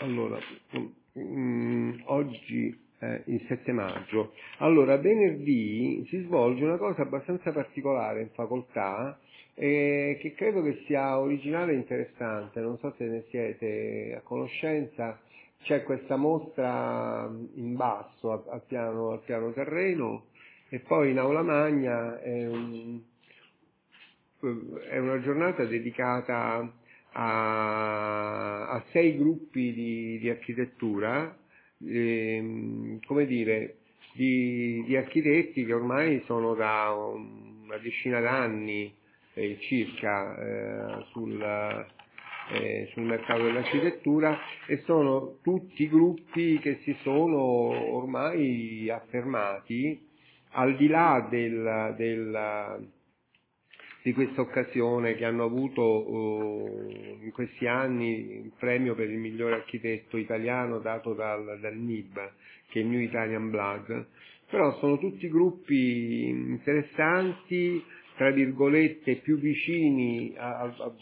Allora, oggi è il 7 maggio. Allora, venerdì si svolge una cosa abbastanza particolare in facoltà che credo che sia originale e interessante. Non so se ne siete a conoscenza. C'è questa mostra in basso al piano terreno e poi in aula magna è una giornata dedicata a 6 gruppi di architettura, come dire, di architetti che ormai sono da una decina d'anni circa sul mercato dell'architettura, e sono tutti gruppi che si sono ormai affermati al di là di questa occasione, che hanno avuto in questi anni il premio per il migliore architetto italiano dato dal NIB, che è il New Italian Blood. Però sono tutti gruppi interessanti, tra virgolette più vicini al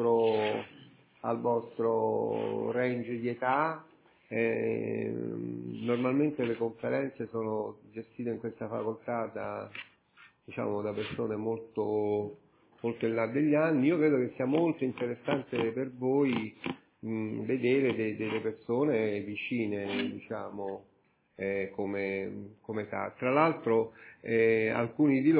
vostro range di età. Normalmente le conferenze sono gestite in questa facoltà da persone molto in là degli anni. Io credo che sia molto interessante per voi vedere delle persone vicine, come età. Tra l'altro alcuni di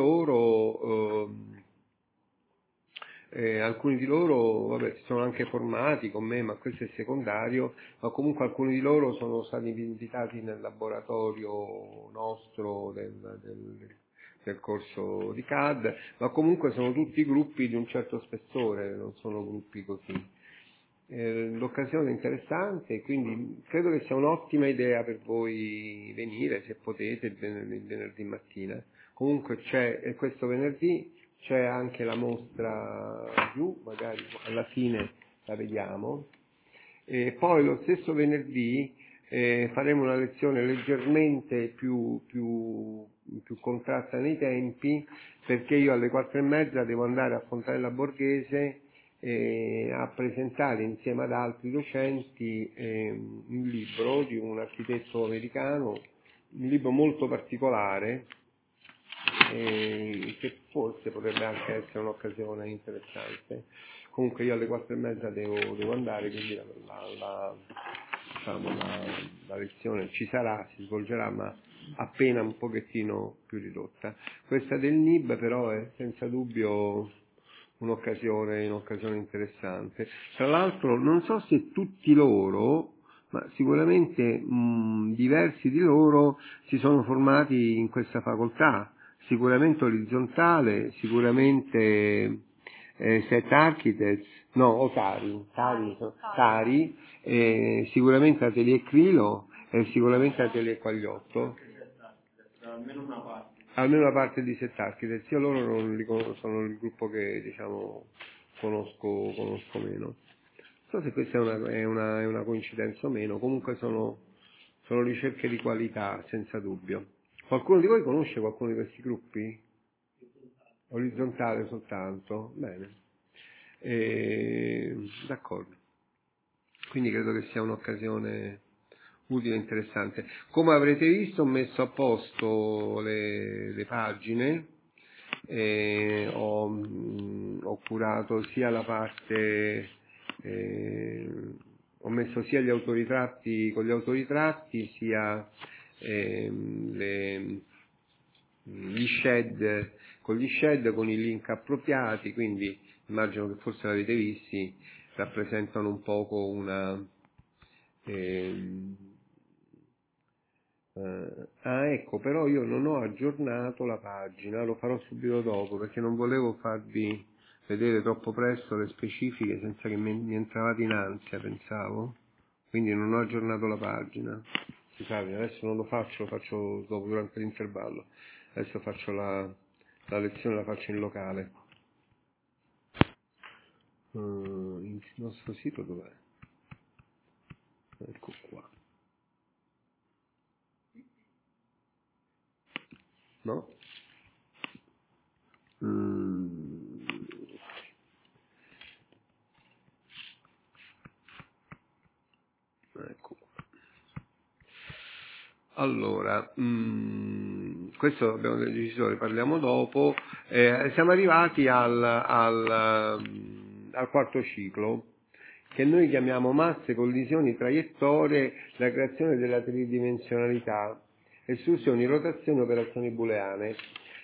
loro, vabbè, si sono anche formati con me, ma questo è secondario, ma comunque alcuni di loro sono stati invitati nel laboratorio nostro del corso di CAD, ma comunque sono tutti gruppi di un certo spessore, non sono gruppi così. L'occasione è interessante, quindi credo che sia un'ottima idea per voi venire, se potete, il venerdì mattina. Comunque questo venerdì c'è anche la mostra giù, magari alla fine la vediamo. E poi lo stesso venerdì faremo una lezione leggermente più contratta nei tempi, perché io alle 4:30 devo andare a Fontana Borghese a presentare insieme ad altri docenti un libro di un architetto americano, un libro molto particolare, che forse potrebbe anche essere un'occasione interessante. Comunque io alle 4:30 devo andare, quindi la lezione ci sarà, si svolgerà, ma appena un pochettino più ridotta. Questa del NIB però è senza dubbio un'occasione interessante. Tra l'altro non so se tutti loro, ma sicuramente diversi di loro si sono formati in questa facoltà, sicuramente Orizzontale, sicuramente Set Architects, no, o Tari, sicuramente Atelier Crilo e sicuramente Atelier Quagliotto. Almeno una parte di Set Architects. Io loro non li conosco, sono il gruppo che conosco meno. Non so se questa è una coincidenza o meno, comunque sono ricerche di qualità, senza dubbio. Qualcuno di voi conosce qualcuno di questi gruppi? Orizzontale soltanto? Bene. D'accordo. Quindi credo che sia un'occasione utile e interessante. Come avrete visto, ho messo a posto le pagine, ho curato sia la parte, ho messo sia gli autoritratti con gli autoritratti, sia gli shed con i link appropriati, quindi immagino che forse l'avete visti, rappresentano un poco una ecco, però io non ho aggiornato la pagina, lo farò subito dopo, perché non volevo farvi vedere troppo presto le specifiche senza che mi entravate in ansia, pensavo, quindi non ho aggiornato la pagina. Scusate, adesso non lo faccio dopo, durante l'intervallo. Adesso faccio la lezione, la faccio in locale. Il nostro sito dov'è? Ecco qua. No? Ecco. Allora, questo abbiamo deciso, ne parliamo dopo. Siamo arrivati al quarto ciclo, che noi chiamiamo masse, collisioni, traiettorie, la creazione della tridimensionalità, estrusioni, rotazioni, operazioni booleane.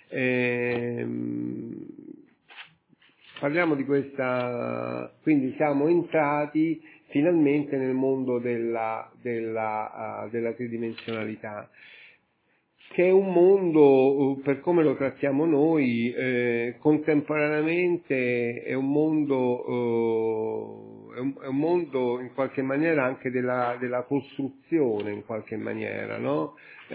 Parliamo di questa, quindi siamo entrati finalmente nel mondo della tridimensionalità, che è un mondo, per come lo trattiamo noi, contemporaneamente è un mondo in qualche maniera anche della costruzione, in qualche maniera, no?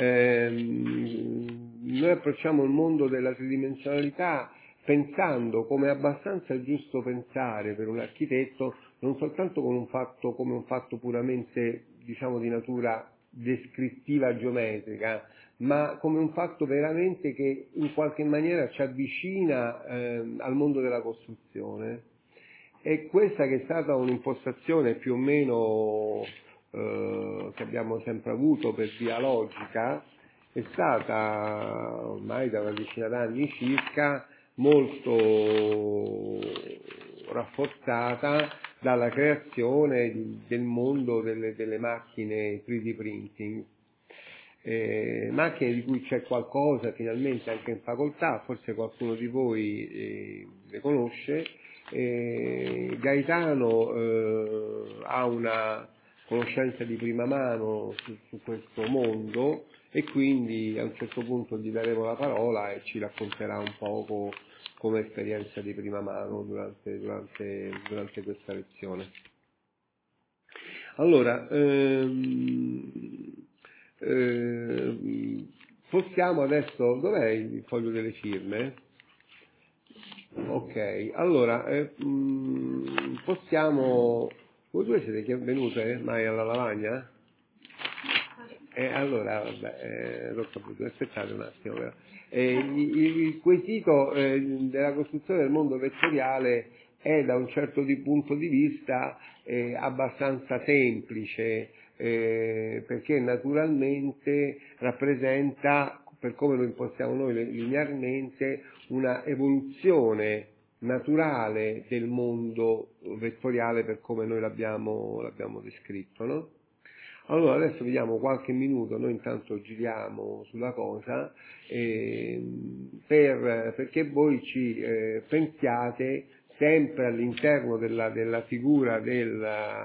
Noi approcciamo il mondo della tridimensionalità pensando, come è abbastanza giusto pensare per un architetto, non soltanto come un fatto puramente, diciamo, di natura descrittiva geometrica, ma come un fatto veramente che in qualche maniera ci avvicina al mondo della costruzione. E questa, che è stata un'impostazione più o meno che abbiamo sempre avuto per via logica, è stata ormai da una decina d'anni circa molto rafforzata dalla creazione del mondo delle macchine 3D printing, macchine di cui c'è qualcosa finalmente anche in facoltà, forse qualcuno di voi le conosce. Gaetano ha una conoscenza di prima mano su questo mondo, e quindi a un certo punto gli daremo la parola e ci racconterà un poco come esperienza di prima mano durante questa lezione. Allora, possiamo adesso, dov'è il foglio delle firme? Ok, allora, possiamo, voi due siete venute mai alla lavagna? Allora, vabbè, l'ho capito, aspettate un attimo. Il quesito della costruzione del mondo vettoriale è, da un certo punto di vista, abbastanza semplice, perché naturalmente rappresenta, per come lo impostiamo noi linearmente, una evoluzione naturale del mondo vettoriale per come noi l'abbiamo descritto, no? Allora, adesso vediamo qualche minuto, noi intanto giriamo sulla cosa, perché voi ci pensiate sempre all'interno della figura del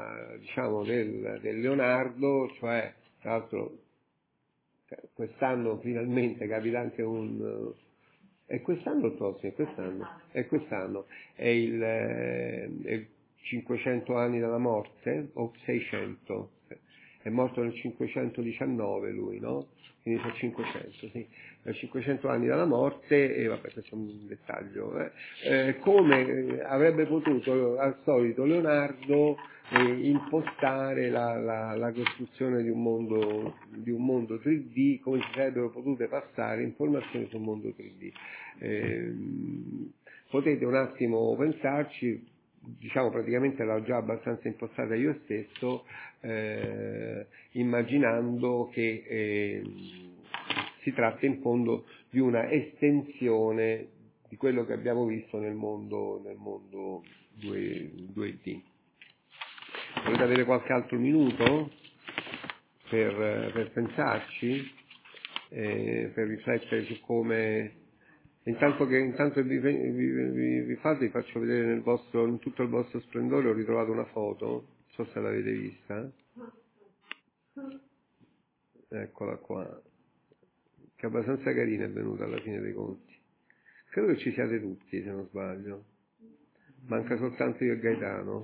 Leonardo, cioè, tra l'altro, quest'anno finalmente capita anche è quest'anno o il prossimo? È quest'anno. È il 500 anni dalla morte, o 600? È morto nel 519 lui, no? Quindi sono 500, sì. 500 anni dalla morte, e vabbè, questo è un dettaglio. Come avrebbe potuto al solito Leonardo impostare la costruzione di un mondo 3D, come si sarebbero potute passare informazioni sul mondo 3D. Potete un attimo pensarci, diciamo, praticamente l'ho già abbastanza impostata io stesso, immaginando che si tratta in fondo di una estensione di quello che abbiamo visto nel mondo 2D. Volete avere qualche altro minuto per pensarci, per riflettere su come... Intanto vi fate, vi faccio vedere in tutto il vostro splendore, ho ritrovato una foto, non so se l'avete vista, eccola qua, che è abbastanza carina, è venuta alla fine dei conti. Credo che ci siate tutti, se non sbaglio. Manca soltanto io e Gaetano.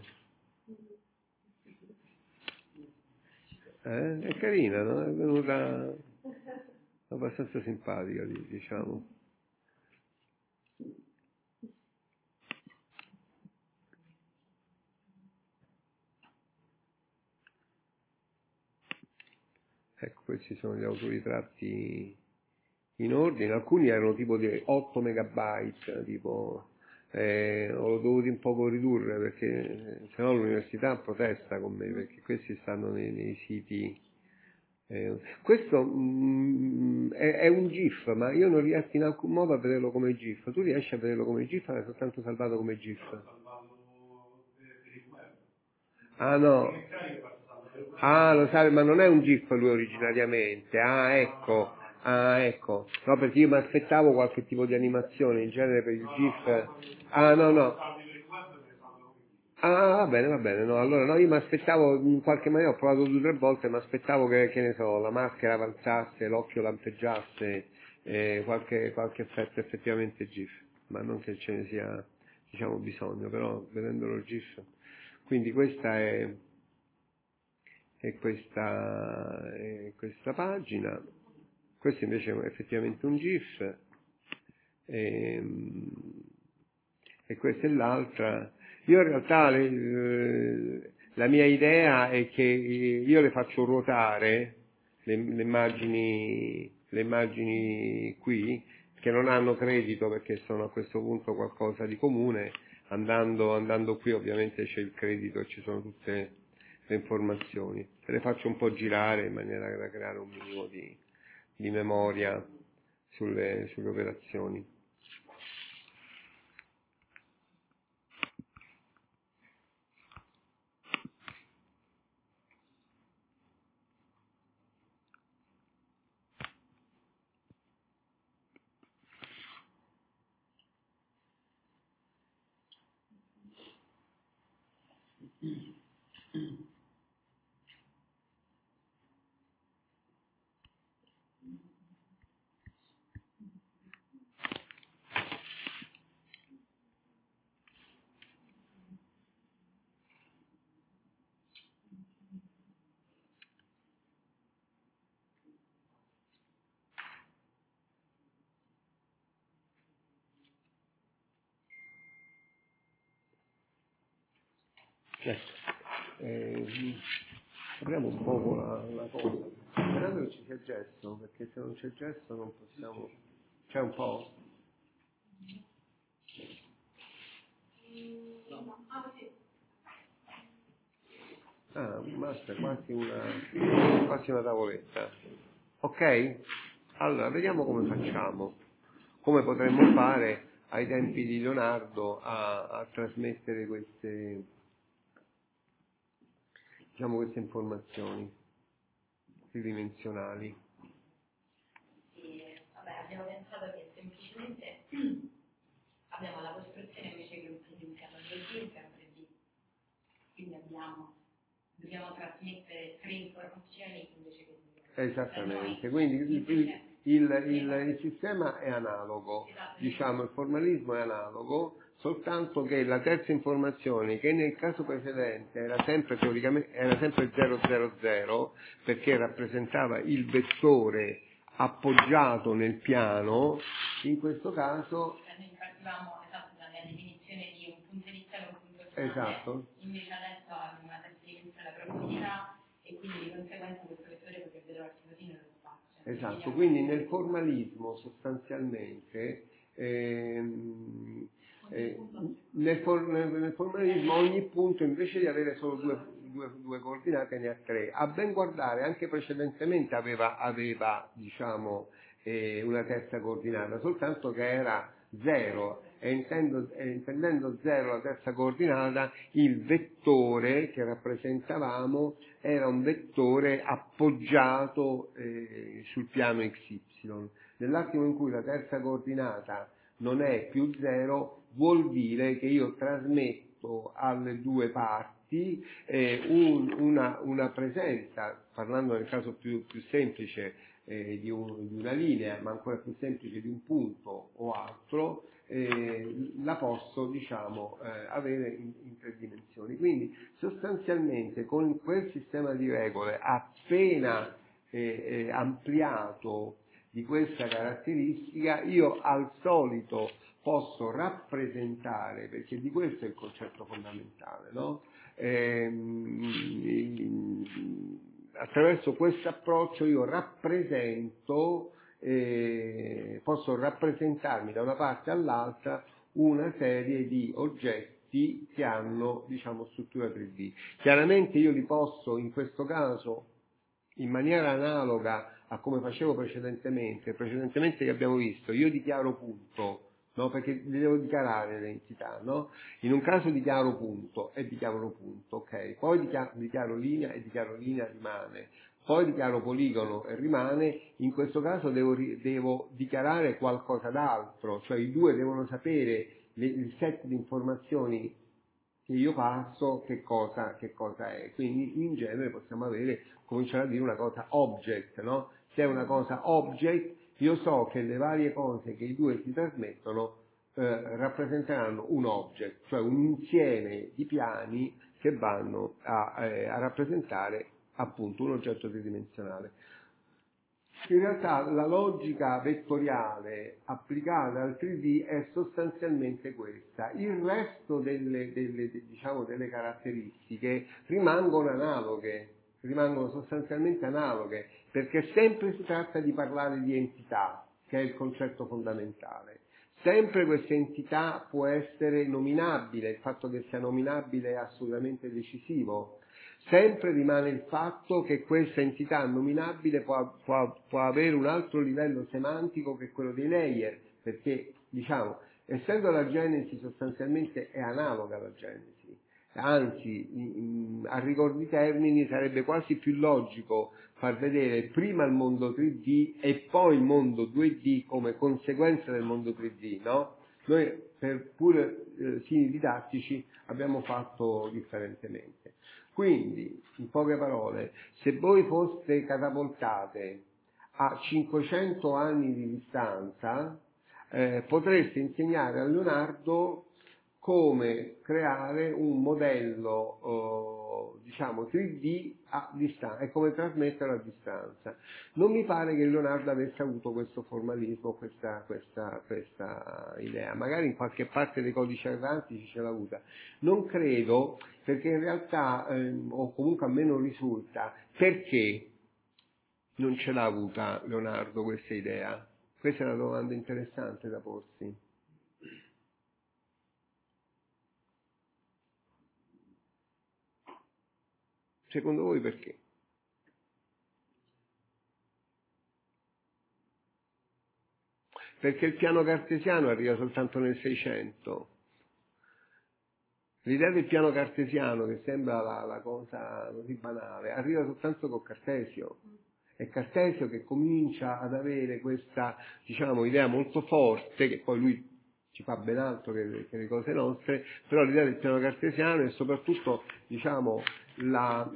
È carina, no? È venuta abbastanza simpatica, diciamo. Ecco, questi sono gli autoritratti in ordine, alcuni erano tipo di 8 megabyte, tipo, ho dovuto un poco ridurre perché se no l'università protesta con me, perché questi stanno nei siti. Questo è un GIF, ma io non riesco in alcun modo a vederlo come GIF. Tu riesci a vederlo come GIF o è soltanto salvato come GIF? Ah no. Ah, lo sai, ma non è un GIF lui originariamente. Ah, ecco. Ah, ecco. No, perché io mi aspettavo qualche tipo di animazione, in genere per il GIF. Ah, no, no. Ah, va bene, no, allora no, io mi aspettavo in qualche maniera, ho provato 2 o 3 volte, mi aspettavo che ne so, la maschera avanzasse, l'occhio lampeggiasse, qualche effetto effettivamente GIF, ma non che ce ne sia, diciamo, bisogno, però vedendolo GIF. Quindi questa è questa pagina, questo invece è effettivamente un GIF, e questa è l'altra. Io in realtà la mia idea è che io le faccio ruotare le immagini qui, che non hanno credito perché sono a questo punto qualcosa di comune. Andando qui ovviamente c'è il credito e ci sono tutte le informazioni. Le faccio un po' girare in maniera da creare un minimo di memoria sulle operazioni. Apriamo un po' la cosa, sperando che ci sia gesso, perché se non c'è gesso non possiamo. C'è un po'? Ah, basta, quasi una tavoletta. Ok? Allora, vediamo come facciamo. Come potremmo fare ai tempi di Leonardo a trasmettere queste informazioni tridimensionali. Vabbè, abbiamo pensato che semplicemente abbiamo la costruzione invece che di un piano 2D, un piano 3D. Quindi dobbiamo trasmettere 3 informazioni invece che 2. Esattamente, quindi il sistema è analogo, diciamo, il formalismo è analogo, soltanto che la terza informazione, che nel caso precedente era sempre teoricamente 000, perché rappresentava il vettore appoggiato nel piano, in questo caso noi partivamo dalla definizione di un punto iniziale e un punto finale. Esatto. Invece adesso abbiamo una terza dimensione della profondità e quindi di conseguenza questo vettore potrebbe trovarsi così nello spazio. Esatto, quindi nel formalismo sostanzialmente nel formalismo ogni punto invece di avere solo due coordinate ne ha 3. A ben guardare anche precedentemente aveva diciamo una terza coordinata, soltanto che era 0 e intendendo 0 la terza coordinata, il vettore che rappresentavamo era un vettore appoggiato sul piano XY. Nell'attimo in cui la terza coordinata non è più 0, vuol dire che io trasmetto alle due parti una presenza, parlando nel caso più semplice di una linea, ma ancora più semplice di un punto o altro, la posso diciamo avere in 3 dimensioni. Quindi sostanzialmente con quel sistema di regole appena ampliato di questa caratteristica, io al solito posso rappresentare, perché di questo è il concetto fondamentale, no? Attraverso questo approccio io posso rappresentarmi da una parte all'altra una serie di oggetti che hanno, diciamo, struttura 3D. Chiaramente io li posso, in questo caso, in maniera analoga a come facevo precedentemente che abbiamo visto, io dichiaro punto, no? Perché devo dichiarare le entità, no? In un caso dichiaro punto e dichiaro punto, ok? Poi dichiaro linea e dichiaro linea rimane. Poi dichiaro poligono e rimane. In questo caso devo dichiarare qualcosa d'altro, cioè i due devono sapere il set di informazioni che io passo che cosa è. Quindi in genere possiamo cominciare a dire una cosa object, no? Se è una cosa object, io so che le varie cose che i due si trasmettono rappresenteranno un object, cioè un insieme di piani che vanno a rappresentare appunto un oggetto tridimensionale. In realtà la logica vettoriale applicata al 3D è sostanzialmente questa. Il resto delle caratteristiche rimangono sostanzialmente analoghe, perché sempre si tratta di parlare di entità, che è il concetto fondamentale. Sempre questa entità può essere nominabile, il fatto che sia nominabile è assolutamente decisivo. Sempre rimane il fatto che questa entità nominabile può avere un altro livello semantico che quello dei layer, perché, diciamo, essendo la Genesi sostanzialmente è analoga alla Genesi, anzi, a rigor di termini sarebbe quasi più logico far vedere prima il mondo 3D e poi il mondo 2D come conseguenza del mondo 3D, no? Noi, per pure fini didattici, abbiamo fatto differentemente. Quindi, in poche parole, se voi foste catapultate a 500 anni di distanza, potreste insegnare a Leonardo come creare un modello, diciamo, 3D a distanza e come trasmetterlo a distanza. Non mi pare che Leonardo avesse avuto questo formalismo, questa idea. Magari in qualche parte dei codici atlantici ce l'ha avuta. Non credo, perché in realtà, o comunque a me non risulta, perché non ce l'ha avuta Leonardo questa idea? Questa è una domanda interessante da porsi. Secondo voi perché? Perché il piano cartesiano arriva soltanto nel 600. L'idea del piano cartesiano, che sembra la cosa così banale, arriva soltanto con Cartesio. È Cartesio che comincia ad avere questa, diciamo, idea molto forte, che poi lui ci fa ben altro che le cose nostre, però l'idea del piano cartesiano è soprattutto, diciamo, la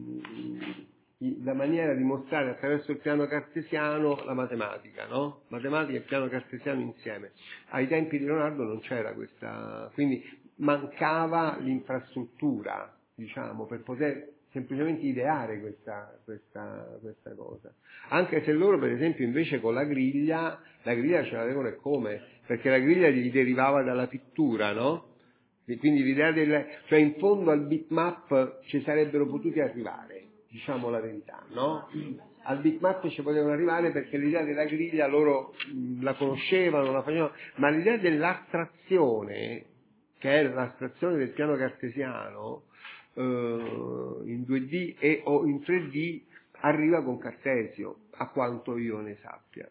maniera di mostrare attraverso il piano cartesiano la matematica, no? Matematica e piano cartesiano insieme. Ai tempi di Leonardo non c'era questa, quindi mancava l'infrastruttura, diciamo, per poter semplicemente ideare questa cosa. Anche se loro, per esempio, invece con la griglia ce l'avevano e come? Perché la griglia gli derivava dalla pittura, no? E quindi l'idea cioè in fondo al bitmap ci sarebbero potuti arrivare, diciamo la verità, no? Al bitmap ci potevano arrivare perché l'idea della griglia loro la conoscevano, la facevano, ma l'idea dell'astrazione, che è l'astrazione del piano cartesiano, in 2D o in 3D, arriva con Cartesio, a quanto io ne sappia.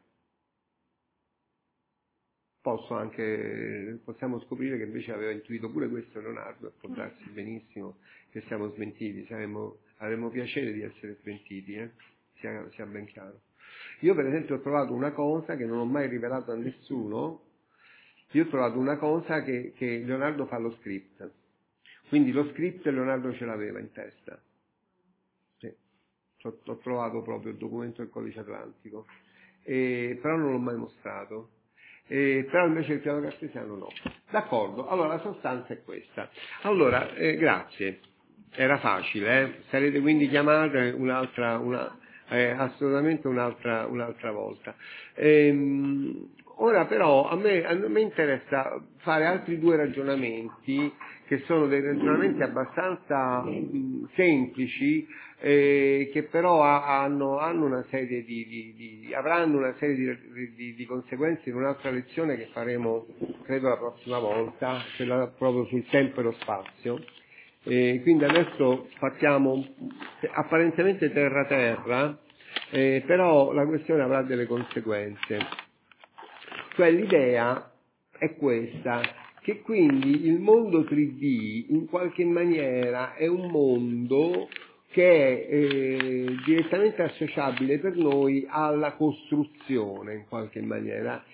Possiamo scoprire che invece aveva intuito pure questo Leonardo, e può darsi benissimo che siamo smentiti, avremmo piacere di essere smentiti, sia ben chiaro. Io per esempio ho trovato una cosa che non ho mai rivelato a nessuno, io ho trovato una cosa che Leonardo fa lo script, quindi lo script Leonardo ce l'aveva in testa, sì. Ho trovato proprio il documento del codice atlantico, però non l'ho mai mostrato. Però invece il piano cartesiano no. D'accordo, allora la sostanza è questa. Allora, grazie, era facile, sarete quindi chiamate assolutamente un'altra volta. Ora però a me interessa fare altri due ragionamenti che sono dei ragionamenti abbastanza semplici, che però hanno una serie avranno una serie di conseguenze in un'altra lezione che faremo credo la prossima volta, quella proprio sul tempo e lo spazio. Quindi adesso partiamo apparentemente terra, però la questione avrà delle conseguenze. Cioè l'idea è questa, che quindi il mondo 3D in qualche maniera è un mondo che è direttamente associabile per noi alla costruzione in qualche maniera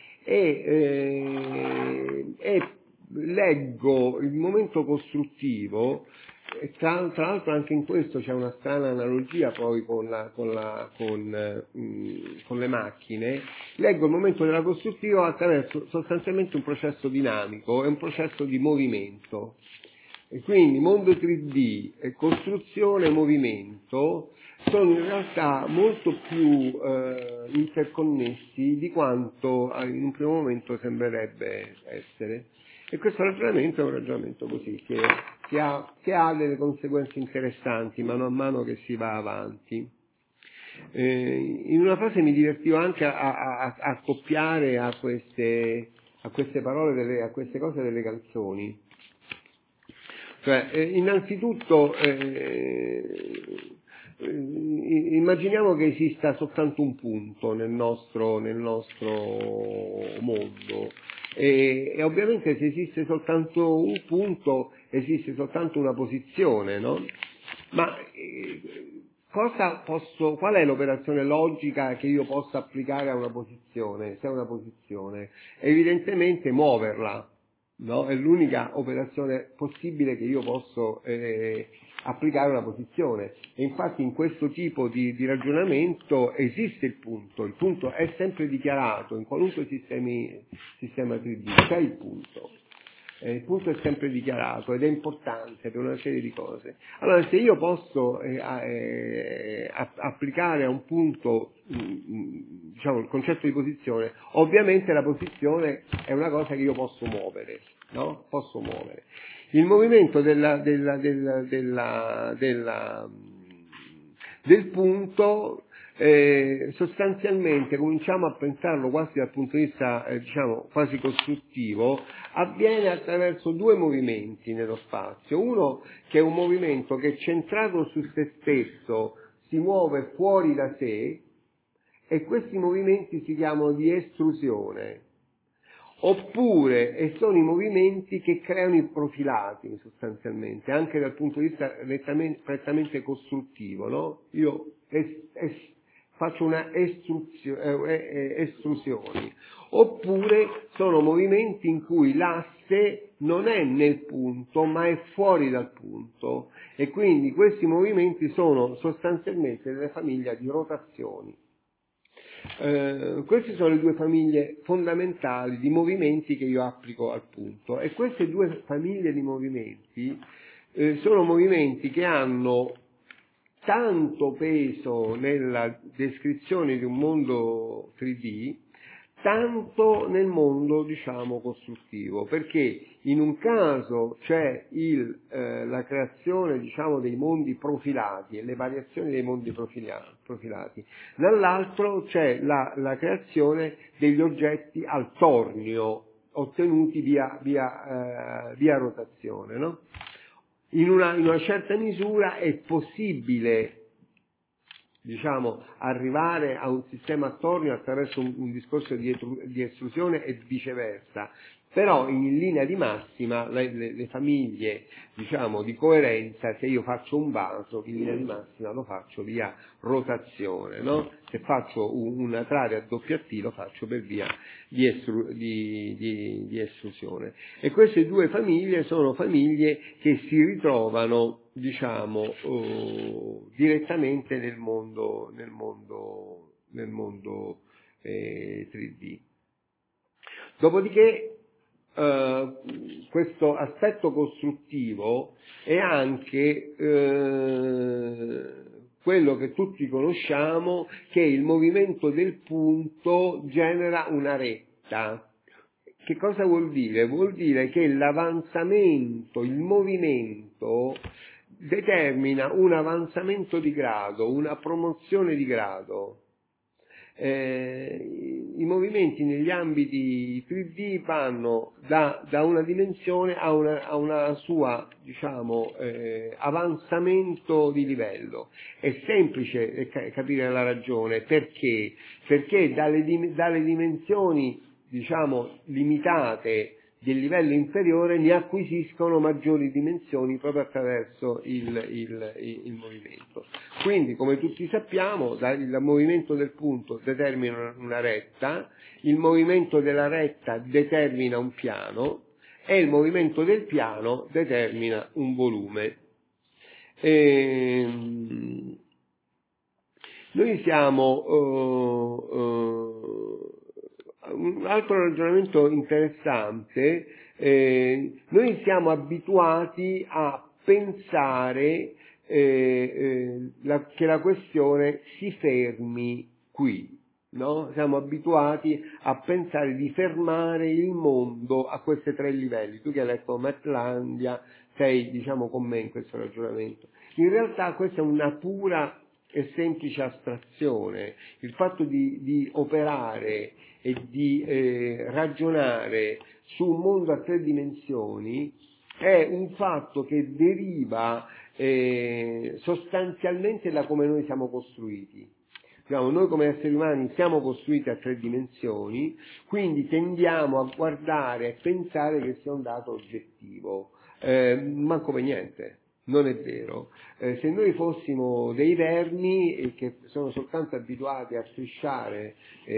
e leggo il momento costruttivo. Tra l'altro anche in questo c'è una strana analogia poi con le macchine. Leggo il momento della costruttiva attraverso sostanzialmente un processo dinamico, è un processo di movimento. E quindi mondo 3D, costruzione e movimento sono in realtà molto più interconnessi di quanto in un primo momento sembrerebbe essere. E questo ragionamento è un ragionamento così, che ha delle conseguenze interessanti a mano che si va avanti. In una fase mi divertivo anche a accoppiare a queste parole, a queste cose delle canzoni. Cioè, innanzitutto immaginiamo che esista soltanto un punto nel nostro mondo. E ovviamente se esiste soltanto un punto, esiste soltanto una posizione, no? Ma qual è l'operazione logica che io possa applicare a una posizione, se è una posizione? Evidentemente muoverla, no? È l'unica operazione possibile che io posso applicare a una posizione. E infatti in questo tipo di ragionamento esiste il punto è sempre dichiarato in qualunque sistema 3D, c'è il punto è sempre dichiarato ed è importante per una serie di cose. Allora se io posso applicare a un punto diciamo il concetto di posizione, ovviamente la posizione è una cosa che io posso muovere, no? Posso muovere. Il movimento del punto sostanzialmente cominciamo a pensarlo quasi dal punto di vista diciamo quasi costruttivo, avviene attraverso due movimenti nello spazio. Uno che è un movimento che centrato su se stesso si muove fuori da sé e questi movimenti si chiamano di estrusione. Oppure sono i movimenti che creano i profilati sostanzialmente, anche dal punto di vista prettamente costruttivo, no? Io faccio una estrusioni. Oppure sono movimenti in cui l'asse non è nel punto ma è fuori dal punto e quindi questi movimenti sono sostanzialmente della famiglia di rotazioni. Queste sono le due famiglie fondamentali di movimenti che io applico al punto e queste due famiglie di movimenti sono movimenti che hanno tanto peso nella descrizione di un mondo 3D, tanto nel mondo, diciamo, costruttivo, perché in un caso c'è la creazione, diciamo, dei mondi profilati e le variazioni dei mondi profilati, dall'altro c'è la creazione degli oggetti al tornio ottenuti via rotazione, no? In una certa misura è possibile, diciamo, arrivare a un sistema a tornio attraverso un discorso di estrusione e viceversa, però in linea di massima le famiglie, diciamo, di coerenza, se io faccio un vaso, in linea di massima lo faccio via rotazione, no? Se faccio una trave a doppia T lo faccio per via di estrusione. E queste due famiglie sono famiglie che si ritrovano, diciamo, direttamente nel mondo 3D. Dopodiché questo aspetto costruttivo è anche quello che tutti conosciamo, che il movimento del punto genera una retta. retta. Che cosa vuol dire? Vuol dire che l'avanzamento, il movimento determina un avanzamento di grado, una promozione di grado. I movimenti negli ambiti 3D vanno da una dimensione a una sua, diciamo, avanzamento di livello. È semplice capire la ragione, perché dalle dimensioni, diciamo, limitate del livello inferiore ne acquisiscono maggiori dimensioni proprio attraverso il movimento. Quindi, come tutti sappiamo, il movimento del punto determina una retta, il movimento della retta determina un piano e il movimento del piano determina un volume. Noi siamo un altro ragionamento interessante, noi siamo abituati a pensare che la questione si fermi qui, no? Siamo abituati a pensare di fermare il mondo a questi tre livelli. Tu che hai letto Maitlandia sei, diciamo, con me in questo ragionamento. In realtà questa è una pura e semplice astrazione. Il fatto di operare e di ragionare su un mondo a tre dimensioni è un fatto che deriva sostanzialmente da come noi siamo costruiti. Diciamo, noi come esseri umani siamo costruiti a tre dimensioni, quindi tendiamo a guardare e pensare che sia un dato oggettivo, manco per niente. Non è vero. Se noi fossimo dei vermi che sono soltanto abituati a strisciare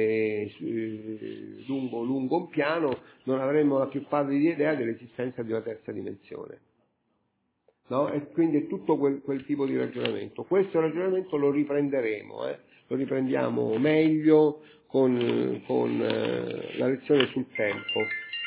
lungo un piano, non avremmo la più pallida idea dell'esistenza di una terza dimensione. No? E quindi è tutto quel tipo di ragionamento. Questo ragionamento lo riprenderemo, lo riprendiamo meglio con la lezione sul tempo.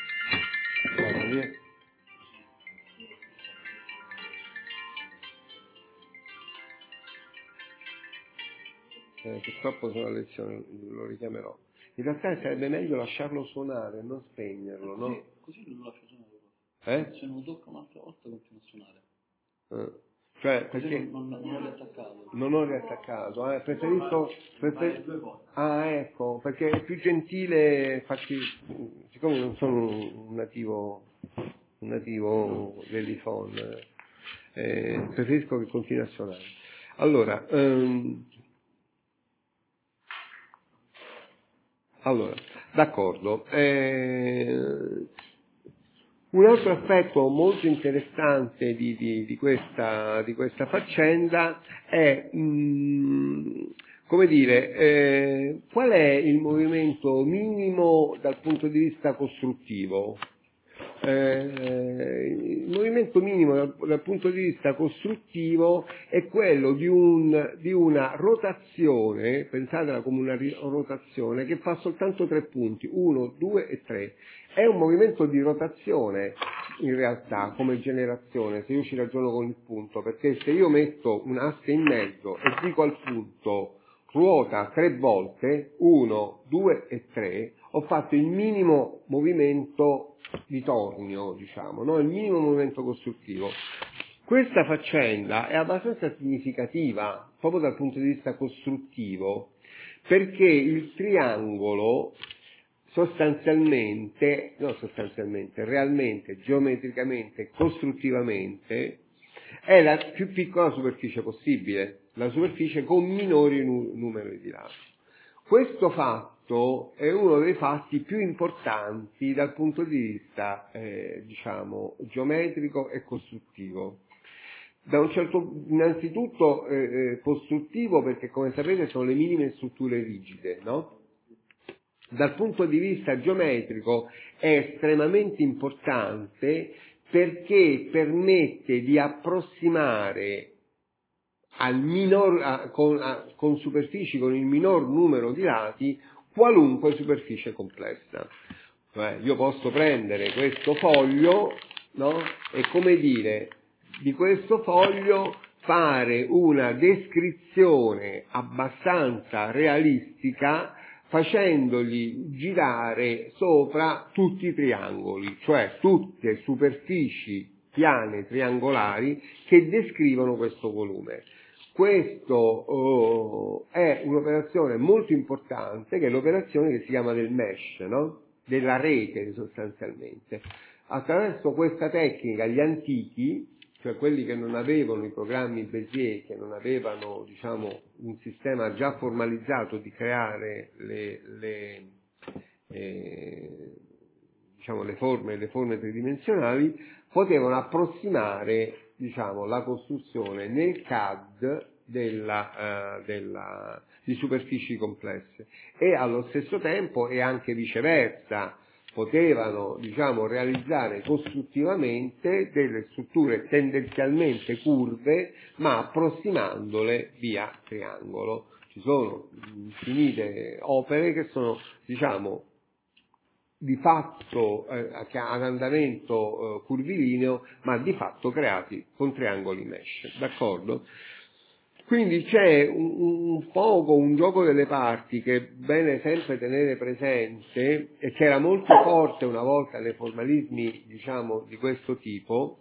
Purtroppo sono a lezione, lo richiamerò. In realtà sarebbe meglio lasciarlo suonare, non spegnerlo, no? Così non lo lascio suonare. Se non lo tocca un'altra volta continua a suonare. Cioè, così perché non ho riattaccato. Non ho riattaccato, preferisco. Ecco, perché è più gentile, infatti, siccome non sono un nativo dell'iPhone, preferisco che continui a suonare. Allora, d'accordo. Un altro aspetto molto interessante di questa faccenda è, come dire, qual è il movimento minimo dal punto di vista costruttivo? Il movimento minimo dal punto di vista costruttivo è quello di una rotazione, pensatela come una rotazione che fa soltanto 3 punti, 1, 2 e 3. È un movimento di rotazione in realtà come generazione, se io ci ragiono con il punto, perché se io metto un asse in mezzo e dico al punto ruota 3 volte, 1, 2 e 3, ho fatto il minimo movimento di tornio, diciamo, no? Il minimo movimento costruttivo. Questa faccenda è abbastanza significativa proprio dal punto di vista costruttivo, perché il triangolo realmente, geometricamente, costruttivamente, è la più piccola superficie possibile, la superficie con minori numeri di lati. Questo fatto è uno dei fatti più importanti dal punto di vista, diciamo, geometrico e costruttivo. Innanzitutto costruttivo perché, come sapete, sono le minime strutture rigide, no? Dal punto di vista geometrico è estremamente importante perché permette di approssimare con superfici con il minor numero di lati qualunque superficie complessa. Cioè, io posso prendere questo foglio, no? E come dire, di questo foglio fare una descrizione abbastanza realistica facendogli girare sopra tutti i triangoli, cioè tutte superfici piane triangolari che descrivono questo volume. Questo è un'operazione molto importante, che è l'operazione che si chiama del mesh, no? Della rete sostanzialmente. Attraverso questa tecnica gli antichi, cioè quelli che non avevano i programmi Bézier, che non avevano, diciamo, un sistema già formalizzato di creare le forme tridimensionali, potevano approssimare, diciamo, la costruzione nel CAD di superfici complesse, e allo stesso tempo, e anche viceversa, potevano, diciamo, realizzare costruttivamente delle strutture tendenzialmente curve, ma approssimandole via triangolo. Ci sono infinite opere che sono, diciamo, di fatto ad andamento curvilineo, ma di fatto creati con triangoli mesh, d'accordo? Quindi c'è un poco un gioco delle parti che è bene sempre tenere presente, e che era molto forte una volta nei formalismi, diciamo, di questo tipo,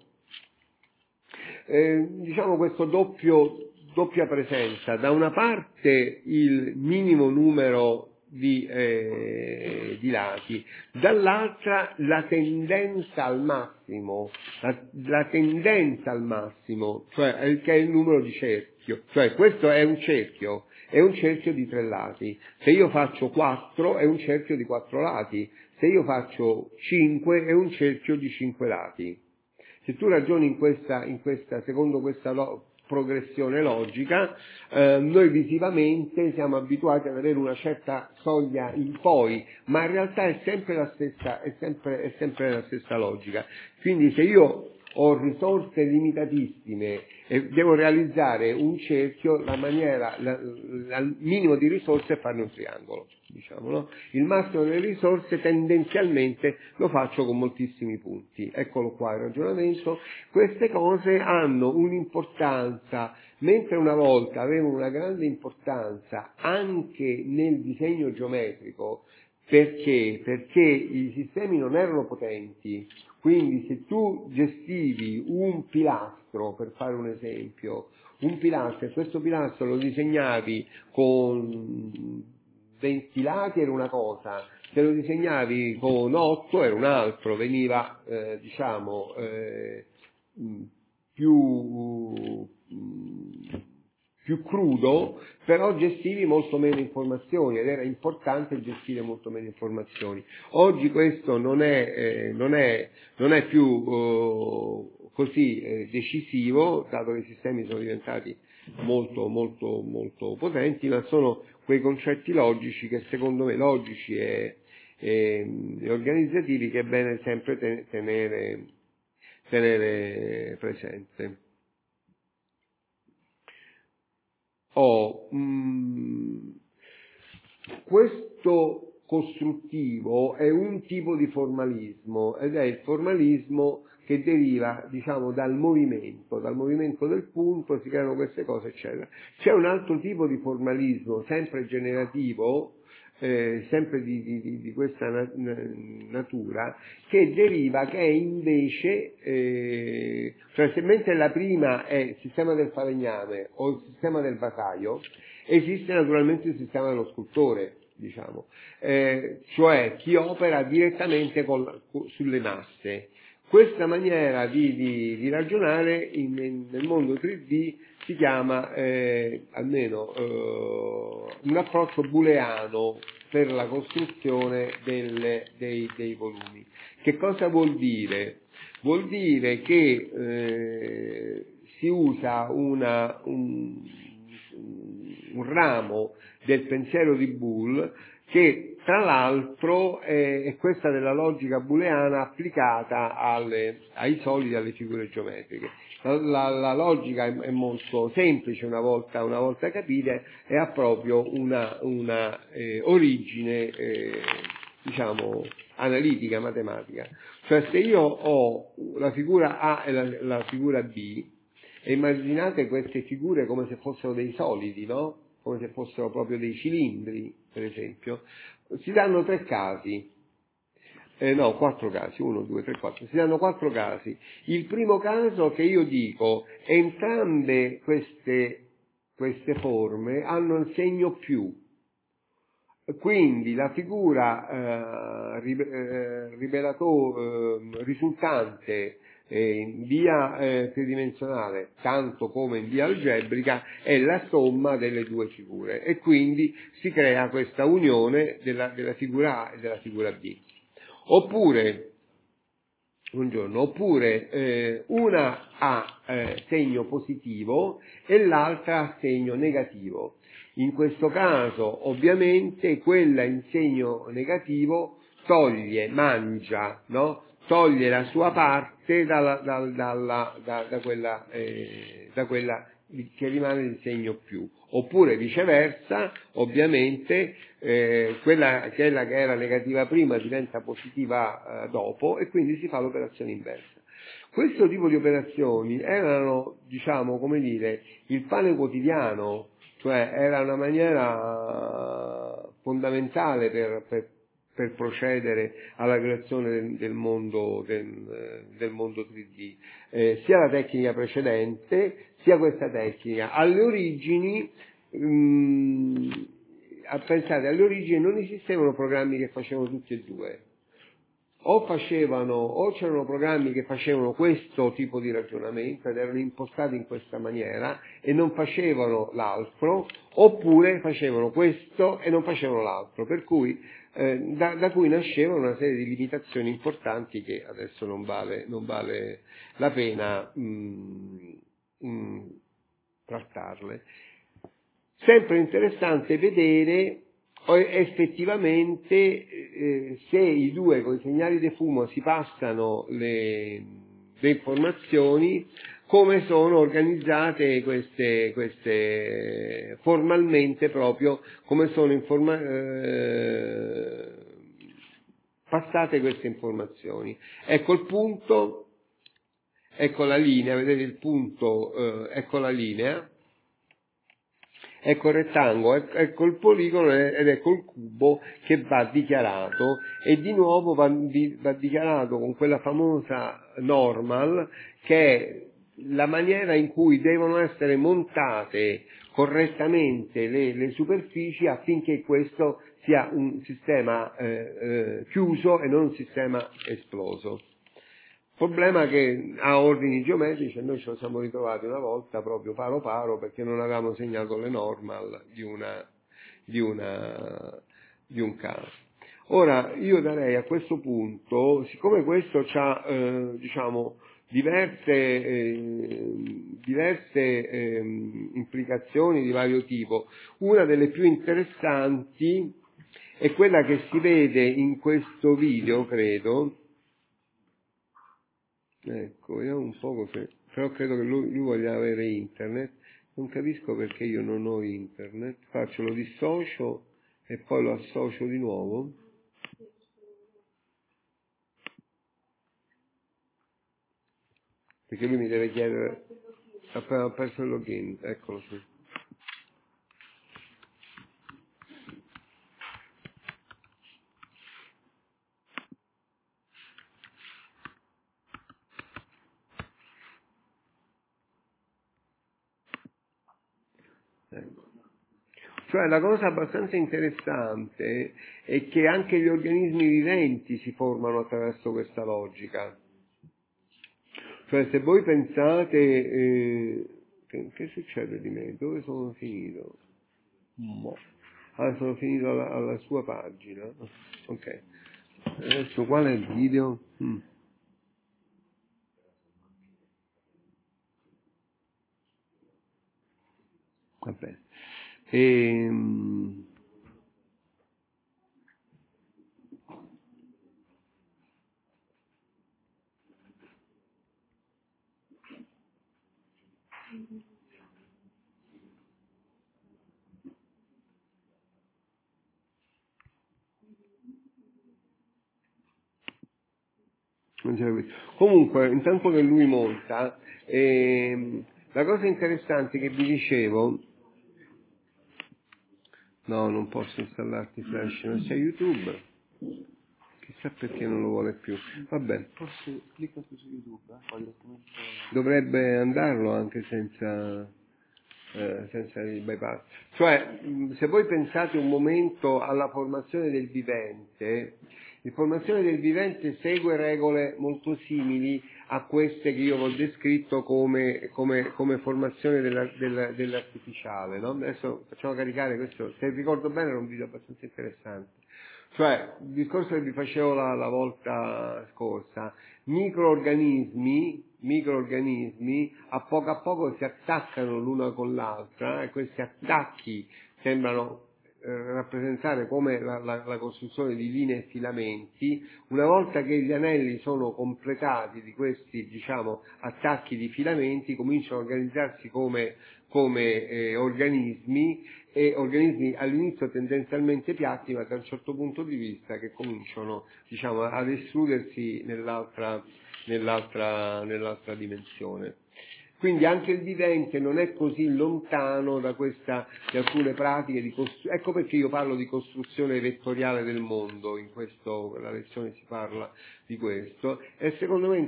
diciamo questa doppia presenza: da una parte il minimo numero di lati, dall'altra la tendenza al massimo, cioè che è il numero di cerchio, cioè questo è un cerchio di 3 lati, se io faccio 4 è un cerchio di 4 lati, se io faccio 5 è un cerchio di 5 lati. Se tu ragioni secondo questa progressione logica, noi visivamente siamo abituati ad avere una certa soglia in poi, ma in realtà è sempre la stessa logica. Quindi se io ho risorse limitatissime e devo realizzare un cerchio, il minimo di risorse è farne un triangolo, diciamo, no? Il massimo delle risorse tendenzialmente lo faccio con moltissimi punti. Eccolo qua il ragionamento. Queste cose hanno un'importanza, mentre una volta avevano una grande importanza anche nel disegno geometrico. Perché? Perché i sistemi non erano potenti. Quindi se tu gestivi un pilastro, per fare un esempio, e questo pilastro lo disegnavi con 20 lati era una cosa, se lo disegnavi con 8 era un altro, veniva più crudo, però gestivi molto meno informazioni, ed era importante gestire molto meno informazioni. Oggi questo non è più così decisivo, dato che i sistemi sono diventati molto potenti, ma sono quei concetti logici che secondo me, logici e organizzativi, che è bene sempre tenere presente. Questo costruttivo è un tipo di formalismo, ed è il formalismo che deriva, diciamo, dal movimento del punto, si creano queste cose, eccetera. C'è un altro tipo di formalismo, sempre generativo, sempre di questa natura, che deriva, che è invece, cioè se mentre la prima è il sistema del falegname o il sistema del vasaio, esiste naturalmente il sistema dello scultore, diciamo, cioè chi opera direttamente sulle masse. Questa maniera di ragionare nel mondo 3D si chiama almeno un approccio booleano per la costruzione dei volumi. Che cosa vuol dire? Vuol dire che si usa un ramo del pensiero di Boole, che tra l'altro è questa della logica booleana applicata ai solidi, alle figure geometriche. La logica è molto semplice una volta capite, e ha proprio una origine diciamo analitica, matematica. Cioè se io ho la figura A e la figura B, e immaginate queste figure come se fossero dei solidi, no? come se fossero proprio dei cilindri, per esempio, si danno 3 casi. No, 4 casi, 1, 2, 3, 4, si danno 4 casi. Il primo caso che io dico, entrambe queste forme hanno il segno più, quindi la figura risultante in via tridimensionale, tanto come in via algebrica, è la somma delle 2 figure e quindi si crea questa unione della figura A e della figura B. Oppure una ha segno positivo e l'altra ha segno negativo. In questo caso ovviamente quella in segno negativo mangia, no? Toglie la sua parte da quella che rimane di segno più. Oppure viceversa, ovviamente quella che era negativa prima diventa positiva dopo e quindi si fa l'operazione inversa. Questo tipo di operazioni erano, diciamo, come dire, il pane quotidiano, cioè era una maniera fondamentale per procedere alla creazione del mondo 3D, sia la tecnica precedente sia questa tecnica. Alle origini, pensate, alle origini non esistevano programmi che facevano tutti e due. O c'erano programmi che facevano questo tipo di ragionamento ed erano impostati in questa maniera e non facevano l'altro, oppure facevano questo e non facevano l'altro, per cui da cui nascevano una serie di limitazioni importanti che adesso non vale la pena trattarle. Sempre interessante vedere effettivamente se i due con i segnali di fumo si passano le informazioni, come sono organizzate queste formalmente, proprio come sono passate queste informazioni. Ecco il punto, ecco la linea, vedete il punto, ecco la linea, ecco il rettangolo, ecco il poligono ed ecco il cubo che va dichiarato, e di nuovo va dichiarato con quella famosa normal, che è la maniera in cui devono essere montate correttamente le superfici affinché questo sia un sistema chiuso e non un sistema esploso. Problema che ha ordini geometrici, e noi ce lo siamo ritrovati una volta proprio paro perché non avevamo segnato le normal di un caso. Ora io darei a questo punto, siccome questo ha diciamo diverse implicazioni di vario tipo, una delle più interessanti è quella che si vede in questo video, credo. Ecco, vediamo un po' però credo che lui voglia avere internet, non capisco perché io non ho internet, lo dissocio e poi lo associo di nuovo. Perché lui mi deve chiedere, appena ho perso il login, eccolo qui. Ecco. Cioè la cosa abbastanza interessante è che anche gli organismi viventi si formano attraverso questa logica. Cioè se voi pensate, che succede di me? Dove sono finito? Sono finito alla sua pagina. Ok. Adesso qual è il video? Vabbè. Comunque, intanto che lui monta, la cosa interessante che vi dicevo No, non posso installarti Flash, non c'è YouTube. Chissà perché non lo vuole più. Vabbè. Forse clicca su YouTube, Dovrebbe andarlo anche senza il bypass. Cioè, se voi pensate un momento alla formazione del vivente, la formazione del vivente segue regole molto simili a queste che io ho descritto come formazione dell'artificiale, no? Adesso facciamo caricare questo, se ricordo bene era un video abbastanza interessante. Cioè, il discorso che vi facevo la volta scorsa, microorganismi a poco si attaccano l'una con l'altra e questi attacchi sembrano rappresentare come la costruzione di linee e filamenti. Una volta che gli anelli sono completati di questi, diciamo, attacchi di filamenti, cominciano a organizzarsi come organismi, e organismi all'inizio tendenzialmente piatti, ma da un certo punto di vista che cominciano, diciamo, ad escludersi nell'altra dimensione. Quindi anche il vivente non è così lontano da di alcune pratiche di costruzione. Ecco perché io parlo di costruzione vettoriale del mondo, la lezione si parla di questo, e secondo me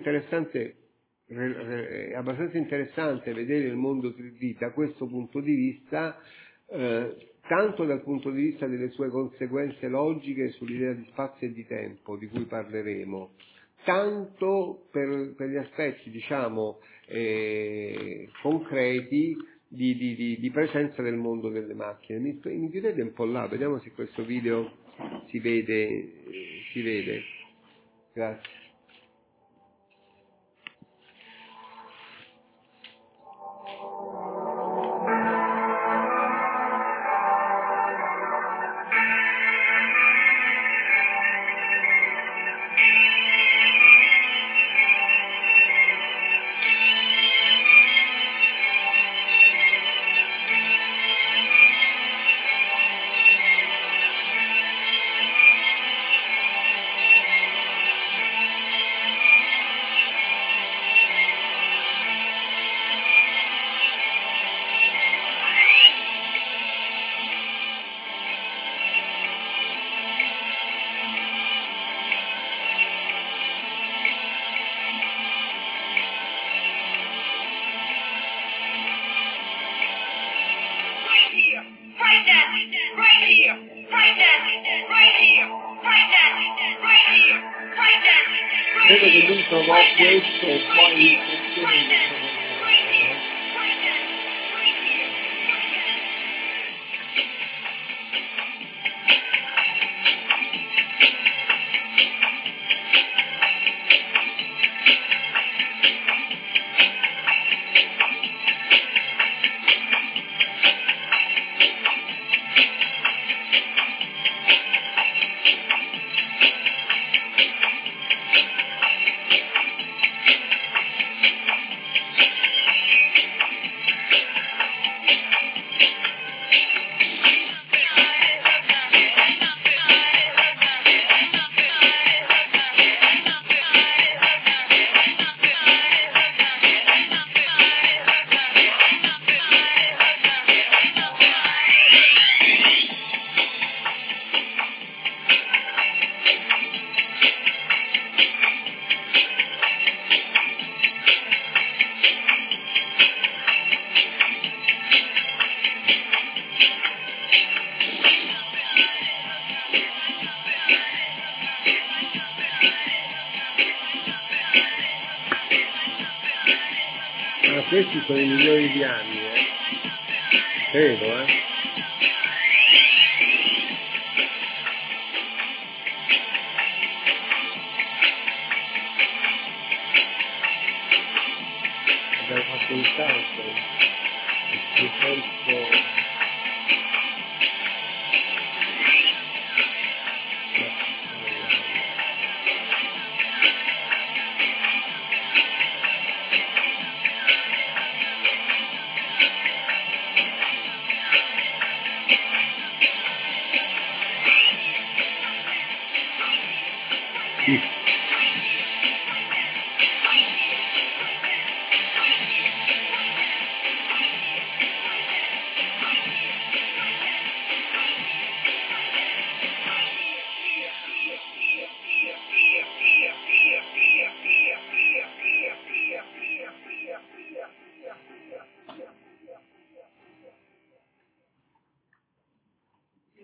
è abbastanza interessante vedere il mondo 3D da questo punto di vista, tanto dal punto di vista delle sue conseguenze logiche sull'idea di spazio e di tempo, di cui parleremo, tanto per gli aspetti, diciamo, concreti di presenza del mondo delle macchine. Mi chiudete un po' là, vediamo se questo video si vede. Grazie. Credo che lui trovò questo e poi l'istruzione di questi sono i milioni di anni, credo, abbiamo fatto un calcolo, il tempo.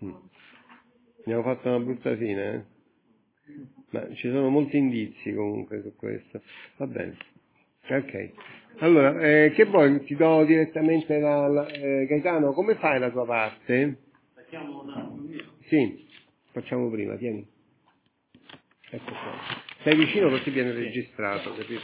Abbiamo fatto una brutta fine, eh? Ma ci sono molti indizi comunque su questo. Va bene. Ok. Allora, che vuoi? Ti do direttamente Gaetano, come fai la tua parte? Facciamo un attimo io. Sì, facciamo prima, tieni. Ecco qua. Stai vicino così viene registrato, capito?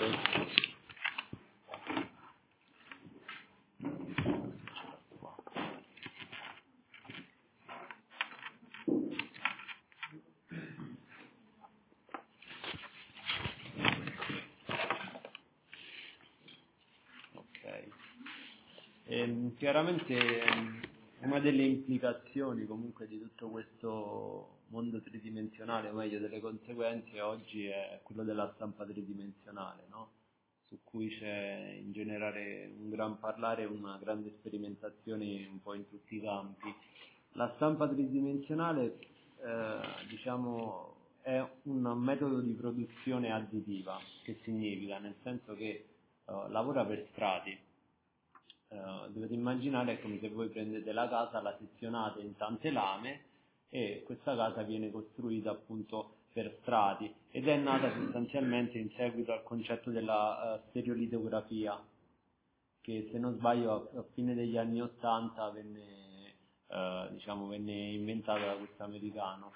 Chiaramente una delle implicazioni comunque di tutto questo mondo tridimensionale, o meglio delle conseguenze oggi, è quello della stampa tridimensionale, no? Su cui c'è in generale un gran parlare, una grande sperimentazione un po' in tutti i campi. La stampa tridimensionale diciamo è un metodo di produzione additiva, che significa nel senso che lavora per strati. Dovete immaginare è come se voi prendete la casa, la sezionate in tante lame e questa casa viene costruita appunto per strati ed è nata sostanzialmente in seguito al concetto della stereolitografia, che se non sbaglio a fine degli anni '80 venne inventata da questo americano.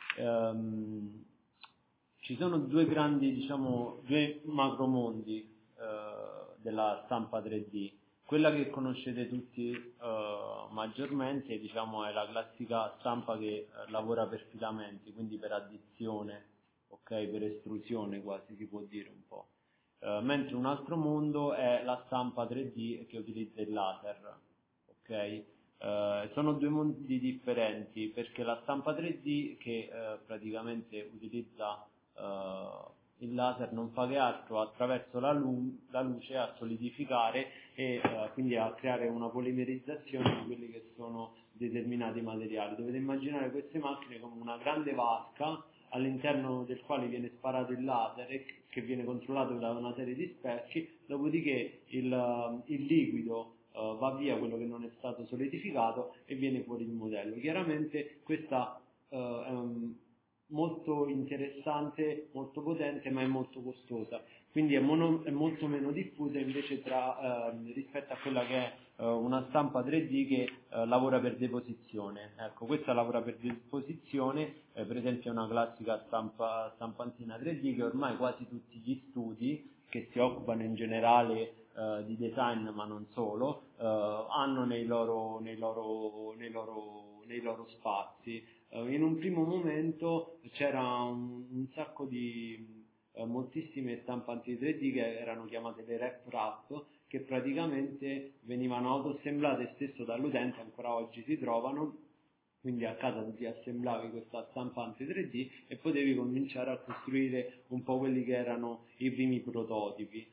Ci sono due grandi, due macromondi della stampa 3D. Quella che conoscete tutti maggiormente, è la classica stampa che lavora per filamenti, quindi per addizione, ok, per estrusione quasi si può dire un po'. Mentre un altro mondo è la stampa 3D che utilizza il laser, ok? Sono due mondi differenti perché la stampa 3D che praticamente utilizza il laser non fa che altro attraverso la luce a solidificare e quindi a creare una polimerizzazione di quelli che sono determinati materiali. Dovete immaginare queste macchine come una grande vasca all'interno del quale viene sparato il laser e che viene controllato da una serie di specchi, dopodiché il liquido va via quello che non è stato solidificato e viene fuori il modello. Chiaramente questa è molto interessante, molto potente, ma è molto costosa, quindi è molto meno diffusa invece rispetto a quella che è una stampa 3D che lavora per deposizione. Ecco, questa lavora per deposizione, per esempio è una classica stampantina 3D che ormai quasi tutti gli studi che si occupano in generale di design ma non solo hanno nei loro spazi. In un primo momento c'era un sacco di moltissime stampanti 3D che erano chiamate le RepRap, che praticamente venivano autoassemblate stesso dall'utente, ancora oggi si trovano, quindi a casa ti assemblavi questa stampante 3D e potevi cominciare a costruire un po' quelli che erano i primi prototipi.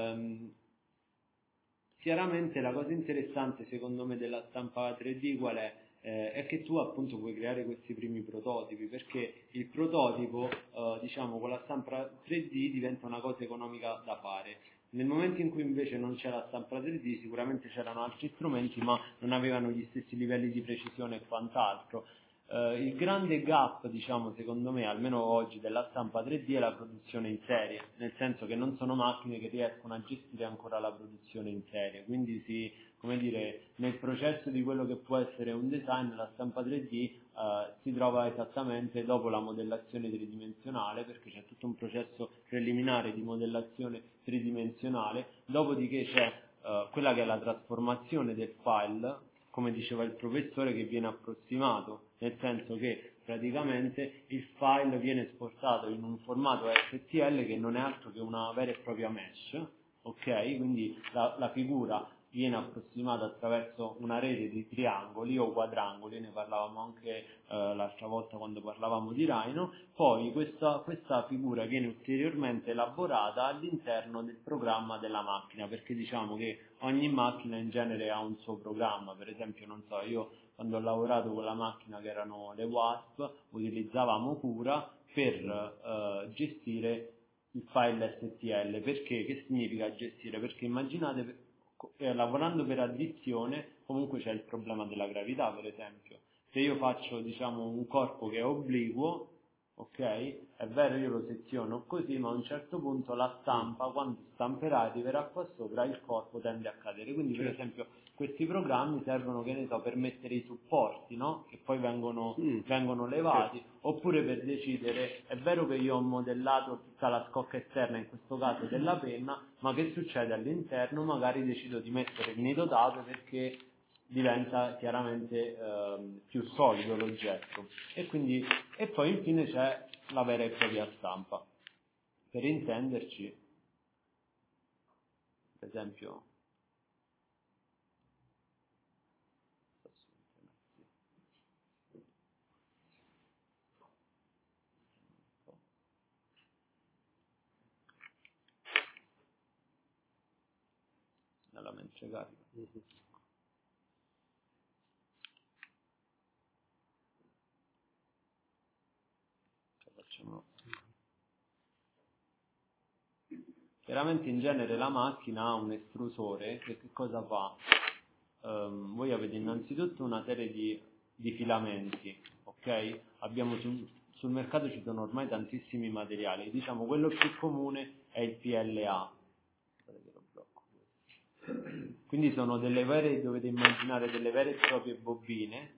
Chiaramente la cosa interessante secondo me della stampa 3D qual è? È che tu appunto puoi creare questi primi prototipi, perché il prototipo con la stampa 3D diventa una cosa economica da fare. Nel momento in cui invece non c'è la stampa 3D sicuramente c'erano altri strumenti ma non avevano gli stessi livelli di precisione e quant'altro. Il grande gap, secondo me, almeno oggi, della stampa 3D è la produzione in serie, nel senso che non sono macchine che riescono a gestire ancora la produzione in serie, quindi nel processo di quello che può essere un design, la stampa 3D si trova esattamente dopo la modellazione tridimensionale, perché c'è tutto un processo preliminare di modellazione tridimensionale, dopodiché c'è quella che è la trasformazione del file, come diceva il professore, che viene approssimato, nel senso che praticamente il file viene esportato in un formato STL che non è altro che una vera e propria mesh, ok? Quindi la figura viene approssimata attraverso una rete di triangoli o quadrangoli, ne parlavamo anche l'altra volta quando parlavamo di Rhino. Poi questa figura viene ulteriormente elaborata all'interno del programma della macchina, perché diciamo che ogni macchina in genere ha un suo programma. Per esempio, io quando ho lavorato con la macchina che erano le WASP utilizzavamo Cura per gestire il file STL. Perché? Che significa gestire? Perché immaginate, lavorando per addizione comunque c'è il problema della gravità, per esempio, se io faccio diciamo un corpo che è obliquo, ok, è vero io lo seziono così, ma a un certo punto la stampa, quando stamperà, arriverà qua sopra, il corpo tende a cadere. Quindi per esempio questi programmi servono, che ne so, per mettere i supporti, no? Che poi vengono levati, oppure per decidere, è vero che io ho modellato tutta la scocca esterna, in questo caso della penna, ma che succede all'interno? Magari decido di mettere il nido d'ape perché diventa chiaramente più solido l'oggetto. E poi infine c'è la vera e propria stampa. Per intenderci, per esempio, nella mente carica. Chiaramente in genere la macchina ha un estrusore che cosa fa? Voi avete innanzitutto una serie di filamenti, ok? Abbiamo sul mercato ci sono ormai tantissimi materiali, diciamo quello più comune è il PLA. Quindi sono dovete immaginare delle vere e proprie bobine.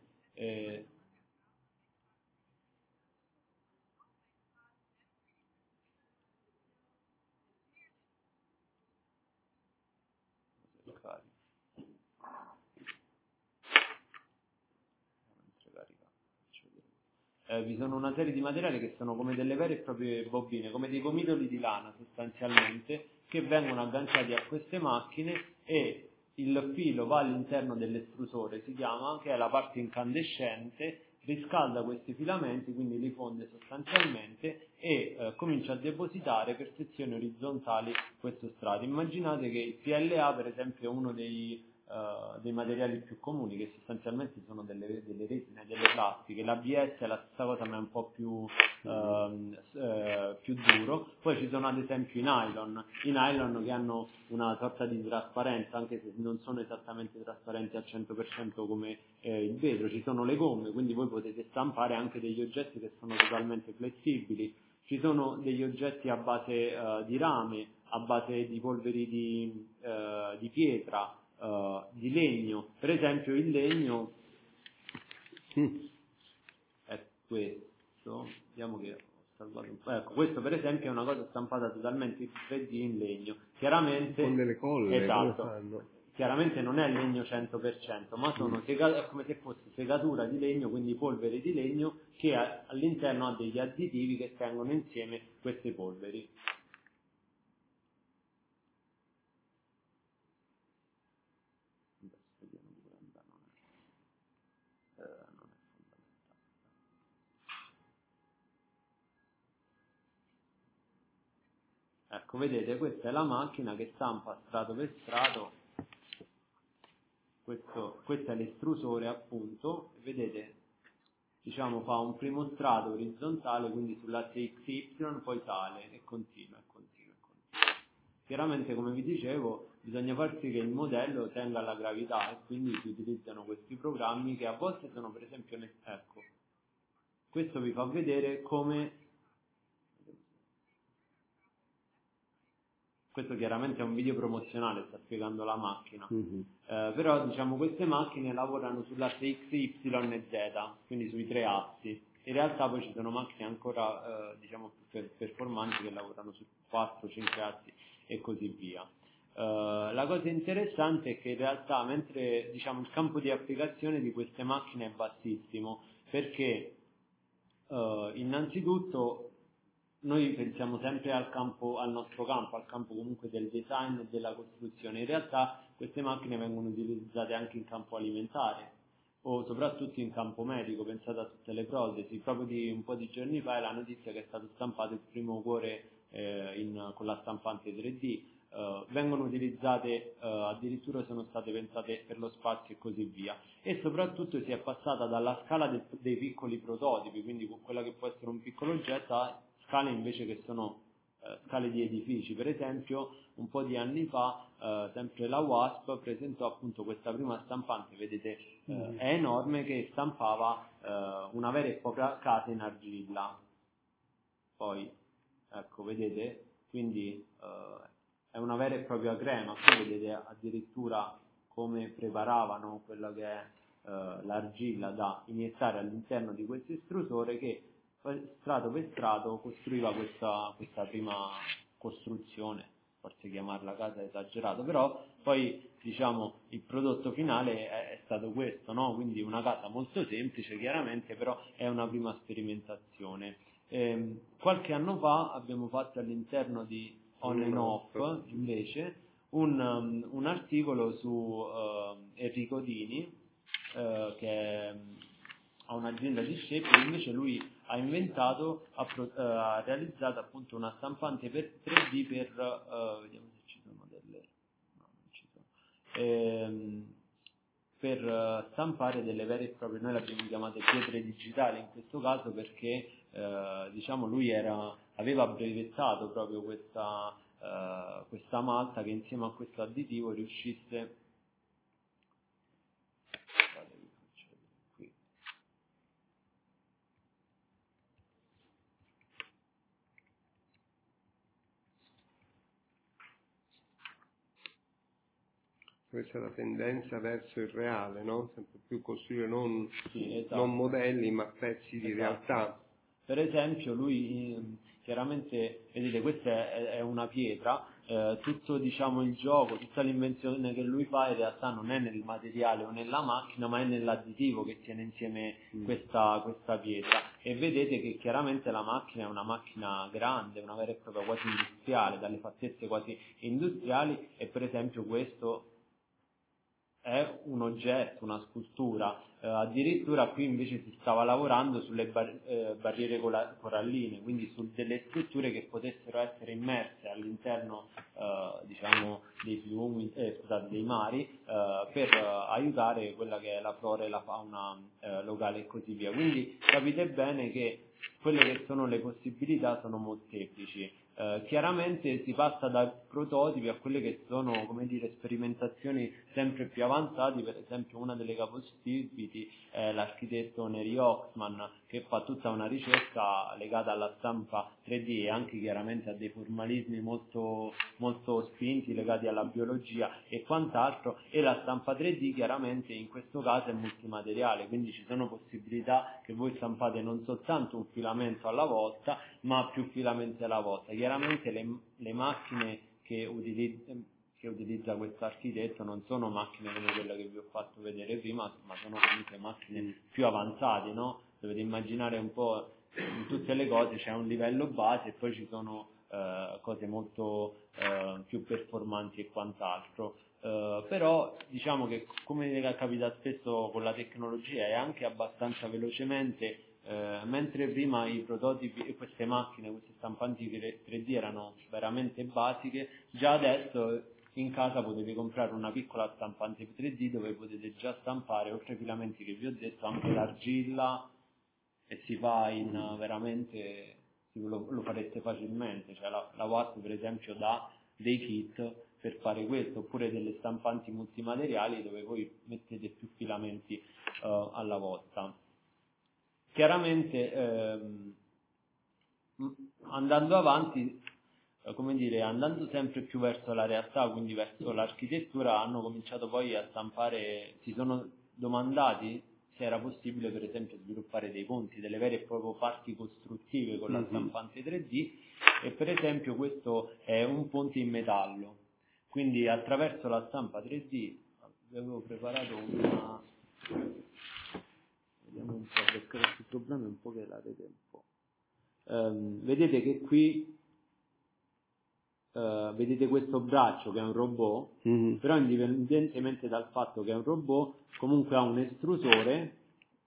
Vi sono una serie di materiali che sono come delle vere e proprie bobine, come dei gomitoli di lana sostanzialmente, che vengono agganciati a queste macchine e il filo va all'interno dell'estrusore, si chiama, che è la parte incandescente, riscalda questi filamenti, quindi li fonde sostanzialmente e comincia a depositare per sezioni orizzontali questo strato. Immaginate che il PLA, per esempio, è uno dei materiali più comuni, che sostanzialmente sono delle resine, delle plastiche. L'ABS è la stessa cosa, ma è un po' più duro. Poi ci sono ad esempio i nylon che hanno una sorta di trasparenza, anche se non sono esattamente trasparenti al 100% come il vetro. Ci sono le gomme, quindi voi potete stampare anche degli oggetti che sono totalmente flessibili. Ci sono degli oggetti a base di rame, a base di polveri di pietra, di legno. Per esempio il legno è questo, vediamo che ho salvato un po'. Ecco, questo per esempio è una cosa stampata totalmente in 3D in legno, chiaramente con delle colle, esatto, come fanno? Chiaramente non è legno 100%, ma sono è come se fosse segatura di legno, quindi polvere di legno che all'interno ha degli additivi che tengono insieme queste polveri. Ecco, vedete, questa è la macchina che stampa strato per strato. Questo è l'estrusore, appunto, vedete, diciamo fa un primo strato orizzontale, quindi sull'asse XY, poi sale e continua. Chiaramente, come vi dicevo, bisogna far sì che il modello tenga alla gravità e quindi si utilizzano questi programmi che a volte sono, per esempio, ecco, questo vi fa vedere come. Questo chiaramente è un video promozionale, sta spiegando la macchina, però diciamo queste macchine lavorano sull'asse X, Y e Z, quindi sui 3 assi. In realtà poi ci sono macchine ancora diciamo più performanti che lavorano su 4, 5 assi e così via. La cosa interessante è che in realtà mentre diciamo il campo di applicazione di queste macchine è bassissimo, perché innanzitutto noi pensiamo sempre al nostro campo, al campo comunque del design e della costruzione. In realtà queste macchine vengono utilizzate anche in campo alimentare o soprattutto in campo medico. Pensate a tutte le protesi. Proprio di un po' di giorni fa è la notizia che è stato stampato il primo cuore con la stampante 3D. Vengono utilizzate, addirittura sono state pensate per lo spazio e così via. E soprattutto si è passata dalla scala dei piccoli prototipi, quindi con quella che può essere un piccolo oggetto, a scale invece che sono scale di edifici. Per esempio, un po' di anni fa, sempre la WASP presentò appunto questa prima stampante, vedete, è enorme, che stampava una vera e propria casa in argilla. Poi, ecco, vedete, quindi è una vera e propria crema. Qui vedete addirittura come preparavano quella che è l'argilla da iniettare all'interno di questo estrusore, che strato per strato costruiva questa prima costruzione. Forse chiamarla casa è esagerato, però poi diciamo il prodotto finale è stato questo, no? Quindi una casa molto semplice chiaramente, però è una prima sperimentazione. Qualche anno fa abbiamo fatto all'interno di On and Off invece un articolo su Enrico Dini, che ha un'azienda di shape, invece lui ha inventato, ha realizzato appunto una stampante per 3D per, vediamo se ci sono delle, no, non ci sono, per stampare delle vere e proprie, noi le abbiamo chiamate pietre digitali in questo caso, perché diciamo lui aveva brevettato proprio questa malta che insieme a questo additivo riuscisse questa è la tendenza verso il reale, no? Sempre più costruire non, sì, esatto, non modelli ma pezzi di realtà. Per esempio lui chiaramente, vedete, questa è una pietra, tutto diciamo il gioco, tutta l'invenzione che lui fa in realtà non è nel materiale o nella macchina, ma è nell'additivo che tiene insieme questa pietra, e vedete che chiaramente la macchina è una macchina grande, una vera e propria quasi industriale, dalle fattezze quasi industriali, e per esempio questo è un oggetto, una scultura, addirittura qui invece si stava lavorando sulle barriere coralline, quindi su delle strutture che potessero essere immerse all'interno diciamo dei fiumi, dei mari, per aiutare quella che è la flora e la fauna locale e così via. Quindi capite bene che quelle che sono le possibilità sono molteplici. Chiaramente si passa dai prototipi a quelle che sono, come dire, sperimentazioni sempre più avanzate. Per esempio una delle capostipiti è l'architetto Neri Oxman, che fa tutta una ricerca legata alla stampa 3D e anche chiaramente a dei formalismi molto, molto spinti legati alla biologia e quant'altro, e la stampa 3D chiaramente in questo caso è multimateriale, quindi ci sono possibilità che voi stampate non soltanto un filamento alla volta, ma più filamenti alla volta. Chiaramente le macchine che utilizza questo architetto non sono macchine come quella che vi ho fatto vedere prima, ma sono comunque macchine più avanzate, no? Dovete immaginare un po', in tutte le cose c'è un livello base e poi ci sono cose molto più performanti e quant'altro. Però diciamo che, come capita spesso con la tecnologia, è anche abbastanza velocemente, mentre prima i prototipi e queste macchine, queste stampanti 3D erano veramente basiche, già adesso in casa potete comprare una piccola stampante 3D dove potete già stampare, oltre ai filamenti che vi ho detto, anche l'argilla, e si fa in veramente, lo farete facilmente. Cioè la WASP per esempio dà dei kit per fare questo, oppure delle stampanti multimateriali dove voi mettete più filamenti alla volta. Chiaramente andando avanti, come dire, andando sempre più verso la realtà, quindi verso l'architettura, hanno cominciato poi a stampare, si sono domandati se era possibile per esempio sviluppare dei ponti, delle vere e proprie parti costruttive con la stampante 3D, e per esempio questo è un ponte in metallo, quindi attraverso la stampa 3D vi avevo preparato una... Vediamo un po', perché il problema è un po' che la rete un po'... vedete che qui vedete questo braccio che è un robot, però indipendentemente dal fatto che è un robot, comunque ha un estrusore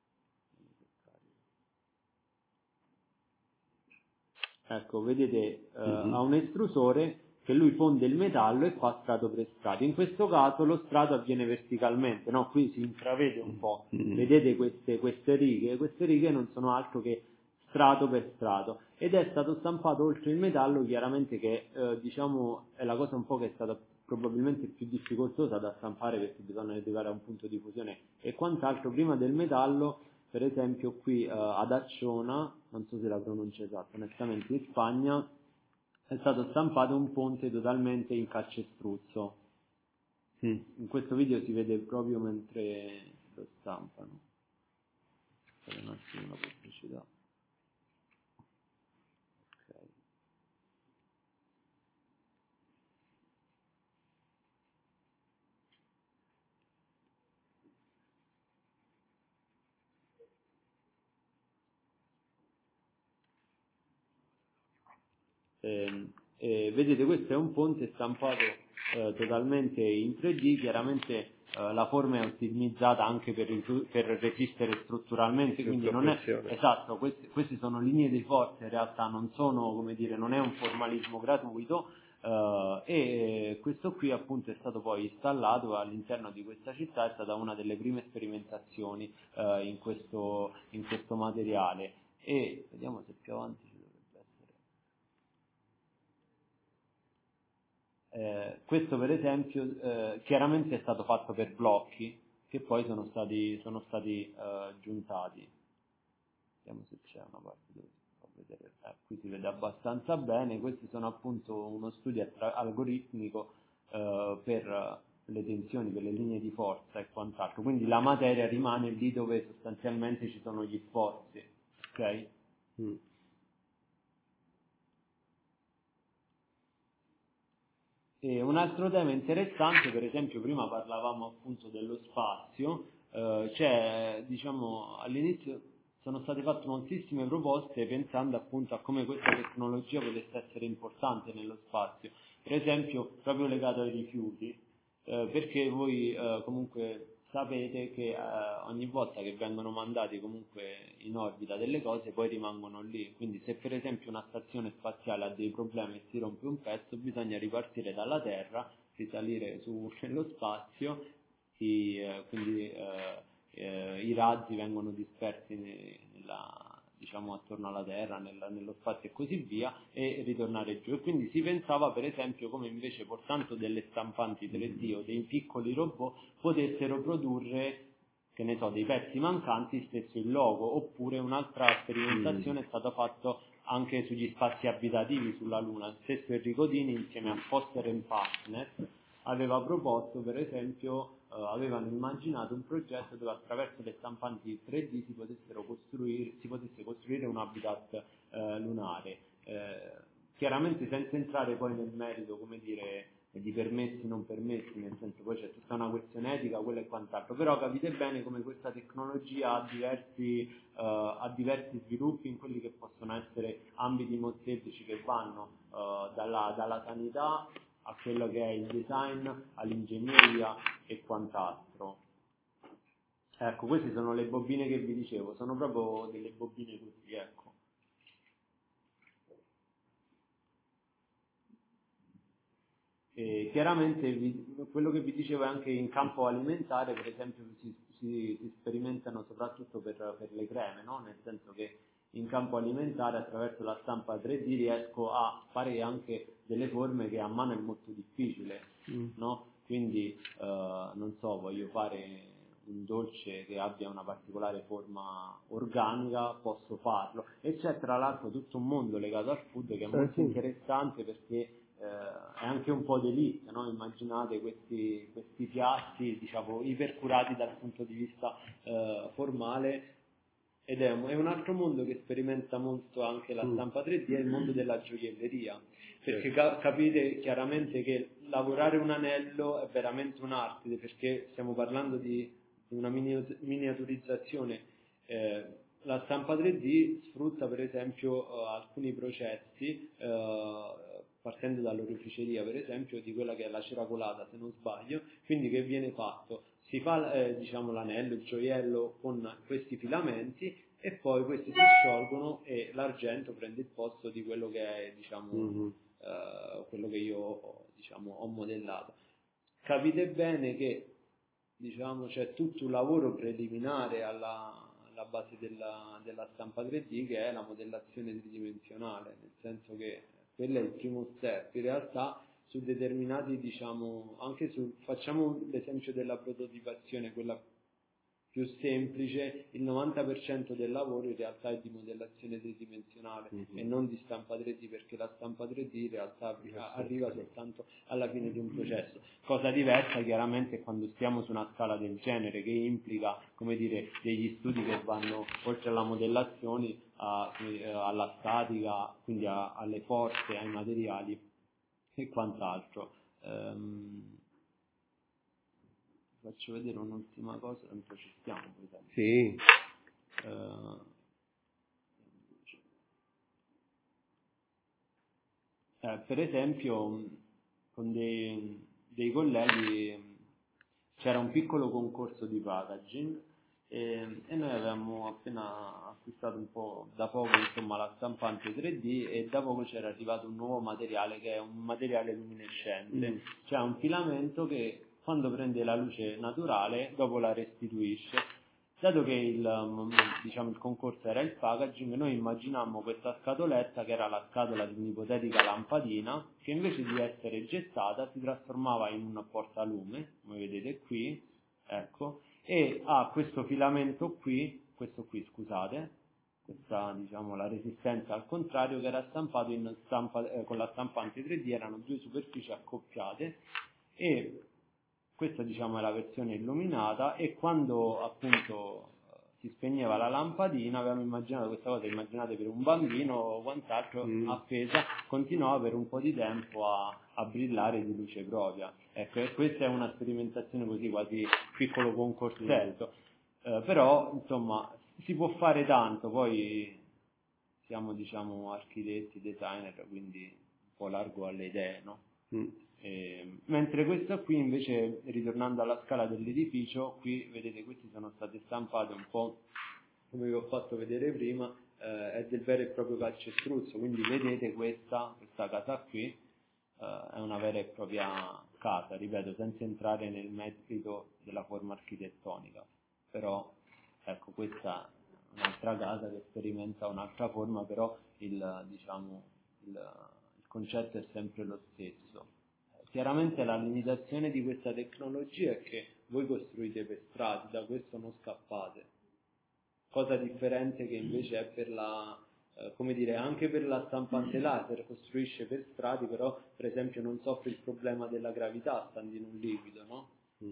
ecco, vedete, ha un estrusore che lui fonde il metallo e fa strato per strato. In questo caso lo strato avviene verticalmente, no? Qui si intravede un po', vedete queste righe non sono altro che strato per strato, ed è stato stampato oltre il metallo, chiaramente, che diciamo è la cosa un po' che è stata probabilmente più difficoltosa da stampare, perché bisogna arrivare a un punto di fusione e quant'altro. Prima del metallo, per esempio qui ad Acciona, non so se la pronuncia esatta, onestamente, in Spagna, è stato stampato un ponte totalmente in calcestruzzo. In questo video si vede proprio mentre lo stampano. Aspetta un attimo la pubblicità. Ok. Vedete, questo è un ponte stampato totalmente in 3D. Chiaramente la forma è ottimizzata anche per resistere strutturalmente, quindi non è esatto, queste sono linee di forza, in realtà non sono, come dire, non è un formalismo gratuito, e questo qui appunto è stato poi installato all'interno di questa città. È stata una delle prime sperimentazioni in questo materiale, e vediamo se più avanti ci dovrebbe essere. Questo per esempio chiaramente è stato fatto per blocchi che poi sono stati giuntati. Vediamo se c'è una parte dove si può vedere. Qui si vede abbastanza bene. Questi sono appunto uno studio algoritmico per le tensioni, per le linee di forza e quant'altro. Quindi la materia rimane lì dove sostanzialmente ci sono gli sforzi, ok? E un altro tema interessante, per esempio, prima parlavamo appunto dello spazio, diciamo, all'inizio sono state fatte moltissime proposte pensando appunto a come questa tecnologia potesse essere importante nello spazio, per esempio proprio legato ai rifiuti, perché voi comunque sapete che ogni volta che vengono mandati comunque in orbita delle cose poi rimangono lì, quindi se per esempio una stazione spaziale ha dei problemi e si rompe un pezzo, bisogna ripartire dalla Terra, risalire su nello spazio, quindi i razzi vengono dispersi diciamo attorno alla Terra, nello spazio e così via, e ritornare giù. E quindi si pensava per esempio come invece portando delle stampanti 3D o dei piccoli robot potessero produrre, che ne so, dei pezzi mancanti, stesso il logo. Oppure un'altra sperimentazione è stata fatta anche sugli spazi abitativi sulla Luna. Stesso Enrico Dini insieme a Foster & Partners aveva proposto, per esempio, avevano immaginato un progetto dove attraverso le stampanti 3D si potesse costruire un habitat lunare, chiaramente senza entrare poi nel merito, come dire, di permessi non permessi, nel senso poi c'è tutta una questione etica, quella e quant'altro, però capite bene come questa tecnologia ha diversi sviluppi in quelli che possono essere ambiti molteplici che vanno dalla sanità a quello che è il design, all'ingegneria e quant'altro. Ecco, queste sono le bobine che vi dicevo, sono proprio delle bobine così, ecco. E chiaramente quello che vi dicevo è anche in campo alimentare, per esempio si sperimentano soprattutto per le creme, no? Nel senso che in campo alimentare attraverso la stampa 3D riesco a fare anche delle forme che a mano è molto difficile, no? Quindi non so, voglio fare un dolce che abbia una particolare forma organica, posso farlo, e c'è tra l'altro tutto un mondo legato al food che è molto interessante, perché è anche un po' d'élite, no? Immaginate questi piatti, diciamo, ipercurati dal punto di vista formale, ed è un altro mondo che sperimenta molto anche la stampa 3D, è il mondo della gioielleria, perché capite chiaramente che lavorare un anello è veramente un'arte, perché stiamo parlando di una miniaturizzazione. La stampa 3D sfrutta per esempio alcuni processi, partendo dall'oreficeria per esempio di quella che è la ceracolata, se non sbaglio. Quindi che viene fatto? Si fa diciamo l'anello, il gioiello con questi filamenti, e poi questi si sciolgono e l'argento prende il posto di quello che è, diciamo, quello che io diciamo ho modellato. Capite bene che, diciamo, c'è tutto un lavoro preliminare alla la base della stampa 3D, che è la modellazione tridimensionale, nel senso che quello è il primo step. In realtà su determinati, diciamo, facciamo l'esempio della prototipazione, quella più semplice, il 90% del lavoro in realtà è di modellazione tridimensionale e non di stampa 3D, perché la stampa 3D in realtà arriva soltanto alla fine di un processo. Cosa diversa chiaramente quando stiamo su una scala del genere, che implica, come dire, degli studi che vanno oltre alla modellazione alla statica, quindi alle forze, ai materiali e quant'altro. Faccio vedere un'ultima cosa, poi ci stiamo. Sì. Per esempio, con dei colleghi c'era un piccolo concorso di packaging e noi avevamo appena acquistato un po' da poco, insomma, la stampante 3D, e da poco c'era arrivato un nuovo materiale che è un materiale luminescente, cioè un filamento che quando prende la luce naturale dopo la restituisce. Dato che il concorso era il packaging, noi immaginammo questa scatoletta, che era la scatola di un'ipotetica lampadina, che invece di essere gettata si trasformava in un portalume, come vedete qui, ecco, e ha questo filamento qui, scusate, questa, diciamo, la resistenza al contrario, che era stampato con la stampante 3D, erano due superfici accoppiate, e questa, diciamo, è la versione illuminata, e quando appunto si spegneva la lampadina, avevamo immaginato questa cosa, immaginate per un bambino o quant'altro, appesa, continuava per un po' di tempo a brillare di luce propria. Ecco, e questa è una sperimentazione così, quasi piccolo concorsetto, però insomma si può fare tanto, poi siamo, diciamo, architetti, designer, quindi un po' largo alle idee, no? Mentre questo qui invece, ritornando alla scala dell'edificio, qui vedete questi sono state stampate un po' come vi ho fatto vedere prima, è del vero e proprio calcestruzzo, quindi vedete questa casa qui è una vera e propria casa, ripeto, senza entrare nel merito della forma architettonica, però ecco, questa è un'altra casa che sperimenta un'altra forma, però il concetto è sempre lo stesso. Chiaramente la limitazione di questa tecnologia è che voi costruite per strati, da questo non scappate. Cosa differente che invece è per come dire, anche per la stampante laser, costruisce per strati, però per esempio non soffre il problema della gravità stando in un liquido, no?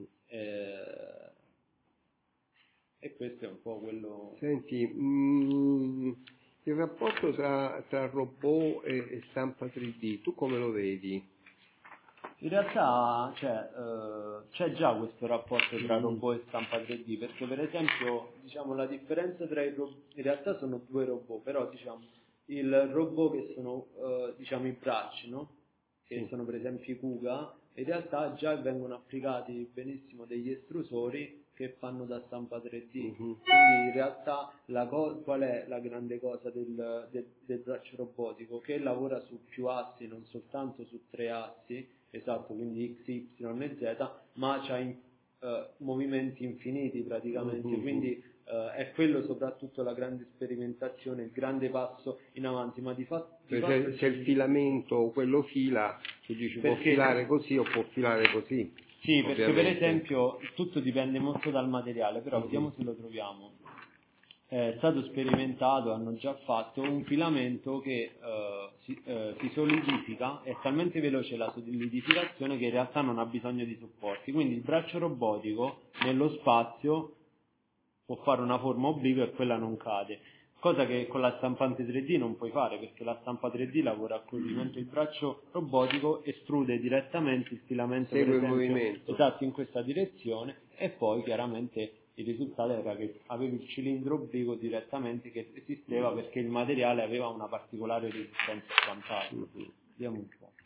E questo è un po' quello... Senti, il rapporto tra robot e stampa 3D, tu come lo vedi? In realtà c'è già questo rapporto tra robot e stampa 3D, perché per esempio, diciamo, la differenza tra i robot, in realtà sono due robot, però diciamo il robot che sono diciamo i bracci, no? Che sono per esempio i Kuga, in realtà già vengono applicati benissimo degli estrusori che fanno da stampa 3D. Quindi in realtà qual è la grande cosa del braccio robotico? Che lavora su più assi, non soltanto su 3 assi, esatto, quindi X, Y e Z, ma c'ha movimenti infiniti praticamente, quindi è quello soprattutto la grande sperimentazione, il grande passo in avanti, ma di fatto... Se il filamento, quello fila, tu dici può filare così o può filare così. Sì, perché per esempio tutto dipende molto dal materiale, però vediamo se lo troviamo. È stato sperimentato, hanno già fatto un filamento che si solidifica, è talmente veloce la solidificazione che in realtà non ha bisogno di supporti, quindi il braccio robotico nello spazio può fare una forma obliqua e quella non cade, cosa che con la stampante 3D non puoi fare, perché la stampa 3D lavora così, mentre il braccio robotico estrude direttamente il filamento, segue per esempio, il movimento, esatto, in questa direzione, e poi chiaramente il risultato era che avevi il cilindro obliquo direttamente che esisteva perché il materiale aveva una particolare resistenza e quant'altro. Vediamo un po'.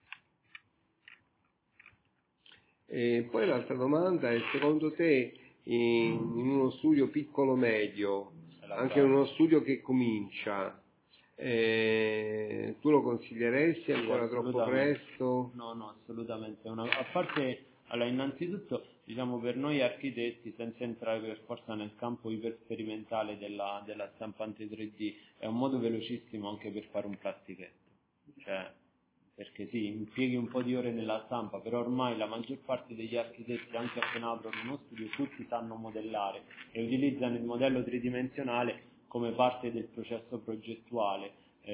E poi l'altra domanda è, secondo te in uno studio piccolo-medio, anche in uno studio che comincia, tu lo consiglieresti ancora troppo presto? No, assolutamente. A parte, allora, innanzitutto diciamo per noi architetti, senza entrare per forza nel campo ipersperimentale della stampante 3D, è un modo velocissimo anche per fare un plastichetto, cioè, perché sì, impieghi un po' di ore nella stampa, però ormai la maggior parte degli architetti, anche appena aprono uno studio, tutti sanno modellare e utilizzano il modello tridimensionale come parte del processo progettuale.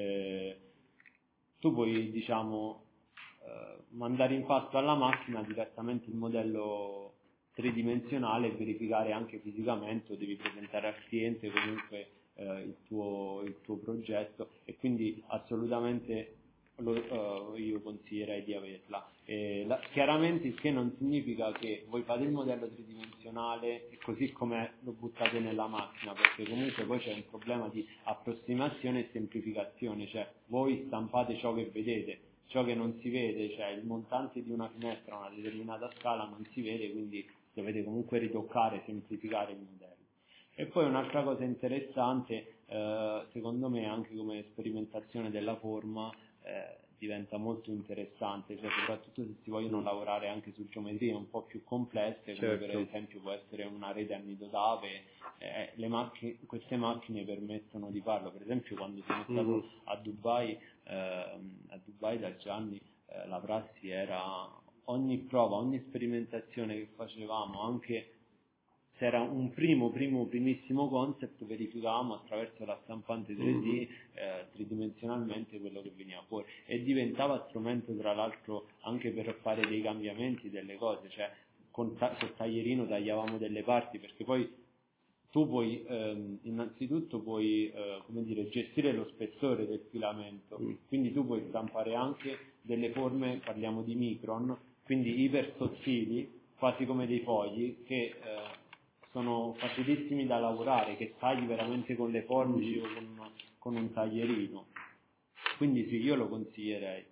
Tu puoi, diciamo, mandare in pasto alla macchina direttamente il modello tridimensionale e verificare anche fisicamente, o devi presentare al cliente comunque il tuo progetto, e quindi assolutamente io consiglierei di averla. Chiaramente il che non significa che voi fate il modello tridimensionale e così come lo buttate nella macchina, perché comunque poi c'è un problema di approssimazione e semplificazione, cioè voi stampate ciò che vedete, ciò che non si vede, cioè il montante di una finestra a una determinata scala non si vede, quindi dovete comunque ritoccare, semplificare il modello. E poi un'altra cosa interessante, secondo me anche come sperimentazione della forma, diventa molto interessante, cioè soprattutto se si vogliono lavorare anche su geometrie un po' più complesse, come per esempio può essere una rete a nido d'ave. Queste macchine permettono di farlo. Per esempio quando sono stato a Dubai da Gianni, la prassi era ogni prova, ogni sperimentazione che facevamo, anche se era un primissimo concept, verificavamo attraverso la stampante 3D tridimensionalmente quello che veniva fuori, e diventava strumento tra l'altro anche per fare dei cambiamenti delle cose, cioè col taglierino tagliavamo delle parti, perché poi tu puoi innanzitutto puoi come dire, gestire lo spessore del filamento, quindi tu puoi stampare anche delle forme, parliamo di micron, quindi iper sottili, quasi come dei fogli, che sono facilissimi da lavorare, che tagli veramente con le forbici o con un taglierino. Quindi sì, io lo consiglierei.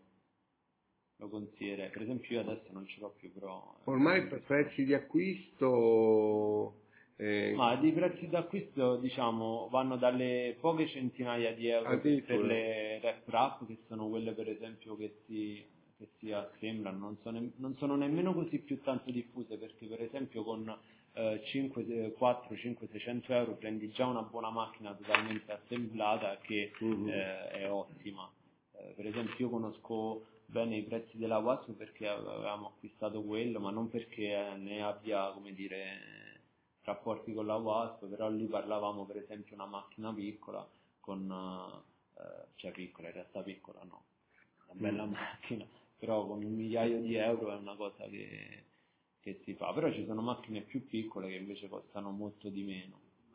Per esempio io adesso non ce l'ho più, però... Ormai prezzi di acquisto... Ma di prezzi d'acquisto, diciamo, vanno dalle poche centinaia di euro per le rep wrap, che sono quelle per esempio che si assemblano, non sono nemmeno così più tanto diffuse, perché per esempio con 600 euro prendi già una buona macchina totalmente assemblata che è ottima. Per esempio io conosco bene i prezzi della Wasp perché avevamo acquistato quello, ma non perché ne abbia, come dire, rapporti con la Wasp, però lì parlavamo per esempio una macchina piccola cioè piccola, in realtà piccola no, una bella macchina, però con 1.000.000 di euro è una cosa che si fa. Però ci sono macchine più piccole che invece costano molto di meno.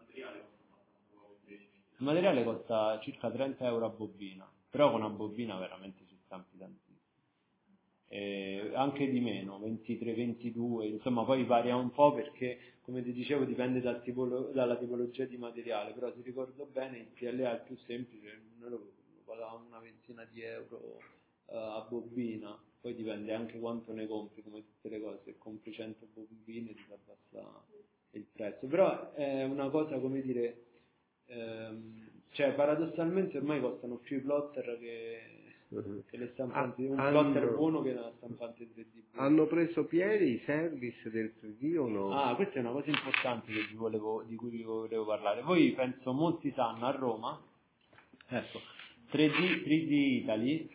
Il materiale costa circa 30 euro a bobina, però con una bobina veramente ci stampi tantissimo. Anche di meno, 23, 22, insomma poi varia un po' perché, come ti dicevo, dipende dalla tipologia di materiale, però se ricordo bene il PLA è il più semplice, noi lo pagavamo una ventina di euro a bobina, poi dipende anche quanto ne compri, come tutte le cose, se compri 100 bobine ti abbassa il prezzo, però è una cosa, come dire, cioè paradossalmente ormai costano più i plotter che le stampanti, un plotter buono che una stampante 3D. Hanno preso piede i service del 3D o no? Ah, questa è una cosa importante che di cui vi volevo parlare. Voi penso molti sanno, a Roma, ecco, 3D Italy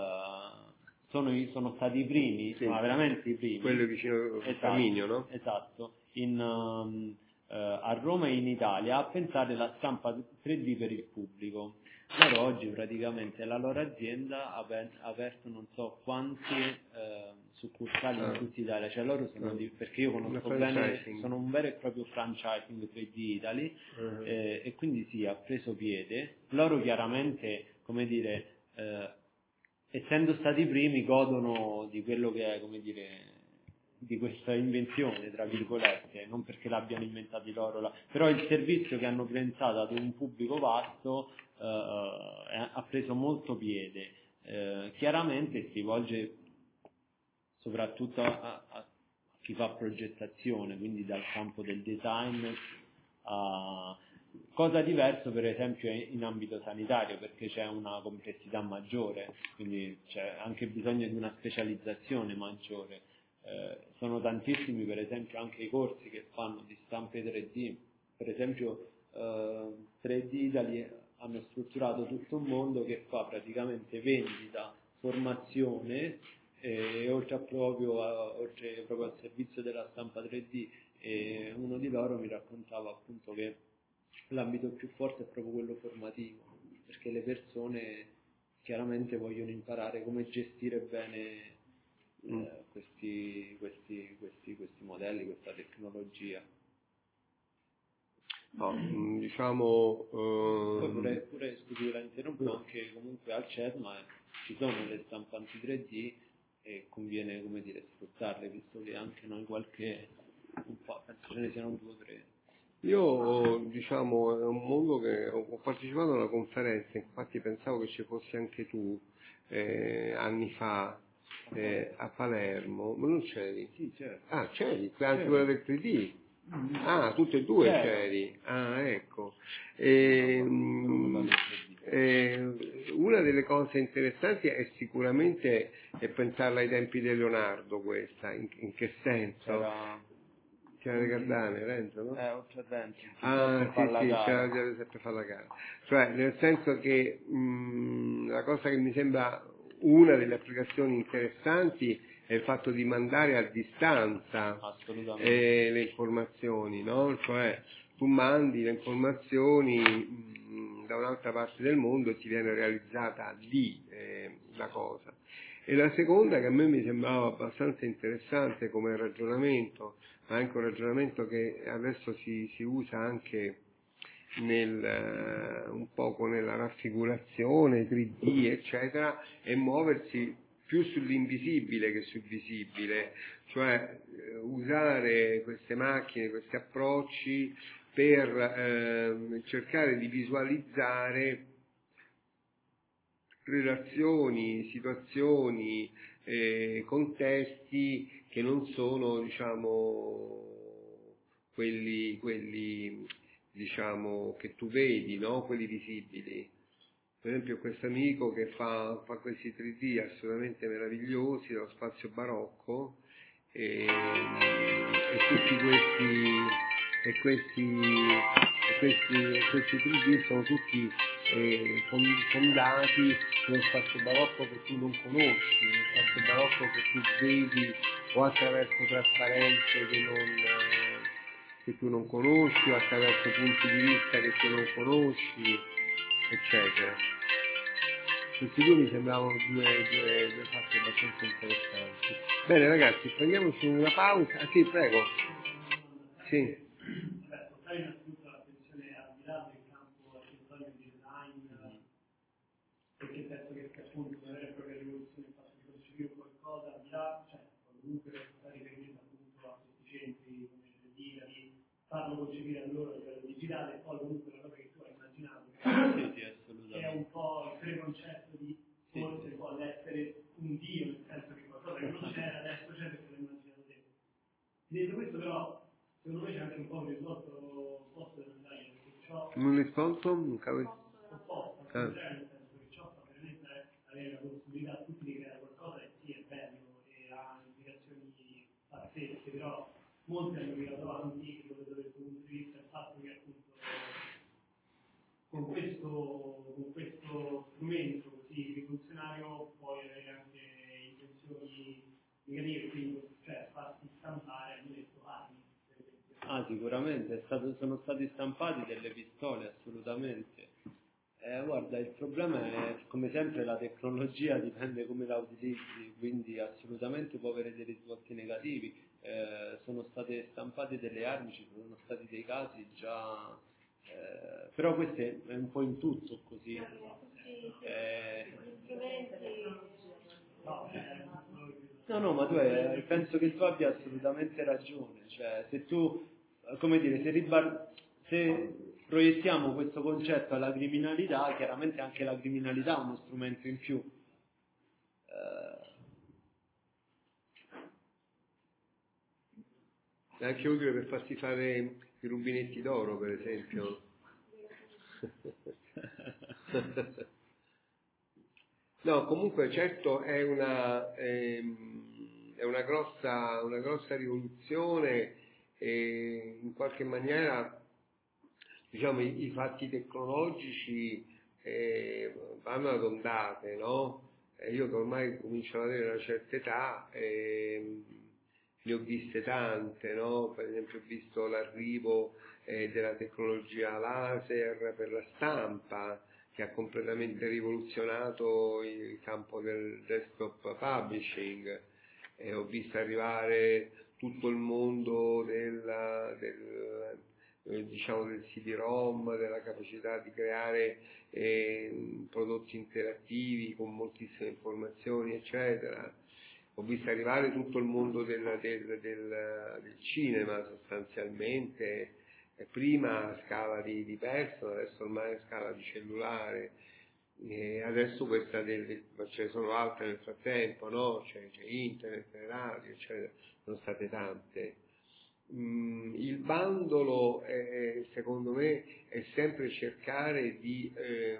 sono stati i primi, sì, ma veramente i primi. Quello vicino al Caminio, no? Esatto, a Roma e in Italia a pensare la stampa 3D per il pubblico. Loro oggi praticamente la loro azienda ha aperto non so quante succursali in tutta Italia, cioè loro sono perché io conosco bene, sono un vero e proprio franchising 3D Italy, e quindi sì, ha preso piede. Loro chiaramente, come dire, essendo stati i primi, godono di quello che è, come dire, di questa invenzione, tra virgolette, non perché l'abbiano inventati loro, però il servizio che hanno pensato ad un pubblico vasto ha preso molto piede. Chiaramente si rivolge soprattutto a chi fa progettazione, quindi dal campo del design a cosa diverso per esempio in ambito sanitario, perché c'è una complessità maggiore, quindi c'è anche bisogno di una specializzazione maggiore. sono tantissimi, per esempio, anche i corsi che fanno di stampe 3D. Per esempio 3D Italy hanno strutturato tutto un mondo che fa praticamente vendita, formazione, oltre proprio al servizio della stampa 3D. E uno di loro mi raccontava appunto che l'ambito più forte è proprio quello formativo, perché le persone chiaramente vogliono imparare come gestire bene questi modelli, questa tecnologia. No, diciamo Poi pure scusi la interrompo, anche comunque al CERMA ci sono le stampanti 3D e conviene, come dire, sfruttarle, visto che anche noi un po', penso ce ne siano 2 o 3. io, diciamo, è un mondo che ho partecipato a una conferenza, infatti pensavo che ci fossi anche tu anni fa a Palermo, ma non c'eri? Sì, certo. Ah, c'eri, anche quella del 3D. Ah, tutte e due c'eri. Ah, ecco. Una delle cose interessanti è sicuramente pensarla ai tempi di Leonardo, questa. In che senso? C'era le Cardane, Renzo, no? Oltre a Renzo. Ah, sì, c'era Giuseppe Fallagara. Cioè, nel senso che la cosa che mi sembra una delle applicazioni interessanti è il fatto di mandare a distanza le informazioni, no? Cioè, tu mandi le informazioni da un'altra parte del mondo e ti viene realizzata lì la cosa. E la seconda, che a me mi sembrava abbastanza interessante come ragionamento, ma anche un ragionamento che adesso si usa anche un poco nella raffigurazione 3D, eccetera, è muoversi più sull'invisibile che sul visibile, cioè usare queste macchine, questi approcci per cercare di visualizzare relazioni, situazioni, contesti che non sono, diciamo, quelli diciamo, che tu vedi, no? Quelli visibili. Per esempio questo amico che fa questi 3D assolutamente meravigliosi dello spazio barocco e tutti questi 3D sono tutti fondati sullo spazio barocco che tu non conosci, uno spazio barocco che tu vedi o attraverso trasparenze che tu non conosci, o attraverso punti di vista che tu non conosci, eccetera. Questi due mi sembravano due fatti abbastanza interessanti. Bene ragazzi, prendiamoci una pausa. Ah, sì, prego. Sì. Portare innanzitutto l'attenzione al di là del campo accessorio di design, perché penso che sia appunto una vera e propria rivoluzione il fatto di concepire qualcosa al di là, cioè comunque fare riferimento appunto a questi centri come 3D, di farlo concepire a loro a livello digitale e poi comunque la cosa che tu hai immaginato che è un po' il preconcetto di forse può essere un dio, nel senso che qualcosa che non c'era adesso c'è perché l'ho immaginato te. Detto questo però secondo me c'è anche un po' un risvolto opposto della medaglia, perché ciò Un risposto? Un cavolo? opposto, nel senso che ciò fa veramente avere la possibilità a tutti di creare qualcosa che sì è bello e ha implicazioni pazzesche, però molti hanno tirato avanti dal punto di vista del fatto che appunto con questo strumento così rivoluzionario puoi avere anche intenzioni negative, quindi cioè farsi stampare almeno armi. Ah, sicuramente, sono stati stampati delle pistole, assolutamente. Guarda, il problema è, come sempre, la tecnologia dipende come la utilizzi, quindi assolutamente può avere dei risvolti negativi. Sono state stampate delle armi, ci sono stati dei casi già, però questo è un po' in tutto così. No, ma penso che tu abbia assolutamente ragione, cioè se tu, come dire, se proiettiamo questo concetto alla criminalità, chiaramente anche la criminalità è uno strumento in più. È anche utile per farsi fare i rubinetti d'oro, per esempio. No, comunque certo è è una grossa rivoluzione e in qualche maniera diciamo i fatti tecnologici vanno ad ondate, no? Io che ormai comincio ad avere una certa età ne ho viste tante, no? Per esempio ho visto l'arrivo della tecnologia laser per la stampa, che ha completamente rivoluzionato il campo del desktop publishing, ho visto arrivare tutto il mondo diciamo del CD-ROM, della capacità di creare prodotti interattivi con moltissime informazioni, eccetera. Ho visto arrivare tutto il mondo del cinema sostanzialmente, prima a scala di personal, adesso ormai a scala di cellulare, adesso ce ne sono altre nel frattempo, no? C'è internet, le radio, eccetera, sono state tante. Il bandolo secondo me è sempre cercare di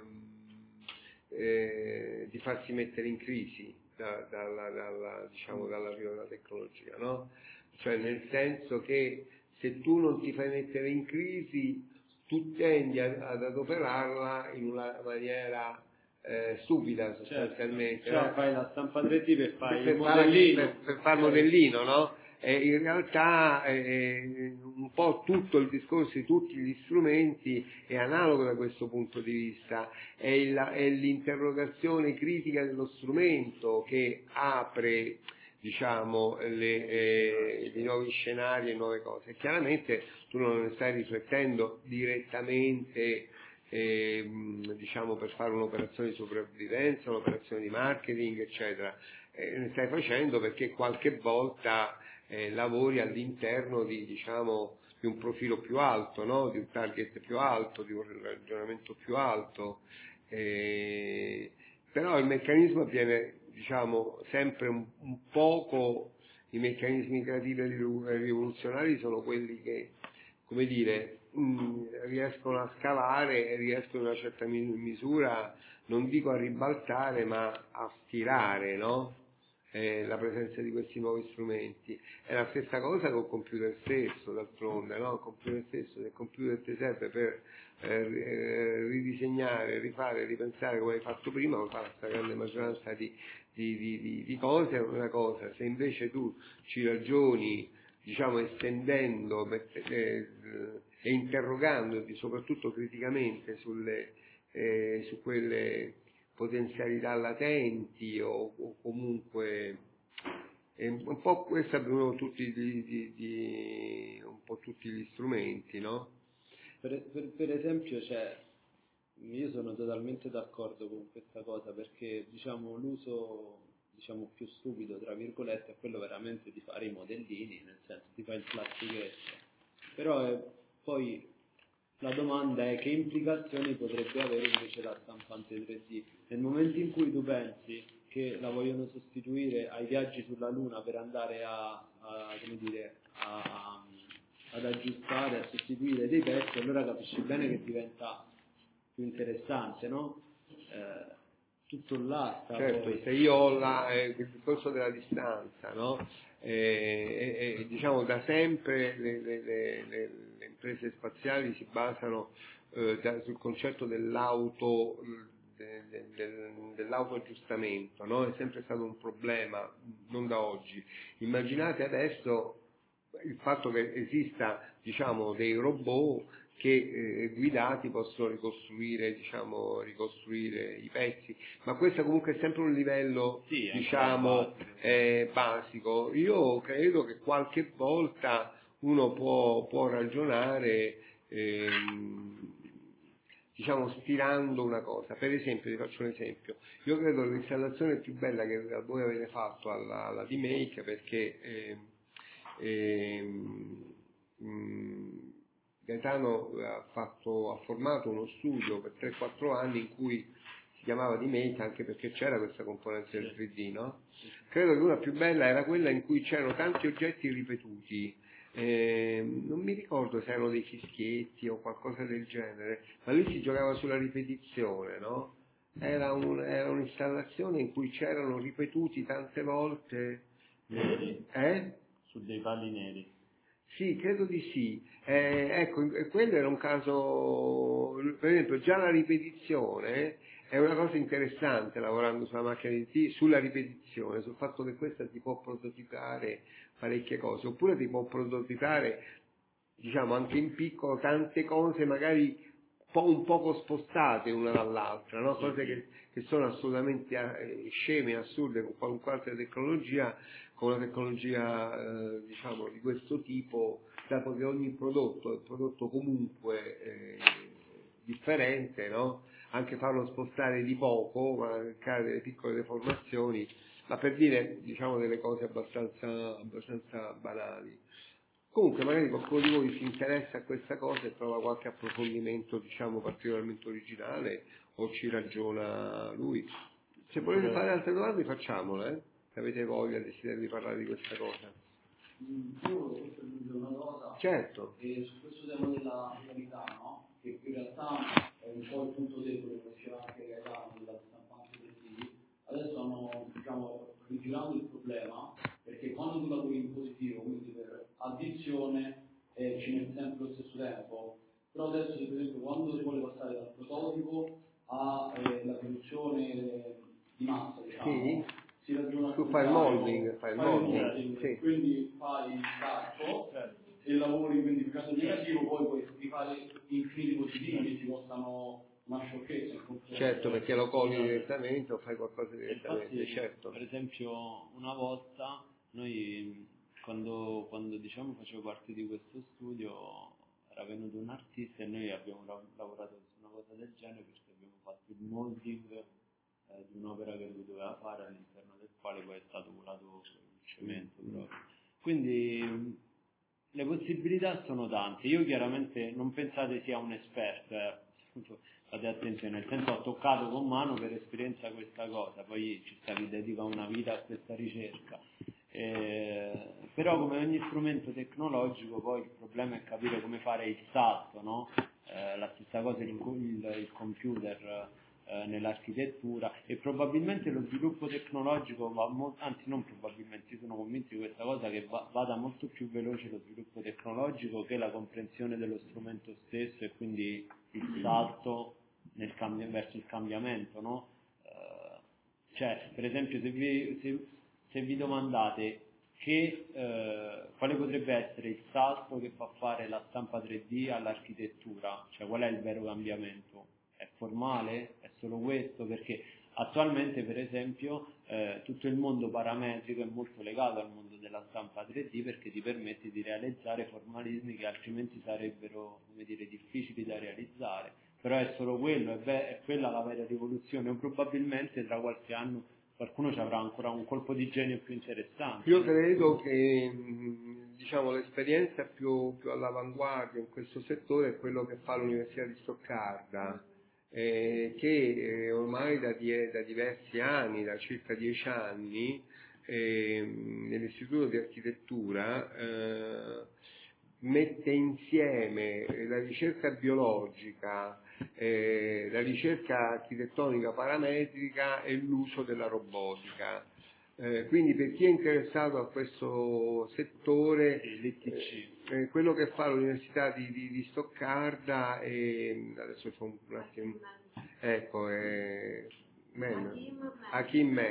farsi mettere in crisi dall'arrivo della tecnologia, no? Cioè nel senso che se tu non ti fai mettere in crisi tu tendi ad adoperarla in una maniera stupida sostanzialmente. Certo. Cioè no? fai la stampa 3D per fare il modellino. Per fare il modellino, no? In realtà un po' tutto il discorso di tutti gli strumenti è analogo da questo punto di vista, è l'interrogazione critica dello strumento che apre diciamo i nuovi scenari e nuove cose. Chiaramente tu non ne stai riflettendo direttamente diciamo per fare un'operazione di sopravvivenza, un'operazione di marketing, eccetera. Ne stai facendo perché qualche volta lavori all'interno di un profilo più alto, no? Di un target più alto, di un ragionamento più alto, però il meccanismo avviene sempre un poco, i meccanismi creativi e rivoluzionari sono quelli che, come dire, riescono a scalare e riescono in una certa misura, non dico a ribaltare, ma a stirare, no? La presenza di questi nuovi strumenti. È la stessa cosa col computer stesso, d'altronde, no? Il computer stesso, se il computer ti serve per ridisegnare, rifare, ripensare come hai fatto prima, lo fa la grande maggioranza di cose, è una cosa. Se invece tu ci ragioni, estendendo e interrogandoti soprattutto criticamente su quelle potenzialità latenti o comunque un po' questo abbiamo tutti un po' tutti gli strumenti, no? Per esempio io sono totalmente d'accordo con questa cosa, perché l'uso più stupido tra virgolette è quello veramente di fare i modellini, nel senso ti fai il plastichetto, però poi la domanda è che implicazioni potrebbe avere invece la stampante 3D nel momento in cui tu pensi che la vogliono sostituire ai viaggi sulla Luna per andare ad aggiustare, a sostituire dei pezzi, allora capisci bene che diventa più interessante, no? Tutto là sta certo, poi. se io ho il discorso della distanza, no? Da sempre le imprese spaziali si basano sul concetto dell'autoaggiustamento, no? È sempre stato un problema, non da oggi. Immaginate adesso il fatto che esista dei robot che guidati possono ricostruire i pezzi, ma questo comunque è sempre un livello basico. Io credo che qualche volta uno può ragionare stirando una cosa. Per esempio, vi faccio un esempio, io credo che l'installazione più bella che voi avete fatto alla D-Make, perché Gaetano ha formato uno studio per 3-4 anni in cui si chiamava D-Make, anche perché c'era questa componente del 3D, no? Credo che una più bella era quella in cui c'erano tanti oggetti ripetuti, non mi ricordo se erano dei fischietti o qualcosa del genere, ma lì si giocava sulla ripetizione, no? Era un'installazione in cui c'erano ripetuti tante volte Neri. Eh? Su dei pali neri. Sì, credo di sì. Ecco, quello era un caso, per esempio, già la ripetizione è una cosa interessante lavorando sulla macchina di T, sulla ripetizione, sul fatto che questa ti può prototipare parecchie cose, oppure ti può prototipare, diciamo, anche in piccolo tante cose magari un poco spostate una dall'altra, no? Cose che sono assolutamente sceme, assurde con qualunque altra tecnologia, con una tecnologia diciamo di questo tipo, dato che ogni prodotto è un prodotto comunque differente, no? Anche farlo spostare di poco, ma creare delle piccole deformazioni, ma per dire diciamo delle cose abbastanza banali. Comunque magari qualcuno di voi si interessa a questa cosa e trova qualche approfondimento diciamo particolarmente originale o ci ragiona lui. Se volete fare altre domande facciamole, se avete voglia e desiderio di parlare di questa cosa. Io volevo aggiungere una cosa. Certo. Su questo tema della qualità, no? Che in realtà è un po' il punto debole che faceva anche Gaetano della stampante 3D. Adesso hanno, diciamo, rigirato il problema, perché quando tu lavori in positivo, quindi per addizione, ci metti sempre lo stesso tempo. Però adesso, per esempio, quando si vuole passare dal prototipo alla produzione di massa, diciamo, Sì. si ragiona Tu fai il molding, sì. Quindi fai il calco e lavori quindi in caso negativo, poi puoi rifare infiniti positivi che ti costano una sciocchezza. Certo, perché lo cogli direttamente o fai qualcosa direttamente. Infatti, certo. Per esempio, una volta noi quando diciamo facevo parte di questo studio era venuto un artista e noi abbiamo lavorato su una cosa del genere, perché abbiamo fatto il molding di un'opera che lui doveva fare, all'interno del quale poi è stato curato il cemento proprio. Quindi le possibilità sono tante. Io chiaramente non pensate sia un esperto, fate attenzione, nel senso ho toccato con mano per esperienza questa cosa, poi ci si dedica una vita a questa ricerca. Però come ogni strumento tecnologico poi il problema è capire come fare il salto, no? La stessa cosa il computer nell'architettura, e probabilmente lo sviluppo tecnologico anzi non probabilmente, io sono convinto di questa cosa, che vada molto più veloce lo sviluppo tecnologico che la comprensione dello strumento stesso, e quindi il salto verso il cambiamento, no? Cioè, per esempio, se vi domandate quale potrebbe essere il salto che fa fare la stampa 3D all'architettura, cioè qual è il vero cambiamento? È formale? È solo questo? Perché attualmente, per esempio, tutto il mondo parametrico è molto legato al mondo della stampa 3D, perché ti permette di realizzare formalismi che altrimenti sarebbero, come dire, difficili da realizzare. Però è solo quello, è quella la vera rivoluzione, o probabilmente tra qualche anno qualcuno ci avrà ancora un colpo di genio più interessante. Io credo che diciamo, l'esperienza più all'avanguardia in questo settore è quello che fa l'Università di Stoccarda, che ormai da diversi anni, da circa 10 anni, nell'Istituto di Architettura mette insieme la ricerca biologica, la ricerca architettonica parametrica e l'uso della robotica. Quindi per chi è interessato a questo settore, quello che fa l'Università di Stoccarda, adesso c'è un attimo, ecco, Hakim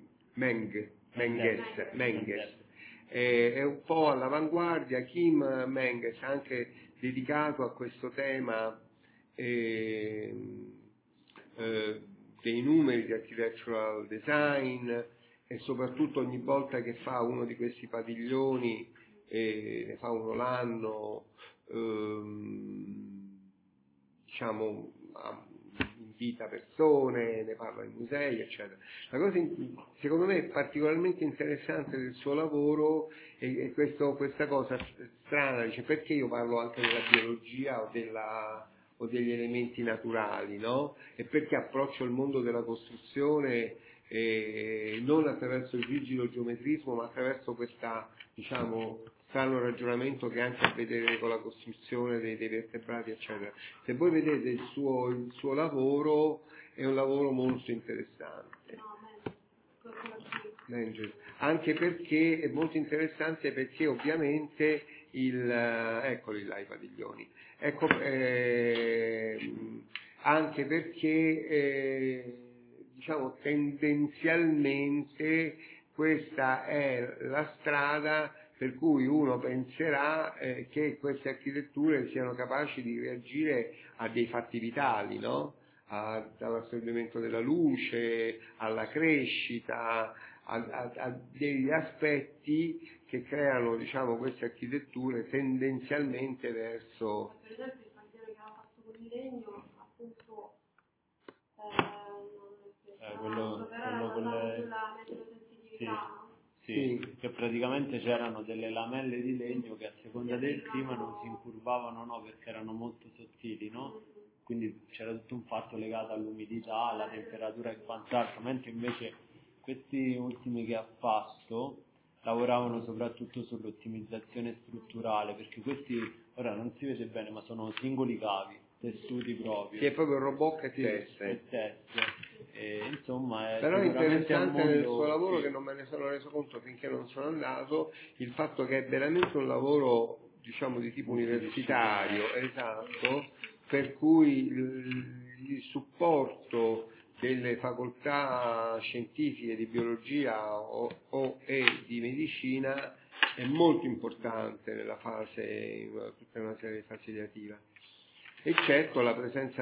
Menges, è un po' all'avanguardia. Hakim Menges ha anche dedicato a questo tema dei numeri di architectural design, e soprattutto ogni volta che fa uno di questi padiglioni, ne fa uno l'anno, diciamo invita persone, ne parla ai musei, eccetera. La cosa secondo me particolarmente interessante del suo lavoro è questa cosa strana, dice: perché io parlo anche della biologia o degli elementi naturali, no? E perché approccio il mondo della costruzione non attraverso il rigido geometrismo, ma attraverso questa, diciamo, strano ragionamento che ha anche a vedere con la costruzione dei vertebrati, eccetera. Se voi vedete il suo lavoro, è un lavoro molto interessante. Anche perché è molto interessante, perché ovviamente eccoli là i padiglioni, ecco, anche perché diciamo tendenzialmente questa è la strada per cui uno penserà che queste architetture siano capaci di reagire a dei fatti vitali, no? All'assorbimento della luce, alla crescita, a degli aspetti che creano, diciamo, queste architetture tendenzialmente verso... Per esempio il cantiere che aveva fatto con il legno, appunto, quello con le... sulla meteorosensitività, no? Sì, che praticamente c'erano delle lamelle di legno che a seconda del clima non si incurvavano, no, perché erano molto sottili, no? Quindi c'era tutto un fatto legato all'umidità, alla temperatura e quant'altro, mentre invece questi ultimi che ha fatto lavoravano soprattutto sull'ottimizzazione strutturale, perché questi, ora non si vede bene, ma sono singoli cavi, tessuti proprio. Sì, è proprio robot che e teste. Insomma, è però è interessante nel suo lavoro, sì, che non me ne sono reso conto finché non sono andato, il fatto che è veramente un lavoro, diciamo, di tipo universitario, esatto, per cui il supporto delle facoltà scientifiche di biologia e di medicina è molto importante nella fase, in tutta una serie di fasi ideativa. E certo la presenza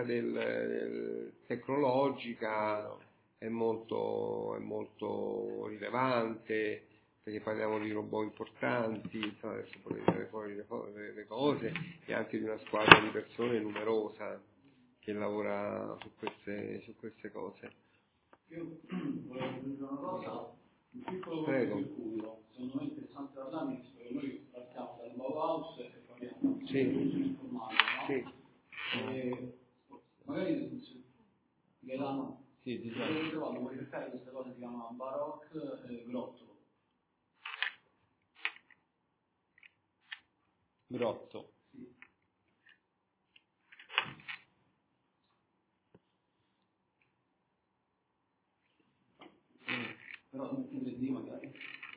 tecnologica è molto rilevante, perché parliamo di robot importanti, insomma, adesso potete vedere fuori le cose, e anche di una squadra di persone numerosa che lavora su queste cose. Io volevo aggiungere una cosa, un piccolo Prego. circuito, secondo me è interessante parlarne, visto che noi partiamo dal Bauhaus e parliamo di Sì. rivoluzione informatica, no? Sì. Magari Gaetano, sì, se avete trovato, vuoi cercare questa cosa si chiama Baroque Grotto. Grotto. Sì. Però metti 3D magari.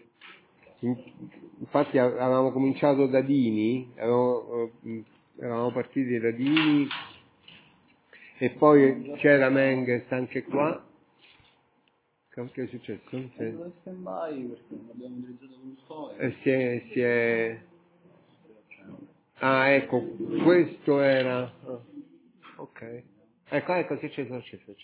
Infatti avevamo cominciato da Dini, eravamo partiti da Dini, e poi c'era Menges anche qua. Che è successo? Lo stand-by perché non abbiamo utilizzato con storia. E si è... Ah, ecco, questo era... ok. Ecco, si è acceso.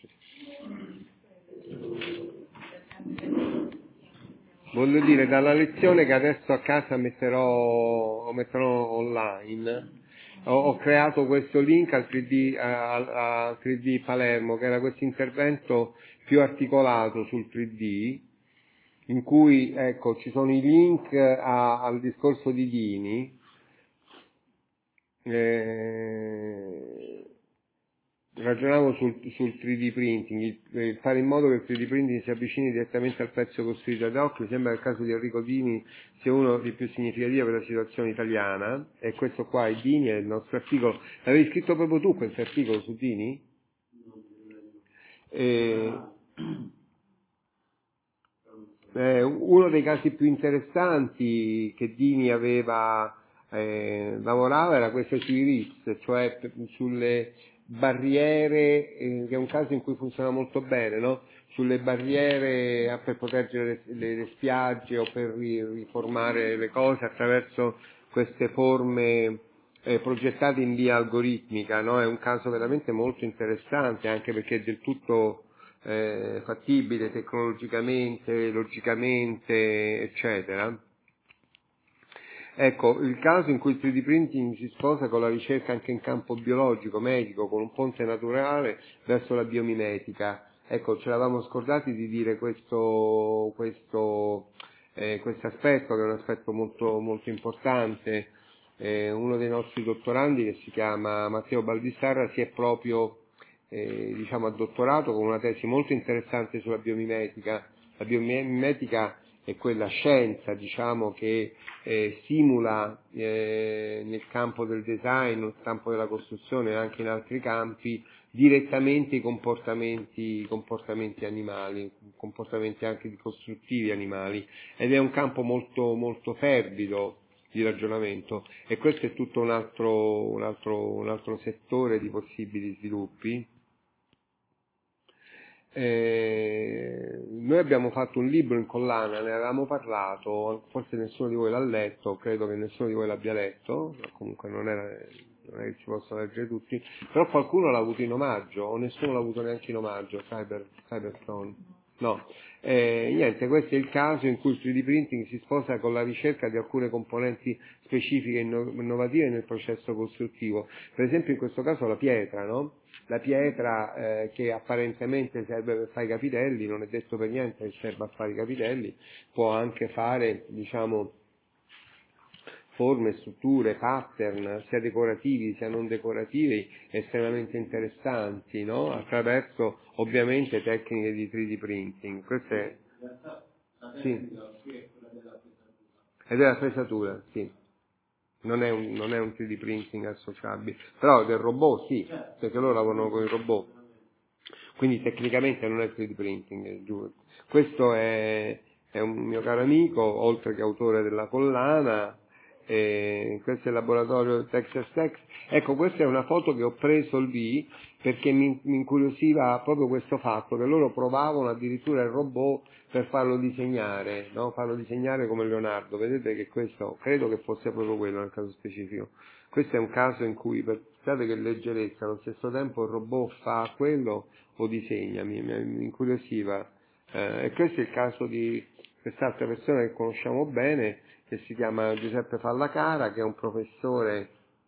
Voglio dire, dalla lezione che adesso a casa metterò online, ho creato questo link al 3D, al 3D Palermo, che era questo intervento più articolato sul 3D, in cui, ecco, ci sono i link al discorso di Dini, ragionavo sul 3D printing, fare in modo che il 3D printing si avvicini direttamente al pezzo costruito ad hoc. Mi sembra che il caso di Enrico Dini sia uno dei più significativi per la situazione italiana, e questo qua è Dini, è il nostro articolo. L'avevi scritto proprio tu questo articolo su Dini? Uno dei casi più interessanti che Dini lavorava era questo sui RIS, cioè sulle barriere, che è un caso in cui funziona molto bene, no? Sulle barriere per proteggere le spiagge o per riformare le cose attraverso queste forme progettate in via algoritmica, no? È un caso veramente molto interessante, anche perché è del tutto fattibile tecnologicamente, logicamente, eccetera. Ecco, il caso in cui il 3D printing si sposa con la ricerca anche in campo biologico, medico, con un ponte naturale verso la biomimetica. Ecco, ce l'avevamo scordati di dire questo aspetto, che è un aspetto molto, molto importante. Uno dei nostri dottorandi, che si chiama Matteo Baldissarra, si è proprio addottorato con una tesi molto interessante sulla biomimetica. La biomimetica è quella scienza, che simula nel campo del design, nel campo della costruzione e anche in altri campi, direttamente i comportamenti animali, comportamenti anche costruttivi animali, ed è un campo molto, molto fervido di ragionamento, e questo è tutto un altro settore di possibili sviluppi. Noi abbiamo fatto un libro in collana, ne avevamo parlato, forse nessuno di voi l'ha letto, credo che nessuno di voi l'abbia letto, comunque non è che si possono leggere tutti, però qualcuno l'ha avuto in omaggio, o nessuno l'ha avuto neanche in omaggio, Cyberstone. No. Niente, questo è il caso in cui il 3D printing si sposa con la ricerca di alcune componenti specifiche e innovative nel processo costruttivo. Per esempio in questo caso la pietra, no? La pietra che apparentemente serve per fare i capitelli, non è detto per niente che serva a fare i capitelli, può anche fare, diciamo, forme, strutture, pattern, sia decorativi sia non decorativi, estremamente interessanti, no? Attraverso ovviamente tecniche di 3D printing. Questa è... Sì. È della fresatura, sì. Non è un 3D printing associabile, però del robot sì, perché loro lavorano con i robot. Quindi tecnicamente non è 3D printing, giuro. Questo è un mio caro amico, oltre che autore della collana. Questo è il laboratorio Texas Tech. Ecco, questa è una foto che ho preso lì perché mi incuriosiva proprio questo fatto, che loro provavano addirittura il robot per farlo disegnare, no? Farlo disegnare come Leonardo. Vedete che questo, credo che fosse proprio quello nel caso specifico. Questo è un caso in cui, pensate che leggerezza, allo stesso tempo il robot fa quello o disegna, mi incuriosiva. E questo è il caso di quest'altra persona che conosciamo bene, che si chiama Giuseppe Fallacara, che è un professore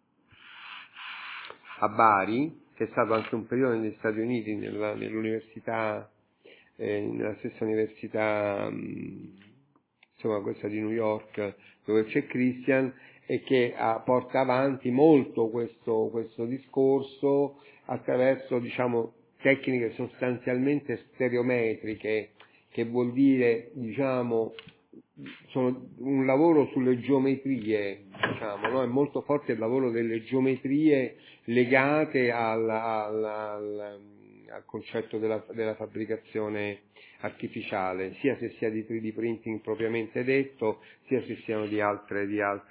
a Bari, che è stato anche un periodo negli Stati Uniti, nell'università, nella stessa università, insomma questa di New York, dove c'è Christian, e che porta avanti molto questo discorso attraverso, diciamo, tecniche sostanzialmente stereometriche, che vuol dire, diciamo, sono un lavoro sulle geometrie, diciamo, no? È molto forte il lavoro delle geometrie legate al concetto della fabbricazione artificiale, sia se sia di 3D printing propriamente detto, sia se siano di altre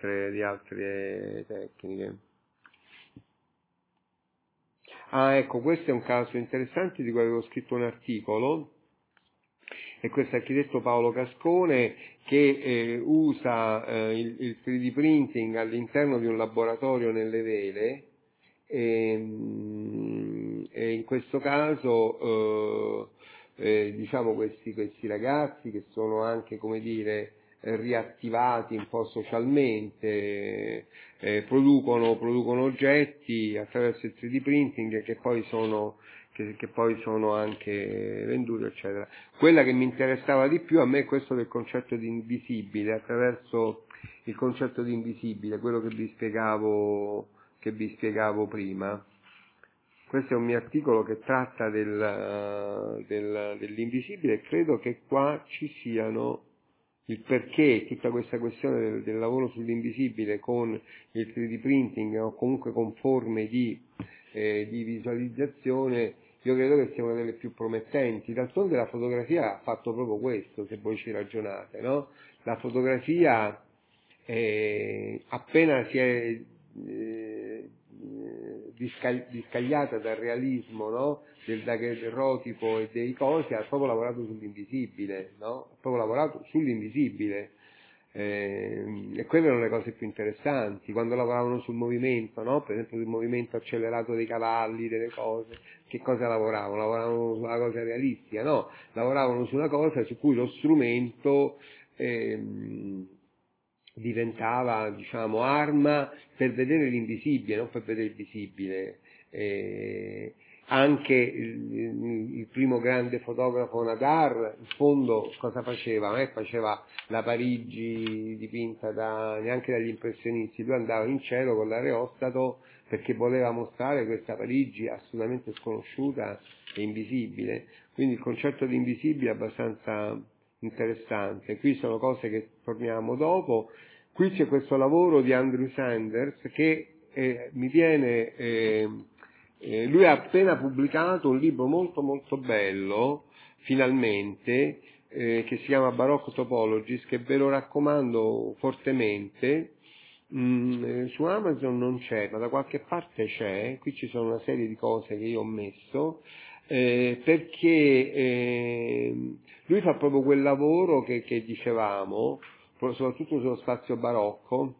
tecniche. Ecco, questo è un caso interessante di cui avevo scritto un articolo, e questo architetto Paolo Cascone che usa il 3D printing all'interno di un laboratorio nelle Vele, e in questo caso diciamo questi ragazzi, che sono anche, come dire, riattivati un po' socialmente, producono oggetti attraverso il 3D printing che poi sono anche venduti, eccetera. Quella che mi interessava di più a me è questo del concetto di invisibile, attraverso il concetto di invisibile, quello che vi spiegavo prima. Questo è un mio articolo che tratta dell'invisibile, e credo che qua ci siano il perché tutta questa questione del lavoro sull'invisibile con il 3D printing, o comunque con forme di visualizzazione. Io credo che sia una delle più promettenti. D'altronde la fotografia ha fatto proprio questo, se voi ci ragionate, no? La fotografia appena si è discagliata dal realismo, no? Del daguerrotipo e dei cosi, ha proprio lavorato sull'invisibile, no? Ha proprio lavorato sull'invisibile. E quelle erano le cose più interessanti, quando lavoravano sul movimento, no? Per esempio sul movimento accelerato dei cavalli, delle cose. Che cosa lavoravano? Lavoravano su una cosa realistica? No, lavoravano su una cosa su cui lo strumento diventava, diciamo, arma per vedere l'invisibile, non per vedere il visibile. Anche il primo grande fotografo Nadar, in fondo cosa faceva? Faceva la Parigi dipinta neanche dagli impressionisti, lui andava in cielo con l'aerostato perché voleva mostrare questa Parigi assolutamente sconosciuta e invisibile. Quindi il concetto di invisibile è abbastanza interessante. Qui sono cose che torniamo dopo. Qui c'è questo lavoro di Andrew Sanders che mi viene Lui ha appena pubblicato un libro molto molto bello, finalmente, che si chiama Baroque Topologies, che ve lo raccomando fortemente. Su Amazon non c'è, ma da qualche parte c'è. Qui ci sono una serie di cose che io ho messo, perché lui fa proprio quel lavoro che dicevamo, soprattutto sullo spazio barocco,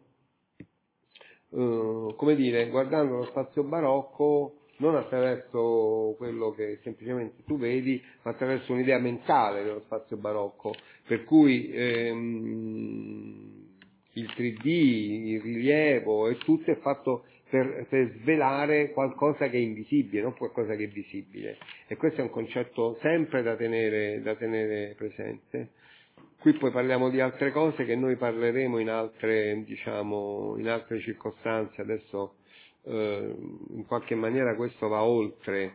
come dire, guardando lo spazio barocco non attraverso quello che semplicemente tu vedi, ma attraverso un'idea mentale dello spazio barocco, per cui il 3D, il rilievo e tutto è fatto per svelare qualcosa che è invisibile, non qualcosa che è visibile. E questo è un concetto sempre da tenere presente. Qui poi parliamo di altre cose che noi parleremo in altre circostanze. Adesso in qualche maniera questo va oltre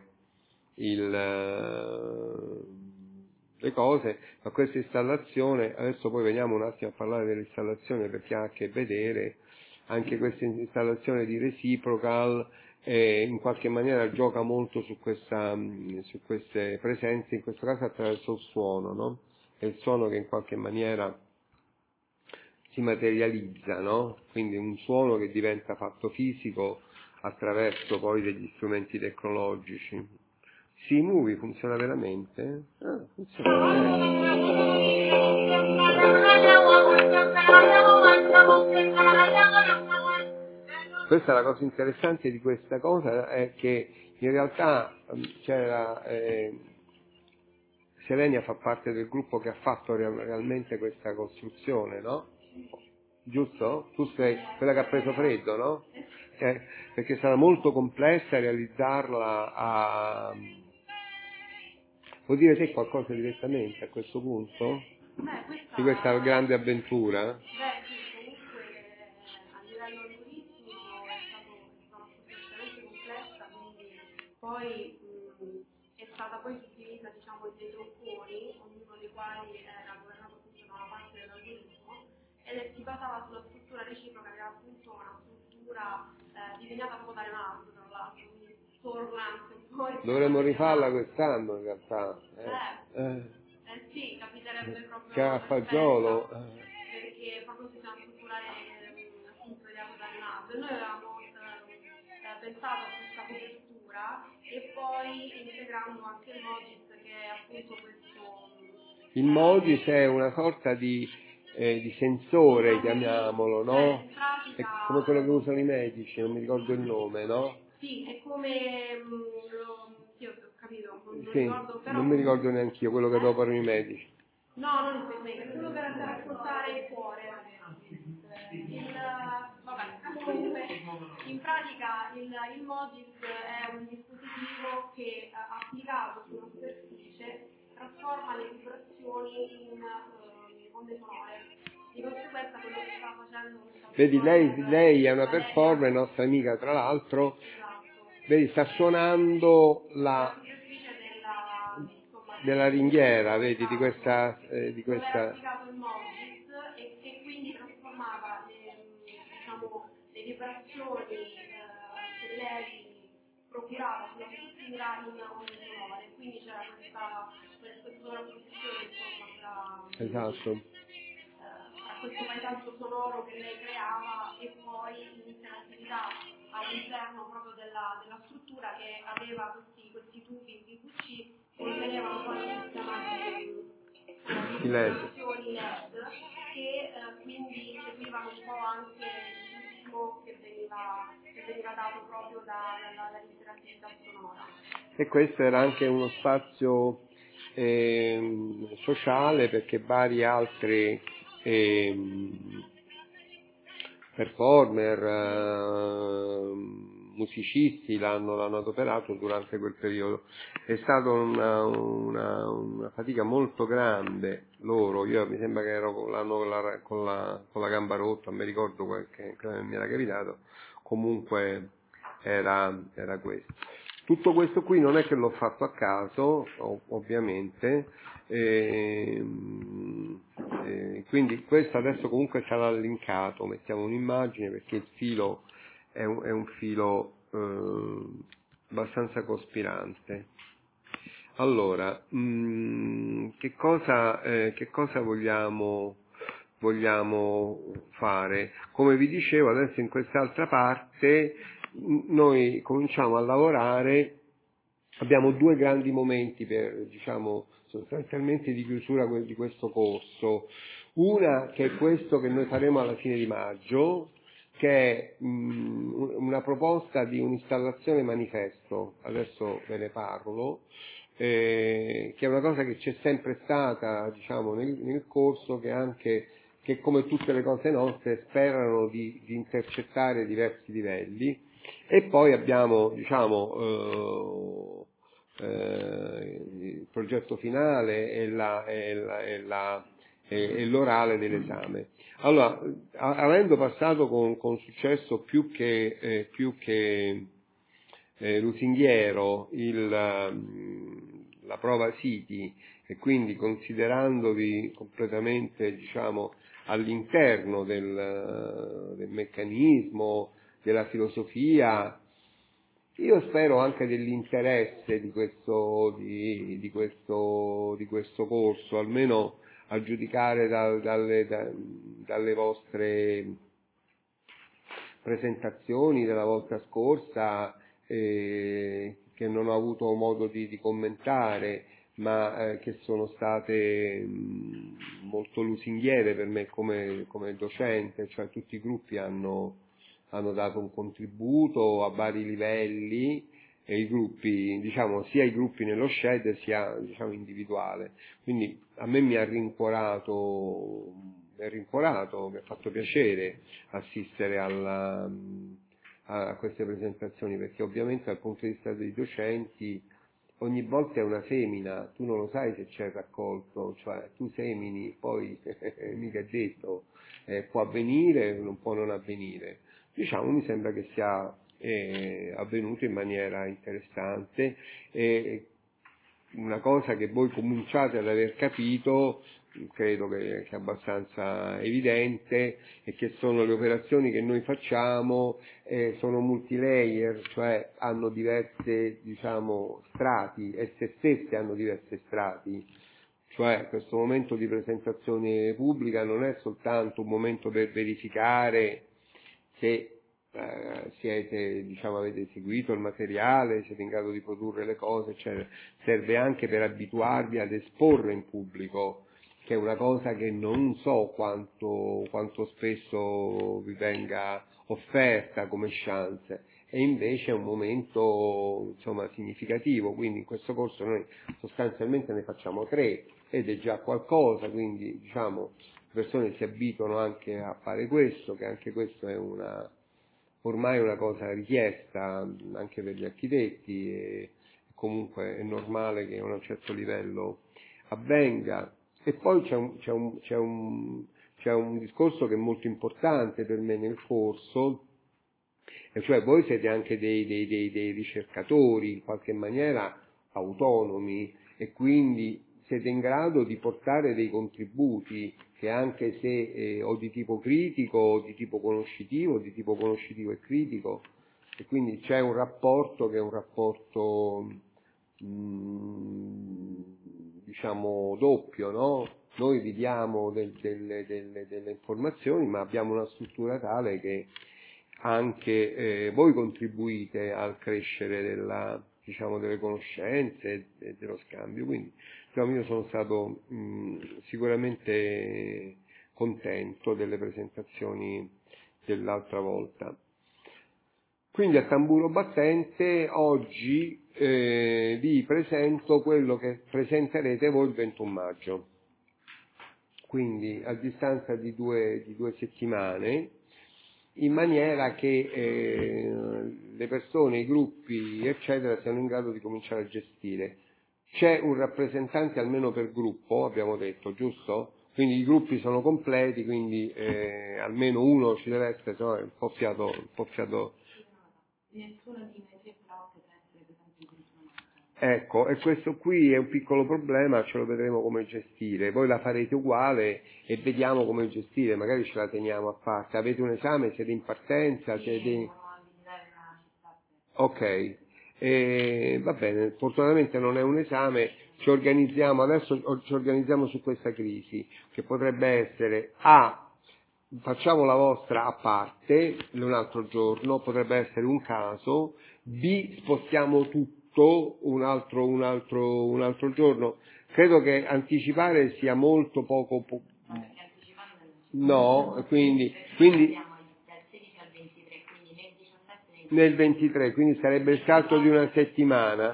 le cose, ma questa installazione, adesso poi veniamo un attimo a parlare dell'installazione perché ha a che vedere, anche questa installazione di reciprocal in qualche maniera gioca molto su queste presenze, in questo caso attraverso il suono, no? È il suono che in qualche maniera si materializza, no? Quindi un suono che diventa fatto fisico attraverso poi degli strumenti tecnologici. Movie funziona veramente? Ah, funziona. Questa è la cosa interessante di questa cosa, è che in realtà c'era Selenia fa parte del gruppo che ha fatto realmente questa costruzione, no? Giusto? Tu sei quella che ha preso freddo, no? Perché sarà molto complessa realizzarla Vuol dire te qualcosa direttamente a questo punto? Di questa grande avventura? Sì, comunque a livello linguistico è stata sufficientemente complessa, quindi poi è stata poi suddivisa diciamo in dei tronconi, ognuno dei quali era governato appunto da una parte dell'algoritmo si basava sulla struttura reciproca che era appunto una struttura disegnata proprio da Leonardo tra l'altro, quindi torna anche un po'. Dovremmo rifarla quest'anno in realtà. Sì, capiterebbe proprio che a Fagiolo. Perché proprio si sa strutturare appunto ideato da Leonardo. E noi avevamo pensato a questa copertura e poi integrando anche il Mogis che è appunto questo. Il Mogis è una sorta di sensore, chiamiamolo, no? È come quello che usano i medici, non mi ricordo il nome, no? Sì, è come sì, ho capito, non sì, ricordo, però non mi ricordo neanche io quello che adoperano i medici. No, non per me, è quello per ascoltare il cuore. Comunque, in pratica il Mogis è un dispositivo che applicato su una superficie trasforma le vibrazioni in onde sonore. Di conseguenza quello che sta facendo vedi, lei è una performer, nostra amica tra l'altro, esatto. Vedi, sta suonando della ringhiera, vedi, di questa dove era applicato il Mogis e quindi trasformava le vibrazioni che lei procurava sulla struttura in onde sonore, quindi c'era questa sovrapposizione insomma esatto. tra questo paesaggio sonoro che lei creava e poi l'interattività all'interno proprio della struttura che aveva questi tubi in PVC contenevano poi un sistema di illuminazioni LED che quindi seguivano un po' anche il ritmo che veniva dato proprio dall'interattività sonora. E questo era anche uno spazio sociale perché vari altri performer, musicisti l'hanno adoperato durante quel periodo. È stata una fatica molto grande loro, io mi sembra che ero con la gamba rotta, non mi ricordo che mi era capitato, comunque era questo. Tutto questo qui non è che l'ho fatto a caso, ovviamente, quindi questo adesso comunque sarà linkato, mettiamo un'immagine perché il filo è un filo abbastanza cospirante. Allora, che cosa vogliamo fare? Come vi dicevo, adesso in quest'altra parte noi cominciamo a lavorare. Abbiamo due grandi momenti per, sostanzialmente di chiusura di questo corso. Una che è questo che noi faremo alla fine di maggio, che è una proposta di un'installazione manifesto, adesso ve ne parlo, che è una cosa che c'è sempre stata, nel corso, che come tutte le cose nostre sperano di intercettare diversi livelli. E poi abbiamo, il progetto finale e l'orale dell'esame. Allora, avendo passato con successo più che lusinghiero la prova siti, e quindi considerandovi completamente all'interno del meccanismo, della filosofia, io spero anche dell'interesse di questo corso, almeno a giudicare dalle vostre presentazioni della volta scorsa, che non ho avuto modo di commentare, ma che sono state molto lusinghiere per me come docente, cioè tutti i gruppi hanno dato un contributo a vari livelli, e i gruppi, sia i gruppi nello SHED sia individuale. Quindi a me mi ha rincuorato, mi ha fatto piacere assistere a queste presentazioni, perché ovviamente dal punto di vista dei docenti ogni volta è una semina, tu non lo sai se c'è il raccolto, cioè tu semini, poi mica è detto, può avvenire, non può non avvenire. Mi sembra che sia avvenuto in maniera interessante, e una cosa che voi cominciate ad aver capito, credo che è abbastanza evidente, è che sono le operazioni che noi facciamo, sono multilayer, cioè hanno diverse strati, esse stesse hanno diversi strati. Cioè questo momento di presentazione pubblica non è soltanto un momento per verificare se avete seguito il materiale, siete in grado di produrre le cose, eccetera. Serve anche per abituarvi ad esporre in pubblico, che è una cosa che non so quanto spesso vi venga offerta come chance, e invece è un momento significativo. Quindi in questo corso noi sostanzialmente ne facciamo 3, ed è già qualcosa, quindi le persone si abituano anche a fare questo, che anche questo è ormai una cosa richiesta anche per gli architetti, e comunque è normale che a un certo livello avvenga. E poi c'è un discorso che è molto importante per me nel corso, e cioè voi siete anche dei ricercatori in qualche maniera autonomi, e quindi siete in grado di portare dei contributi che, anche se o di tipo critico o di tipo conoscitivo e critico, e quindi c'è un rapporto che è un rapporto doppio, no? Noi vi diamo delle informazioni, ma abbiamo una struttura tale che anche voi contribuite al crescere delle conoscenze e dello scambio. Quindi io sono stato sicuramente contento delle presentazioni dell'altra volta. Quindi a tamburo battente oggi vi presento quello che presenterete voi il 21 maggio. Quindi a distanza di due settimane, in maniera che le persone, i gruppi, eccetera, siano in grado di cominciare a gestire. C'è un rappresentante almeno per gruppo, abbiamo detto, giusto? Quindi i gruppi sono completi, quindi almeno uno ci deve essere, se no è un po' fiato. Nessuno di noi tre blocchi deve essere presente in gruppo. Ecco, e questo qui è un piccolo problema, ce lo vedremo come gestire. Voi la farete uguale e vediamo come gestire, magari ce la teniamo a parte. Avete un esame, siete in partenza, Sì, siete... no, Ok, Va bene, fortunatamente non è un esame, adesso ci organizziamo su questa crisi, che potrebbe essere facciamo la vostra a parte un altro giorno, potrebbe essere un caso, B, spostiamo tutto un altro giorno. Credo che anticipare sia molto poco. No, quindi dal 16 al 23, quindi nel 17 nel 23, quindi sarebbe il salto di una settimana.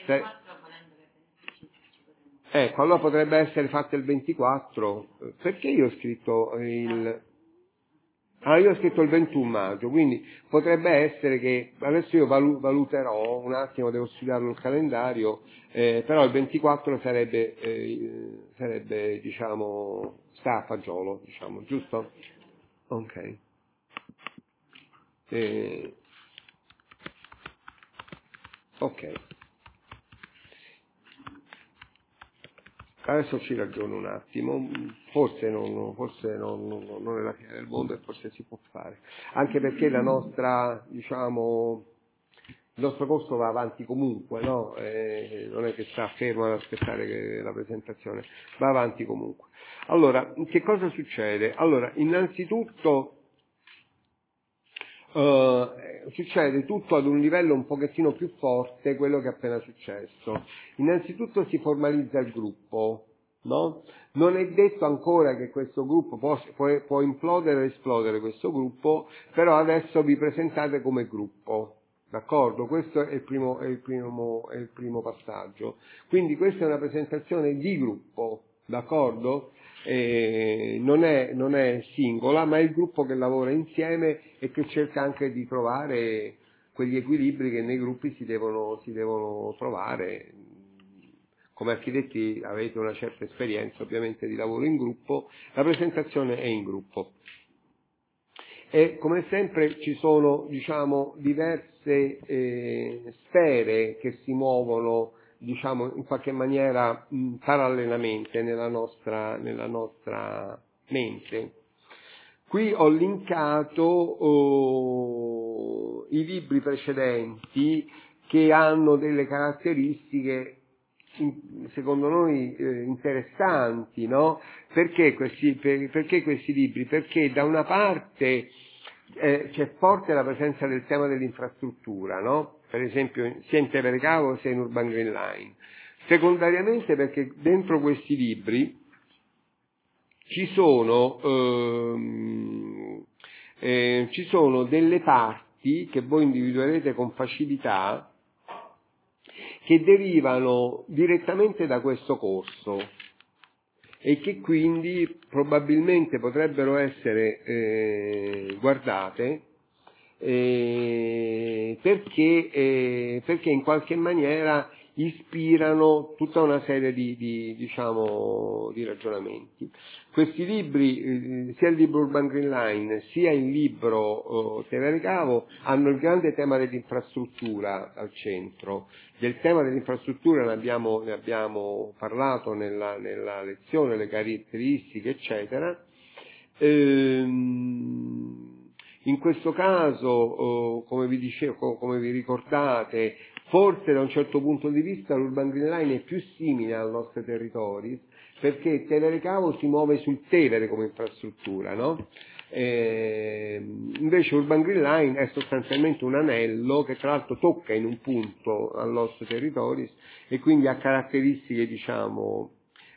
Ecco, allora potrebbe essere fatto il 24. Perché io ho scritto io ho scritto il 21 maggio, quindi potrebbe essere che adesso io valuterò un attimo, devo studiarlo il calendario, però il 24 sarebbe diciamo, sta a fagiolo, diciamo, giusto? Ok. Ok. Adesso ci ragiono un attimo, forse non è la fine del mondo e forse si può fare, anche perché la nostra, diciamo, il nostro corso va avanti comunque, no? Non è che sta fermo ad aspettare la presentazione, va avanti comunque. Allora, che cosa succede? Allora, innanzitutto succede tutto ad un livello un pochettino più forte quello che è appena successo. Innanzitutto si formalizza il gruppo, no? Non è detto ancora che questo gruppo può implodere o esplodere questo gruppo, però adesso vi presentate come gruppo. D'accordo? Questo è il primo passaggio. Quindi questa è una presentazione di gruppo, d'accordo? Non è singola, ma è il gruppo che lavora insieme e che cerca anche di trovare quegli equilibri che nei gruppi si devono trovare. Come architetti avete una certa esperienza ovviamente di lavoro in gruppo, la presentazione è in gruppo. E come sempre ci sono, diciamo, diverse sfere che si muovono, diciamo, in qualche maniera parallelamente nella nostra mente. Qui ho linkato i libri precedenti che hanno delle caratteristiche secondo noi interessanti, no? Perché questi libri? Perché da una parte c'è forte la presenza del tema dell'infrastruttura, no? Per esempio sia in Tevere Cavo sia in Urban Green Line. Secondariamente perché dentro questi libri ci sono delle parti che voi individuerete con facilità che derivano direttamente da questo corso e che quindi probabilmente potrebbero essere guardate perché in qualche maniera ispirano tutta una serie di ragionamenti. Questi libri, sia il libro Urban Green Line sia il libro Tevere Cavo, hanno il grande tema dell'infrastruttura al centro. Del tema dell'infrastruttura ne abbiamo parlato nella lezione, le caratteristiche, eccetera. In questo caso, come vi dicevo, come vi ricordate, forse da un certo punto di vista l'Urban Green Line è più simile ai nostri territori, perché Tevere Cavo si muove sul Tevere come infrastruttura, no? Invece Urban Green Line è sostanzialmente un anello che tra l'altro tocca in un punto al nostro territorio e quindi ha caratteristiche, diciamo,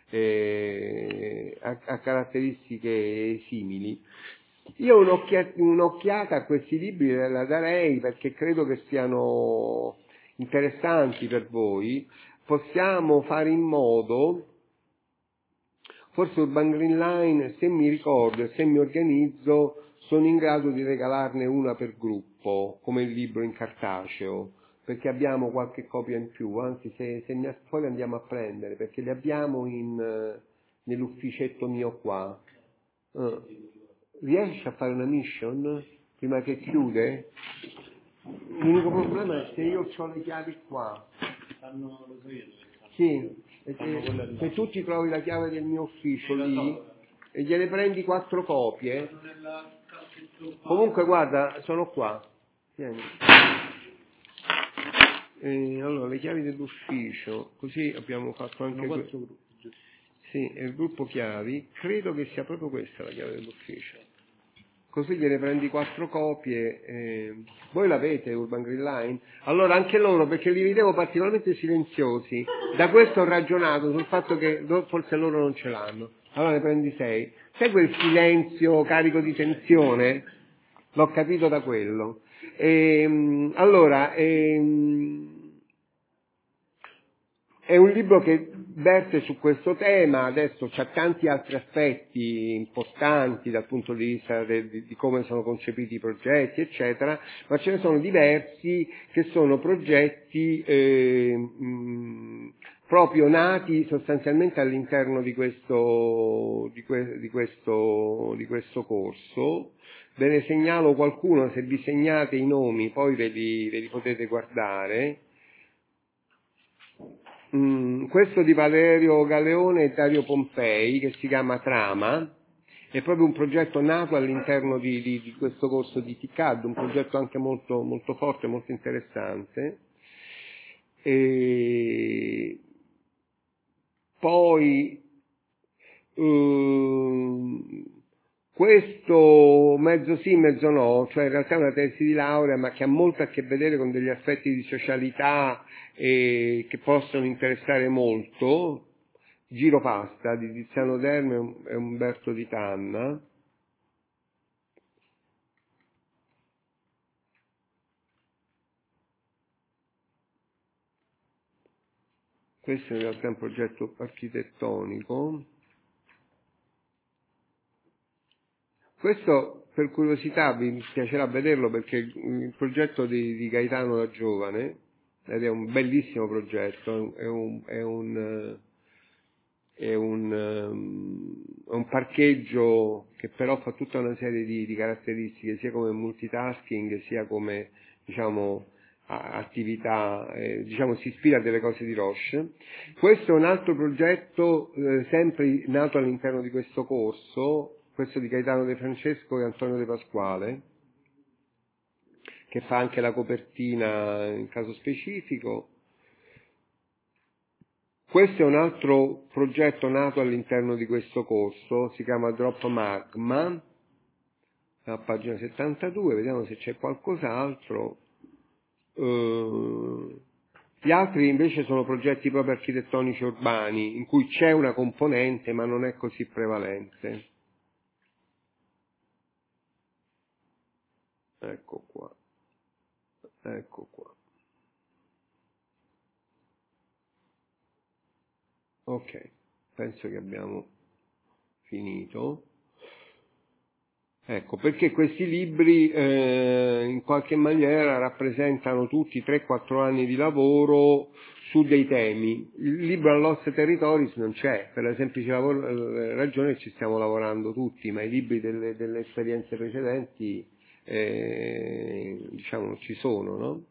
ha caratteristiche simili. Io un'occhiata a questi libri la darei perché credo che siano interessanti per voi. Possiamo fare in modo, forse Urban Green Line, se mi ricordo e se mi organizzo, sono in grado di regalarne una per gruppo, come il libro in cartaceo, perché abbiamo qualche copia in più, anzi poi le andiamo a prendere, perché le abbiamo nell'ufficetto mio qua. Riesci a fare una mission prima che chiude? L'unico problema è che io ho le chiavi qua. Lo so io dove stanno. Sì, se tu ti trovi la chiave del mio ufficio lì e gliene prendi 4 copie. Comunque guarda, sono qua. Tieni. Allora, le chiavi dell'ufficio, così abbiamo fatto anche... 4 gruppi. Sì, è il gruppo chiavi, credo che sia proprio questa la chiave dell'ufficio. Così gliene prendi 4 copie. Voi l'avete Urban Green Line? Allora anche loro, perché li vedevo particolarmente silenziosi, da questo ho ragionato sul fatto che forse loro non ce l'hanno. Allora ne prendi 6. Sai quel silenzio carico di tensione? L'ho capito da quello. Allora, è un libro che verte su questo tema, adesso c'ha tanti altri aspetti importanti dal punto di vista di come sono concepiti i progetti, eccetera, ma ce ne sono diversi che sono progetti proprio nati sostanzialmente all'interno di questo corso. Ve ne segnalo qualcuno, se vi segnate i nomi poi ve li potete guardare. Questo di Valerio Galeone e Dario Pompei, che si chiama Trama, è proprio un progetto nato all'interno di questo corso di TICAD, un progetto anche molto, molto forte, molto interessante. E poi questo mezzo sì, mezzo no, cioè in realtà è una tesi di laurea ma che ha molto a che vedere con degli aspetti di socialità che possono interessare molto. Giro Pasta di Tiziano Derme e Umberto Di Tanna. Questo in realtà è un progetto architettonico. Questo per curiosità vi piacerà vederlo perché il progetto di Gaetano da giovane, ed è un bellissimo progetto, è un parcheggio che però fa tutta una serie di caratteristiche, sia come multitasking, sia come, diciamo, attività, diciamo, si ispira a delle cose di Roche. Questo è un altro progetto sempre nato all'interno di questo corso, questo di Gaetano De Francesco e Antonio De Pasquale, che fa anche la copertina in caso specifico. Questo è un altro progetto nato all'interno di questo corso, si chiama Drop Magma, a pagina 72, vediamo se c'è qualcos'altro. Gli altri invece sono progetti proprio architettonici urbani, in cui c'è una componente ma non è così prevalente. Ecco qua. Ok, penso che abbiamo finito. Ecco, perché questi libri in qualche maniera rappresentano tutti 3-4 anni di lavoro su dei temi. Il libro Lost Territories non c'è, per la semplice ragione che ci stiamo lavorando tutti, ma i libri delle esperienze precedenti diciamo non ci sono, no?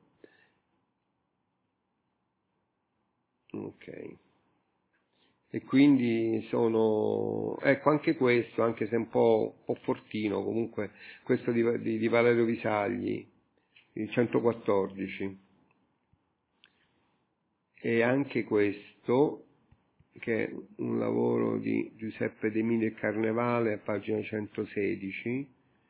Ok. E quindi sono, ecco, anche questo, anche se un po' fortino, comunque questo di Valerio Visagli, il 114, e anche questo, che è un lavoro di Giuseppe De Mille e Carnevale, a pagina 116.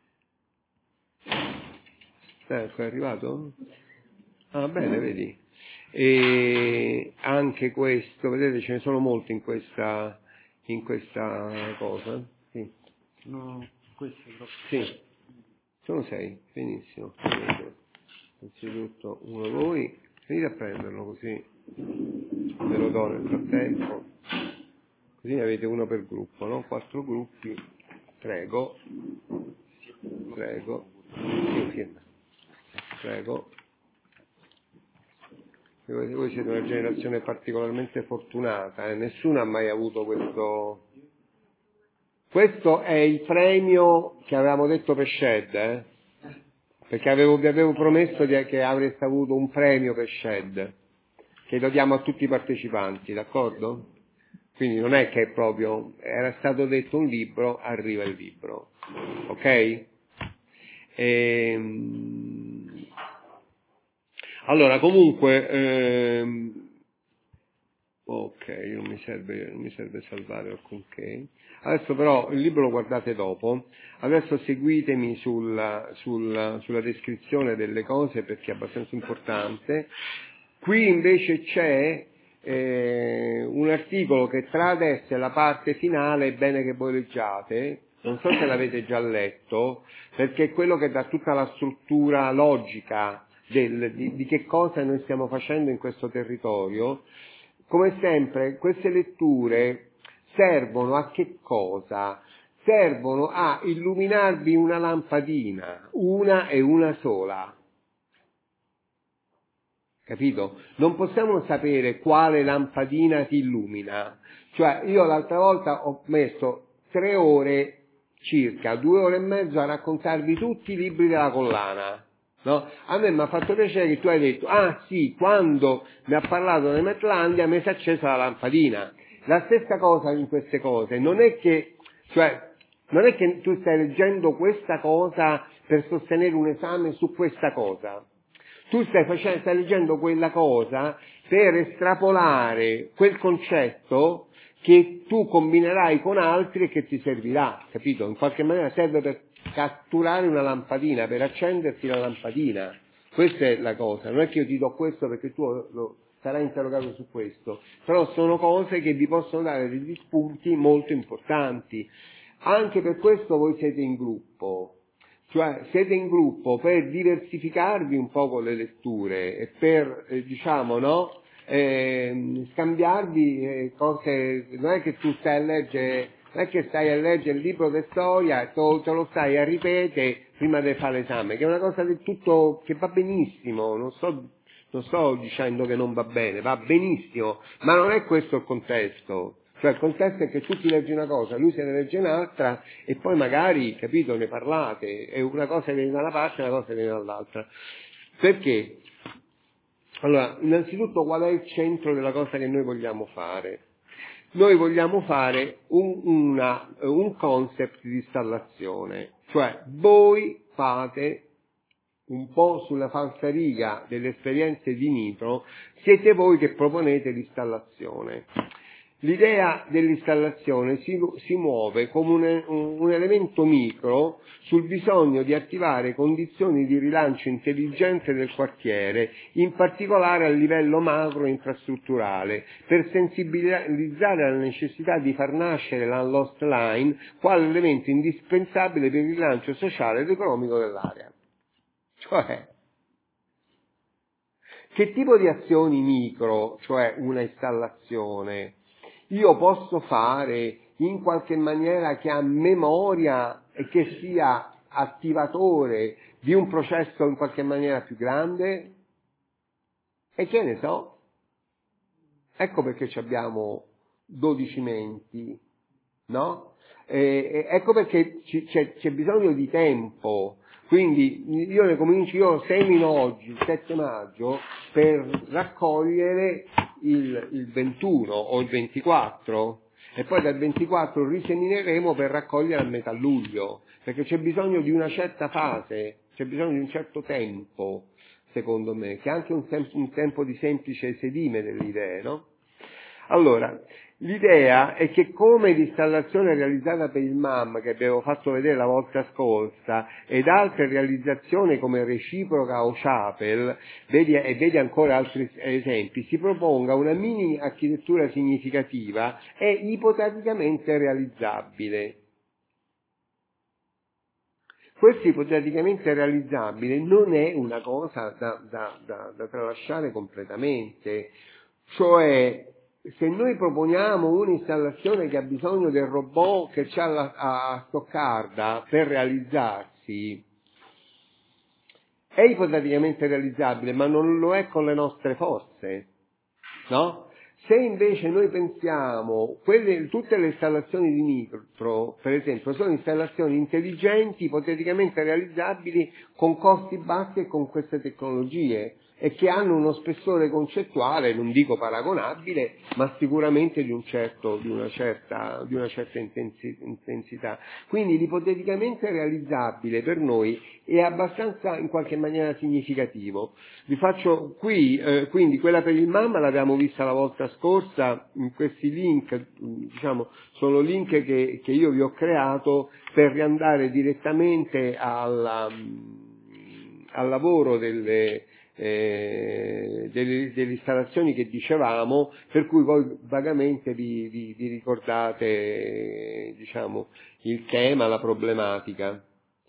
Ecco, è arrivato? Ah, bene, vedi. E anche questo, vedete, ce ne sono molti in questa cosa. Sì. No, questo è troppo. Sì, sono 6, benissimo. Anzitutto uno voi, venite a prenderlo così ve lo do nel frattempo. Così ne avete uno per gruppo, no? 4 gruppi. Prego. Sì. Prego. Voi siete una generazione particolarmente fortunata, nessuno ha mai avuto questo. Questo è il premio che avevamo detto per Shed, perché vi avevo promesso che avreste avuto un premio per Shed, che lo diamo a tutti i partecipanti, d'accordo? Quindi non è che proprio, era stato detto un libro, arriva il libro, ok? Allora, comunque, ok, non mi serve salvare alcunché. Adesso però il libro lo guardate dopo. Adesso seguitemi sulla descrizione delle cose perché è abbastanza importante. Qui invece c'è un articolo che tra adesso e la parte finale è bene che voi leggiate. Non so se l'avete già letto, perché è quello che dà tutta la struttura logica di che cosa noi stiamo facendo in questo territorio. Come sempre, queste letture servono a che cosa? Servono a illuminarvi una lampadina, una e una sola. Capito? Non possiamo sapere quale lampadina ti illumina. Cioè, io l'altra volta ho messo 3 ore circa, 2 ore e mezzo a raccontarvi tutti i libri della collana. No? A me mi ha fatto piacere che tu hai detto, ah sì, quando mi ha parlato di Metlandia mi si è accesa la lampadina. La stessa cosa in queste cose, non è che tu stai leggendo questa cosa per sostenere un esame su questa cosa. Tu stai leggendo quella cosa per estrapolare quel concetto che tu combinerai con altri e che ti servirà, capito? In qualche maniera serve per catturare una lampadina, per accenderti la lampadina. Questa è la cosa, non è che io ti do questo perché tu sarai interrogato su questo, però sono cose che vi possono dare degli spunti molto importanti. Anche per questo voi siete in gruppo. Cioè siete in gruppo per diversificarvi un po' con le letture e per, scambiarvi cose. Non è che tu stai a leggere, non è che stai a leggere il libro di storia e te lo stai a ripetere prima di fare l'esame, che è una cosa del tutto che va benissimo, non sto dicendo che non va bene, va benissimo, ma non è questo il contesto. Cioè il contesto è che tu ti leggi una cosa, lui se ne legge un'altra e poi magari, capito, ne parlate, e una cosa viene da una parte e una cosa viene dall'altra. Perché? Allora, innanzitutto qual è il centro della cosa che noi vogliamo fare? Noi vogliamo fare un concept di installazione, cioè voi fate un po' sulla falsariga delle esperienze di Nitro, siete voi che proponete l'installazione. L'idea dell'installazione si muove come un elemento micro sul bisogno di attivare condizioni di rilancio intelligente del quartiere, in particolare a livello macro infrastrutturale, per sensibilizzare la necessità di far nascere la Lost Line quale elemento indispensabile per il rilancio sociale ed economico dell'area. Cioè, che tipo di azioni micro, cioè una installazione, io posso fare in qualche maniera che ha memoria e che sia attivatore di un processo in qualche maniera più grande? E che ne so? Ecco perché abbiamo 12 menti, no? Ecco perché c'è bisogno di tempo. Quindi io semino oggi, il 7 maggio, per raccogliere il 21 o il 24 e poi dal 24 risemineremo per raccogliere a metà luglio, perché c'è bisogno di una certa fase, c'è bisogno di un certo tempo, secondo me, che è anche un tempo di semplice sedime delle idee, no? Allora, l'idea è che come l'installazione realizzata per il MAM, che abbiamo fatto vedere la volta scorsa, ed altre realizzazioni come Reciproca o Chapel, vedi ancora altri esempi, si proponga una mini architettura significativa e ipoteticamente realizzabile. Questo ipoteticamente realizzabile non è una cosa da tralasciare completamente, cioè se noi proponiamo un'installazione che ha bisogno del robot che c'ha a Stoccarda per realizzarsi, è ipoteticamente realizzabile, ma non lo è con le nostre forze, no? Se invece noi pensiamo, tutte le installazioni di Nitro, per esempio, sono installazioni intelligenti, ipoteticamente realizzabili con costi bassi e con queste tecnologie, e che hanno uno spessore concettuale, non dico paragonabile, ma sicuramente di una certa intensità. Quindi l'ipoteticamente realizzabile per noi è abbastanza in qualche maniera significativo. Vi faccio qui, quindi quella per il MAM l'abbiamo vista la volta scorsa, questi link, diciamo, sono link che io vi ho creato per riandare direttamente al lavoro delle installazioni che dicevamo, per cui voi vagamente vi ricordate, diciamo, il tema, la problematica.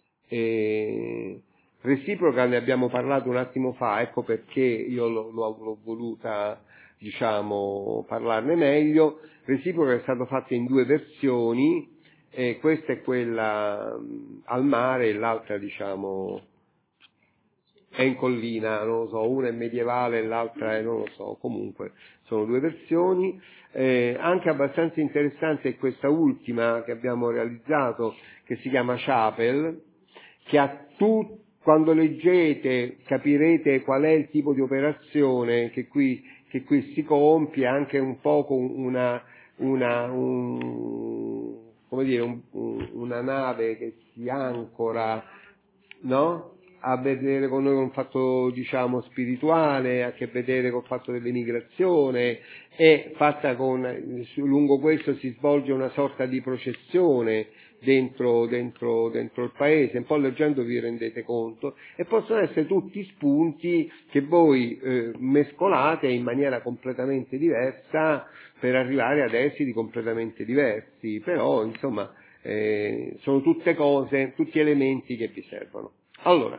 Reciproca ne abbiamo parlato un attimo fa, ecco perché io l'ho voluta, diciamo, parlarne meglio. Reciproca è stato fatto in 2 versioni, questa è quella al mare e l'altra, diciamo, è in collina, non lo so, una è medievale e l'altra è, non lo so, comunque sono 2 versioni. Anche abbastanza interessante è questa ultima che abbiamo realizzato, che si chiama Chapel, che quando leggete capirete qual è il tipo di operazione che qui si compie, anche un poco una nave che si ancora, no? A vedere con noi con un fatto, diciamo, spirituale, a che vedere col fatto dell'emigrazione, è fatta lungo questo si svolge una sorta di processione dentro il paese, un po' leggendo vi rendete conto, e possono essere tutti spunti che voi mescolate in maniera completamente diversa per arrivare ad esiti completamente diversi, però insomma sono tutte cose, tutti elementi che vi servono. Allora,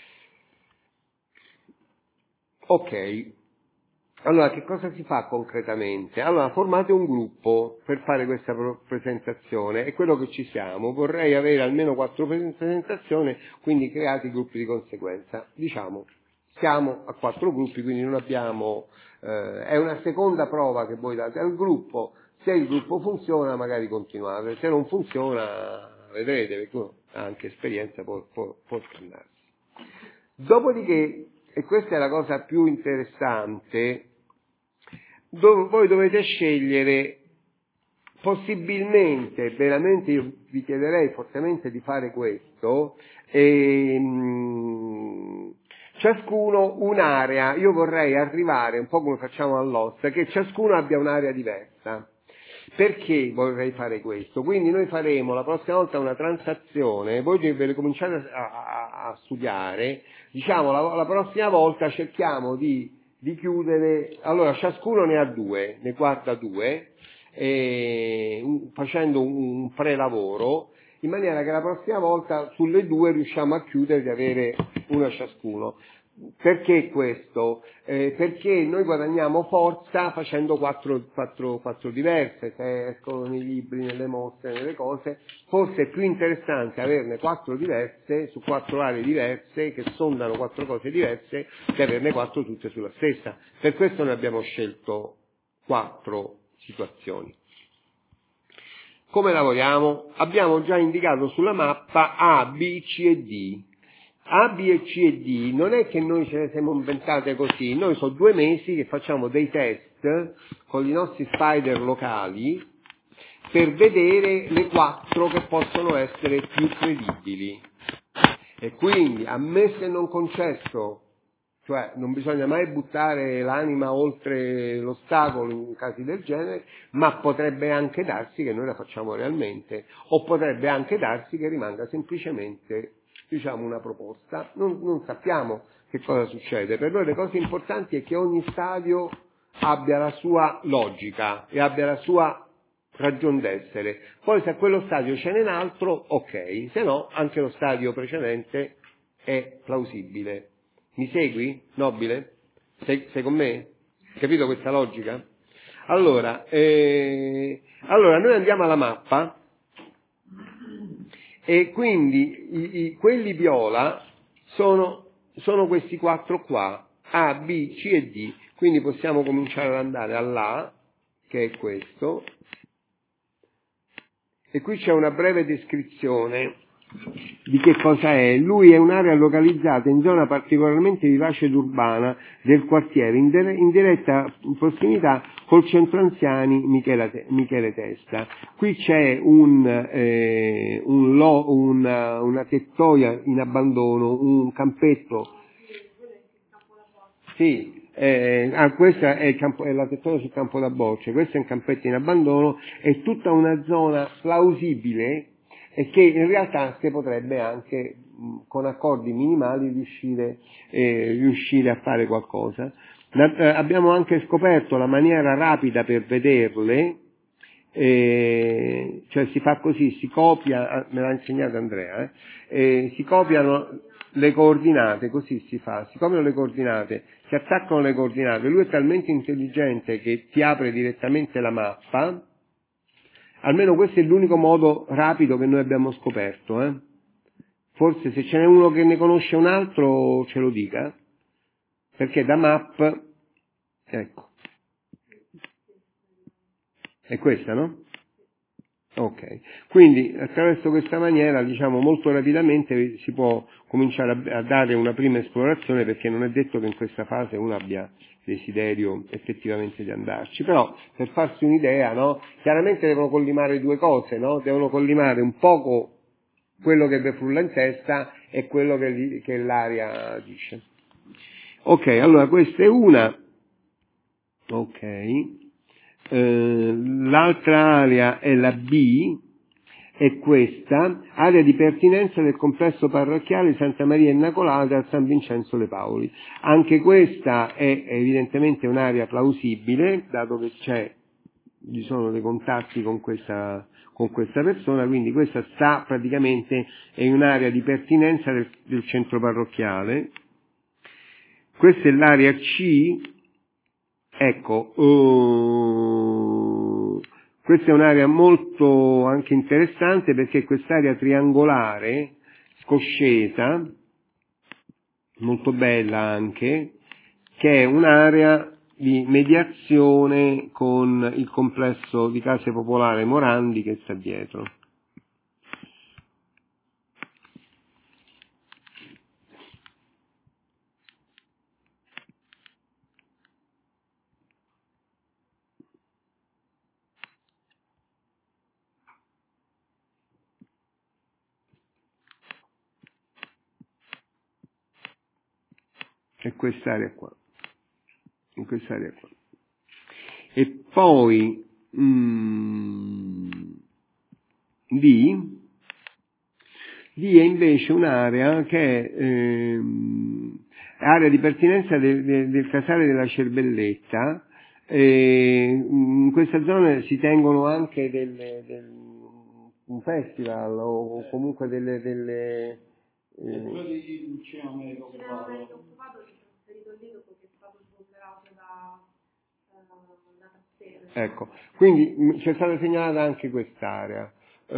ok, allora che cosa si fa concretamente? Allora, formate un gruppo per fare questa presentazione, è quello che ci siamo, vorrei avere almeno 4 presentazioni, quindi create i gruppi di conseguenza. Diciamo, siamo a 4 gruppi, quindi non abbiamo, è una seconda prova che voi date al gruppo, se il gruppo funziona magari continuate, se non funziona vedrete, perché uno ha anche esperienza, può scannarsi. Dopodiché, e questa è la cosa più interessante, voi dovete scegliere, possibilmente, veramente io vi chiederei fortemente di fare questo, ciascuno un'area, io vorrei arrivare, un po' come facciamo all'Osta, che ciascuno abbia un'area diversa. Perché vorrei fare questo? Quindi noi faremo la prossima volta una transazione, voi dovete cominciare a studiare, diciamo la prossima volta cerchiamo di chiudere, allora ciascuno ne ha 2, ne guarda 2, facendo un prelavoro, in maniera che la prossima volta sulle 2 riusciamo a chiudere di avere una ciascuno. Perché questo? Perché noi guadagniamo forza facendo 4 diverse, se escono nei libri, nelle mostre, nelle cose, forse è più interessante averne 4 diverse, su 4 aree diverse, che sondano 4 cose diverse, che averne 4 tutte sulla stessa. Per questo noi abbiamo scelto 4 situazioni. Come lavoriamo? Abbiamo già indicato sulla mappa A, B, C e D. A, B e C e D non è che noi ce le siamo inventate così, noi sono 2 mesi che facciamo dei test con i nostri spider locali per vedere le 4 che possono essere più credibili. E quindi, ammesso e non concesso, cioè non bisogna mai buttare l'anima oltre l'ostacolo in casi del genere, ma potrebbe anche darsi che noi la facciamo realmente, o potrebbe anche darsi che rimanga semplicemente, diciamo, una proposta. Non sappiamo che cosa succede. Per noi le cose importanti è che ogni stadio abbia la sua logica e abbia la sua ragion d'essere. Poi se a quello stadio ce n'è un altro, ok, se no anche lo stadio precedente è plausibile. Mi segui, nobile? Sei con me? Capito questa logica? Allora noi andiamo alla mappa e quindi quelli viola sono questi 4 qua, A, B, C e D, quindi possiamo cominciare ad andare all'A, che è questo, e qui c'è una breve descrizione di che cosa è? Lui è un'area localizzata in zona particolarmente vivace ed urbana del quartiere, in diretta prossimità col centro anziani Michele Testa. Qui c'è una tettoia in abbandono, un campetto. Sì, questa è la tettoia sul campo da bocce, questo è un campetto in abbandono, è tutta una zona plausibile e che in realtà si potrebbe anche con accordi minimali riuscire a fare qualcosa. Abbiamo anche scoperto la maniera rapida per vederle, cioè si fa così, si copia, me l'ha insegnato Andrea, si copiano le coordinate, così si fa, si copiano le coordinate, si attaccano le coordinate, lui è talmente intelligente che ti apre direttamente la mappa. Almeno questo è l'unico modo rapido che noi abbiamo scoperto. Forse se ce n'è uno che ne conosce un altro ce lo dica, perché da map, ecco, è questa, no? Ok, quindi attraverso questa maniera, diciamo, molto rapidamente si può cominciare a dare una prima esplorazione, perché non è detto che in questa fase uno abbia desiderio effettivamente di andarci, però per farsi un'idea, no? Chiaramente devono collimare due cose, no? Devono collimare un poco quello che vi frulla in testa e quello che l'aria dice. Ok, allora questa è una, ok. L'altra area è la B, è questa, area di pertinenza del complesso parrocchiale Santa Maria Immacolata a San Vincenzo Le Paoli. Anche questa è evidentemente un'area plausibile, dato che ci sono dei contatti con questa persona, quindi questa sta praticamente in un'area di pertinenza del centro parrocchiale. Questa è l'area C. Ecco, questa è un'area molto anche interessante, perché quest'area triangolare, scoscesa, molto bella anche, che è un'area di mediazione con il complesso di case popolare Morandi che sta dietro. E quest'area qua. In quest'area qua. E poi D è invece un'area che è area di pertinenza del casale della Cervelletta. In questa zona si tengono anche un festival o comunque delle quello di Cinema America occupato occupato. si è trasferito lì dopo che è stato sgomberato da Trastevere. Ecco, quindi c'è stata segnalata anche quest'area.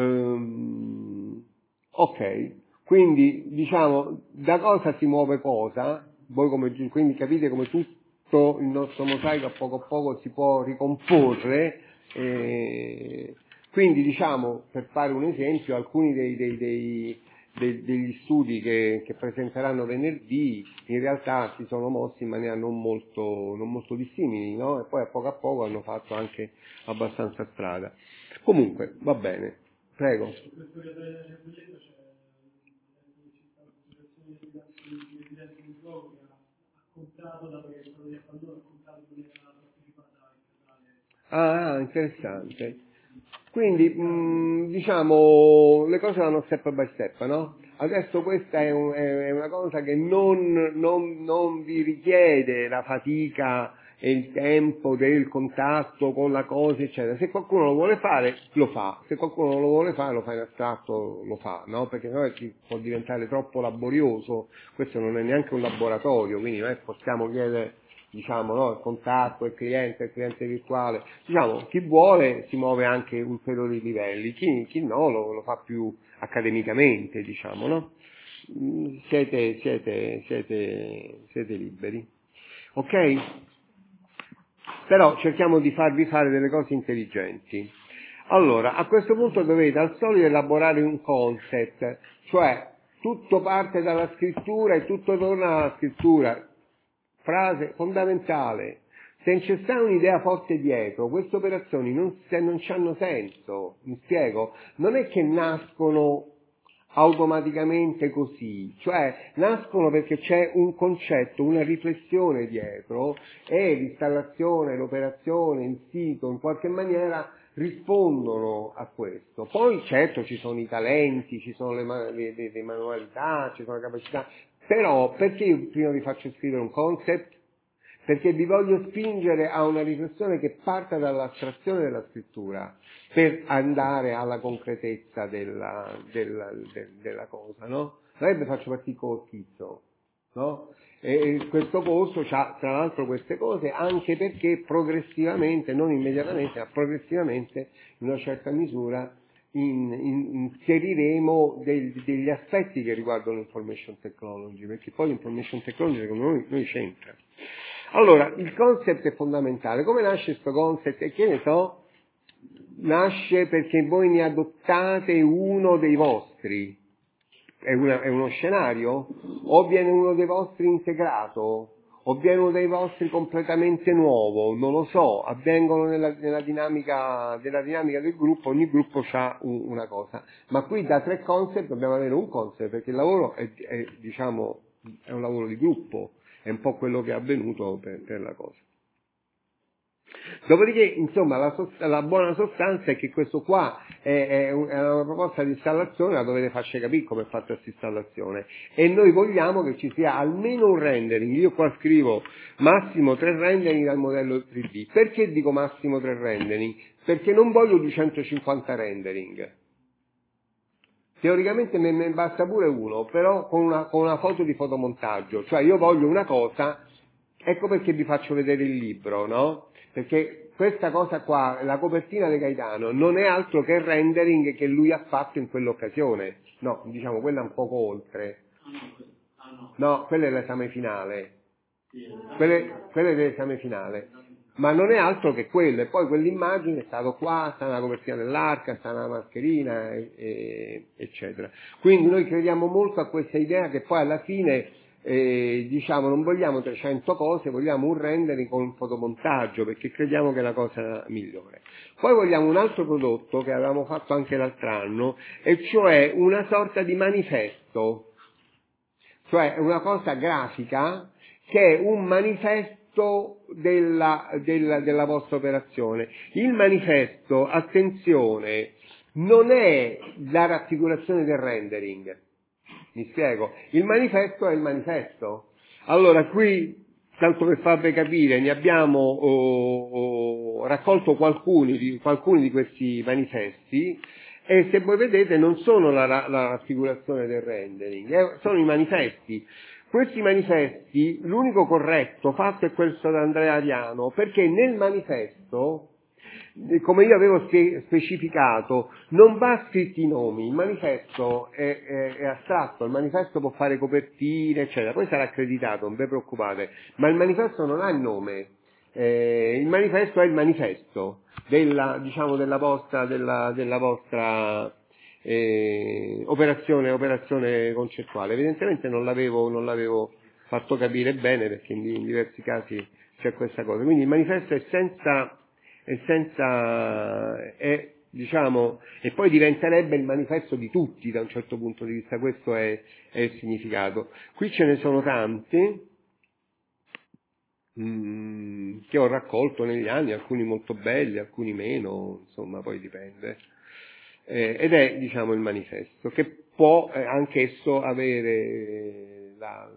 Ok, quindi diciamo da cosa si muove cosa, voi quindi capite come tutto il nostro mosaico a poco si può ricomporre. Quindi diciamo, per fare un esempio, alcuni degli studi che presenteranno venerdì in realtà si sono mossi in maniera non molto dissimili, no? E poi a poco hanno fatto anche abbastanza strada. Comunque, va bene, prego. Questo che della Cervelletta c'è l'associazione di residenti di luogo che ha comprato, dato che è stato di abbandono, ha comprato come era partecipata al casale. Interessante. Quindi, diciamo, le cose vanno step by step, no? Adesso questa è una cosa che non vi richiede la fatica e il tempo del contatto con la cosa, eccetera. Se qualcuno lo vuole fare, lo fa. Se qualcuno non lo vuole fare, lo fa in astratto, lo fa, no? Perché sennò può diventare troppo laborioso. Questo non è neanche un laboratorio, quindi noi possiamo chiedere, diciamo, no, il contatto, il cliente virtuale. Diciamo, chi vuole si muove anche ulteriori livelli, chi no lo fa più accademicamente, diciamo, no? Siete liberi. Ok? Però cerchiamo di farvi fare delle cose intelligenti. Allora, a questo punto dovete al solito elaborare un concept, cioè tutto parte dalla scrittura e tutto torna alla scrittura. Frase fondamentale. Se non c'è stata un'idea forte dietro, queste operazioni non hanno senso, mi spiego? Non è che nascono automaticamente così, cioè nascono perché c'è un concetto, una riflessione dietro e l'installazione, l'operazione, il sito in qualche maniera rispondono a questo. Poi certo ci sono i talenti, ci sono le manualità, ci sono le capacità, però perché io prima vi faccio scrivere un concept? Perché vi voglio spingere a una riflessione che parta dall'astrazione della scrittura per andare alla concretezza della cosa, no? Non è che faccio partire col schizzo, no? E questo corso ha tra l'altro queste cose anche perché progressivamente, non immediatamente, ma progressivamente in una certa misura inseriremo degli aspetti che riguardano l'information technology, perché poi l'information technology secondo noi c'entra. Allora, il concept è fondamentale. Come nasce questo concept? E che ne so? Nasce perché voi ne adottate uno dei vostri. È uno scenario? O viene uno dei vostri integrato? O viene uno dei vostri completamente nuovo? Non lo so. Avvengono nella dinamica del gruppo. Ogni gruppo ha una cosa. Ma qui da 3 concept dobbiamo avere un concept, perché il lavoro è un lavoro di gruppo. È un po' quello che è avvenuto per la cosa. Dopodiché, insomma, la buona sostanza è che questo qua è una proposta di installazione, la dovete farci capire come è fatta questa installazione. E noi vogliamo che ci sia almeno un rendering. Io qua scrivo massimo 3 rendering dal modello 3D. Perché dico massimo 3 rendering? Perché non voglio 250 rendering. Teoricamente me basta pure uno, però con una foto di fotomontaggio, cioè io voglio una cosa, ecco perché vi faccio vedere il libro, no? Perché questa cosa qua, la copertina di Gaetano, non è altro che il rendering che lui ha fatto in quell'occasione, no, diciamo quella un poco oltre, no, quello è l'esame finale, quello è l'esame finale. Ma non è altro che quello, e poi quell'immagine è stato qua, sta nella copertina dell'arca, sta nella mascherina, eccetera. Quindi noi crediamo molto a questa idea che poi alla fine, diciamo, non vogliamo 300 cose, vogliamo un rendering con un fotomontaggio, perché crediamo che è la cosa migliore. Poi vogliamo un altro prodotto che avevamo fatto anche l'altro anno, e cioè una sorta di manifesto, cioè una cosa grafica che è un manifesto della vostra operazione. Il manifesto, attenzione, non è la raffigurazione del rendering. Mi spiego? Il manifesto è il manifesto. Allora qui, tanto per farvi capire, ne abbiamo raccolto alcuni di questi manifesti, e se voi vedete non sono la raffigurazione del rendering, sono i manifesti. Questi manifesti, l'unico corretto fatto è questo da Andrea Ariano, perché nel manifesto, come io avevo specificato, non va scritti i nomi, il manifesto è astratto, il manifesto può fare copertine, eccetera, poi sarà accreditato, non vi preoccupate, ma il manifesto non ha il nome, il manifesto è il manifesto della vostra operazione concettuale. Evidentemente non l'avevo fatto capire bene, perché in diversi casi c'è questa cosa. Quindi il manifesto e poi diventerebbe il manifesto di tutti da un certo punto di vista, questo è il significato. Qui ce ne sono tanti che ho raccolto negli anni, alcuni molto belli, alcuni meno, insomma, poi dipende. Ed è, diciamo, il manifesto, che può anch'esso avere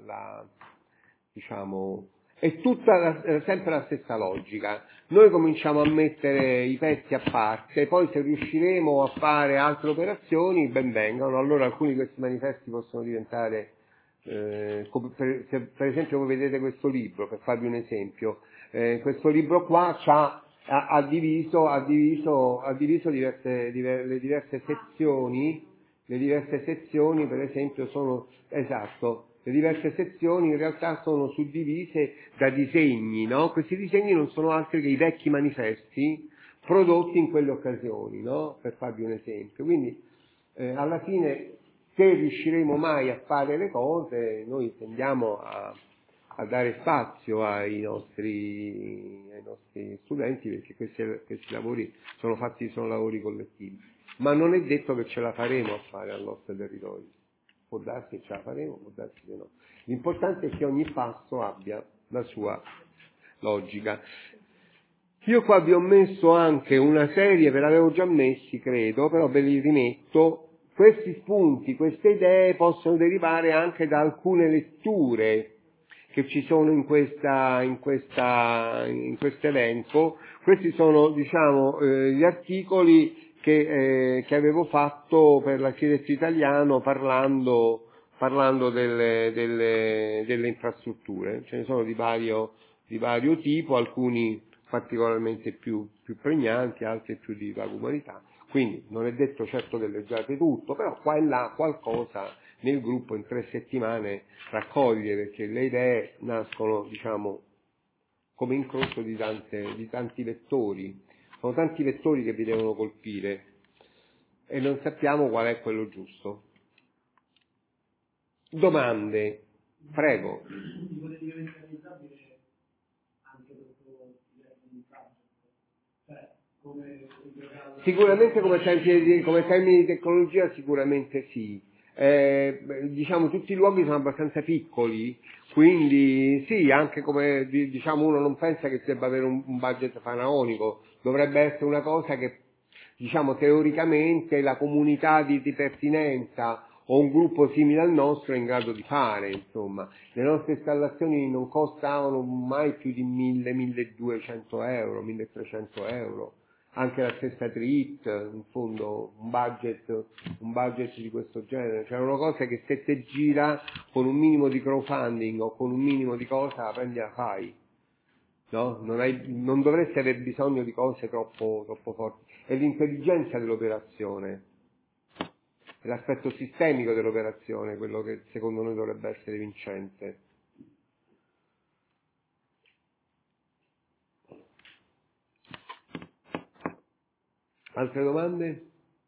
è tutta sempre la stessa logica. Noi cominciamo a mettere i pezzi a parte, poi se riusciremo a fare altre operazioni, ben vengano. Allora alcuni di questi manifesti possono diventare, per esempio voi vedete questo libro, per farvi un esempio, questo libro qua ha diviso le diverse sezioni, per esempio sono, esatto, le diverse sezioni in realtà sono suddivise da disegni, no? Questi disegni non sono altri che i vecchi manifesti prodotti in quelle occasioni, no? Per farvi un esempio. Quindi alla fine, se riusciremo mai a fare le cose, noi tendiamo a dare spazio ai nostri studenti, perché questi lavori sono lavori collettivi, ma non è detto che ce la faremo a fare al nostro territorio. Può darsi che ce la faremo, può darsi che no. L'importante è che ogni passo abbia la sua logica. Io qua vi ho messo anche una serie, ve l'avevo già messi credo, però ve li rimetto. Questi spunti, queste idee possono derivare anche da alcune letture che ci sono in questo elenco. Questi sono, diciamo, gli articoli che avevo fatto per l'Architetto Italiano parlando delle infrastrutture. Ce ne sono di vario tipo, alcuni particolarmente più pregnanti, altri più di vaga umanità. Quindi non è detto certo che leggiate tutto, però qua e là qualcosa nel gruppo in 3 settimane raccoglie, perché le idee nascono, diciamo, come incrocio di tanti vettori. Sono tanti vettori che vi devono colpire e non sappiamo qual è quello giusto. Domande? Prego. Ipoteticamente realizzabile anche dopo diversi messaggi. Cioè, come sicuramente come termini di tecnologia sicuramente sì. Diciamo tutti i luoghi sono abbastanza piccoli, quindi sì, anche come diciamo uno non pensa che debba avere un budget faraonico, dovrebbe essere una cosa che diciamo teoricamente la comunità di pertinenza o un gruppo simile al nostro è in grado di fare, insomma. Le nostre installazioni non costavano mai più di 1.000-1.200 euro, 1.300 euro. Anche la stessa TRIT, in fondo, un budget di questo genere. Cioè, una cosa che se te gira con un minimo di crowdfunding o con un minimo di cosa, la prendi e la fai. No? Non dovresti avere bisogno di cose troppo forti. È l'intelligenza dell'operazione, è l'aspetto sistemico dell'operazione, quello che secondo noi dovrebbe essere vincente. Altre domande?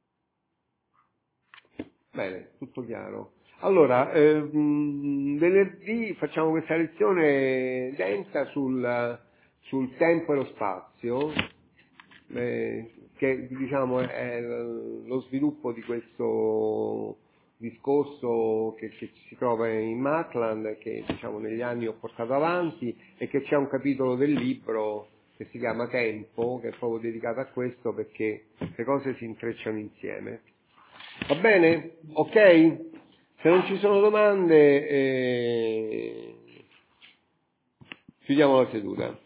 Bene, tutto chiaro. Allora, venerdì facciamo questa lezione densa sul tempo e lo spazio, che diciamo è lo sviluppo di questo discorso che si trova in Maitland, che diciamo negli anni ho portato avanti e che c'è un capitolo del libro che si chiama Tempo, che è proprio dedicato a questo, perché le cose si intrecciano insieme. Va bene? Ok? Se non ci sono domande, chiudiamo la seduta.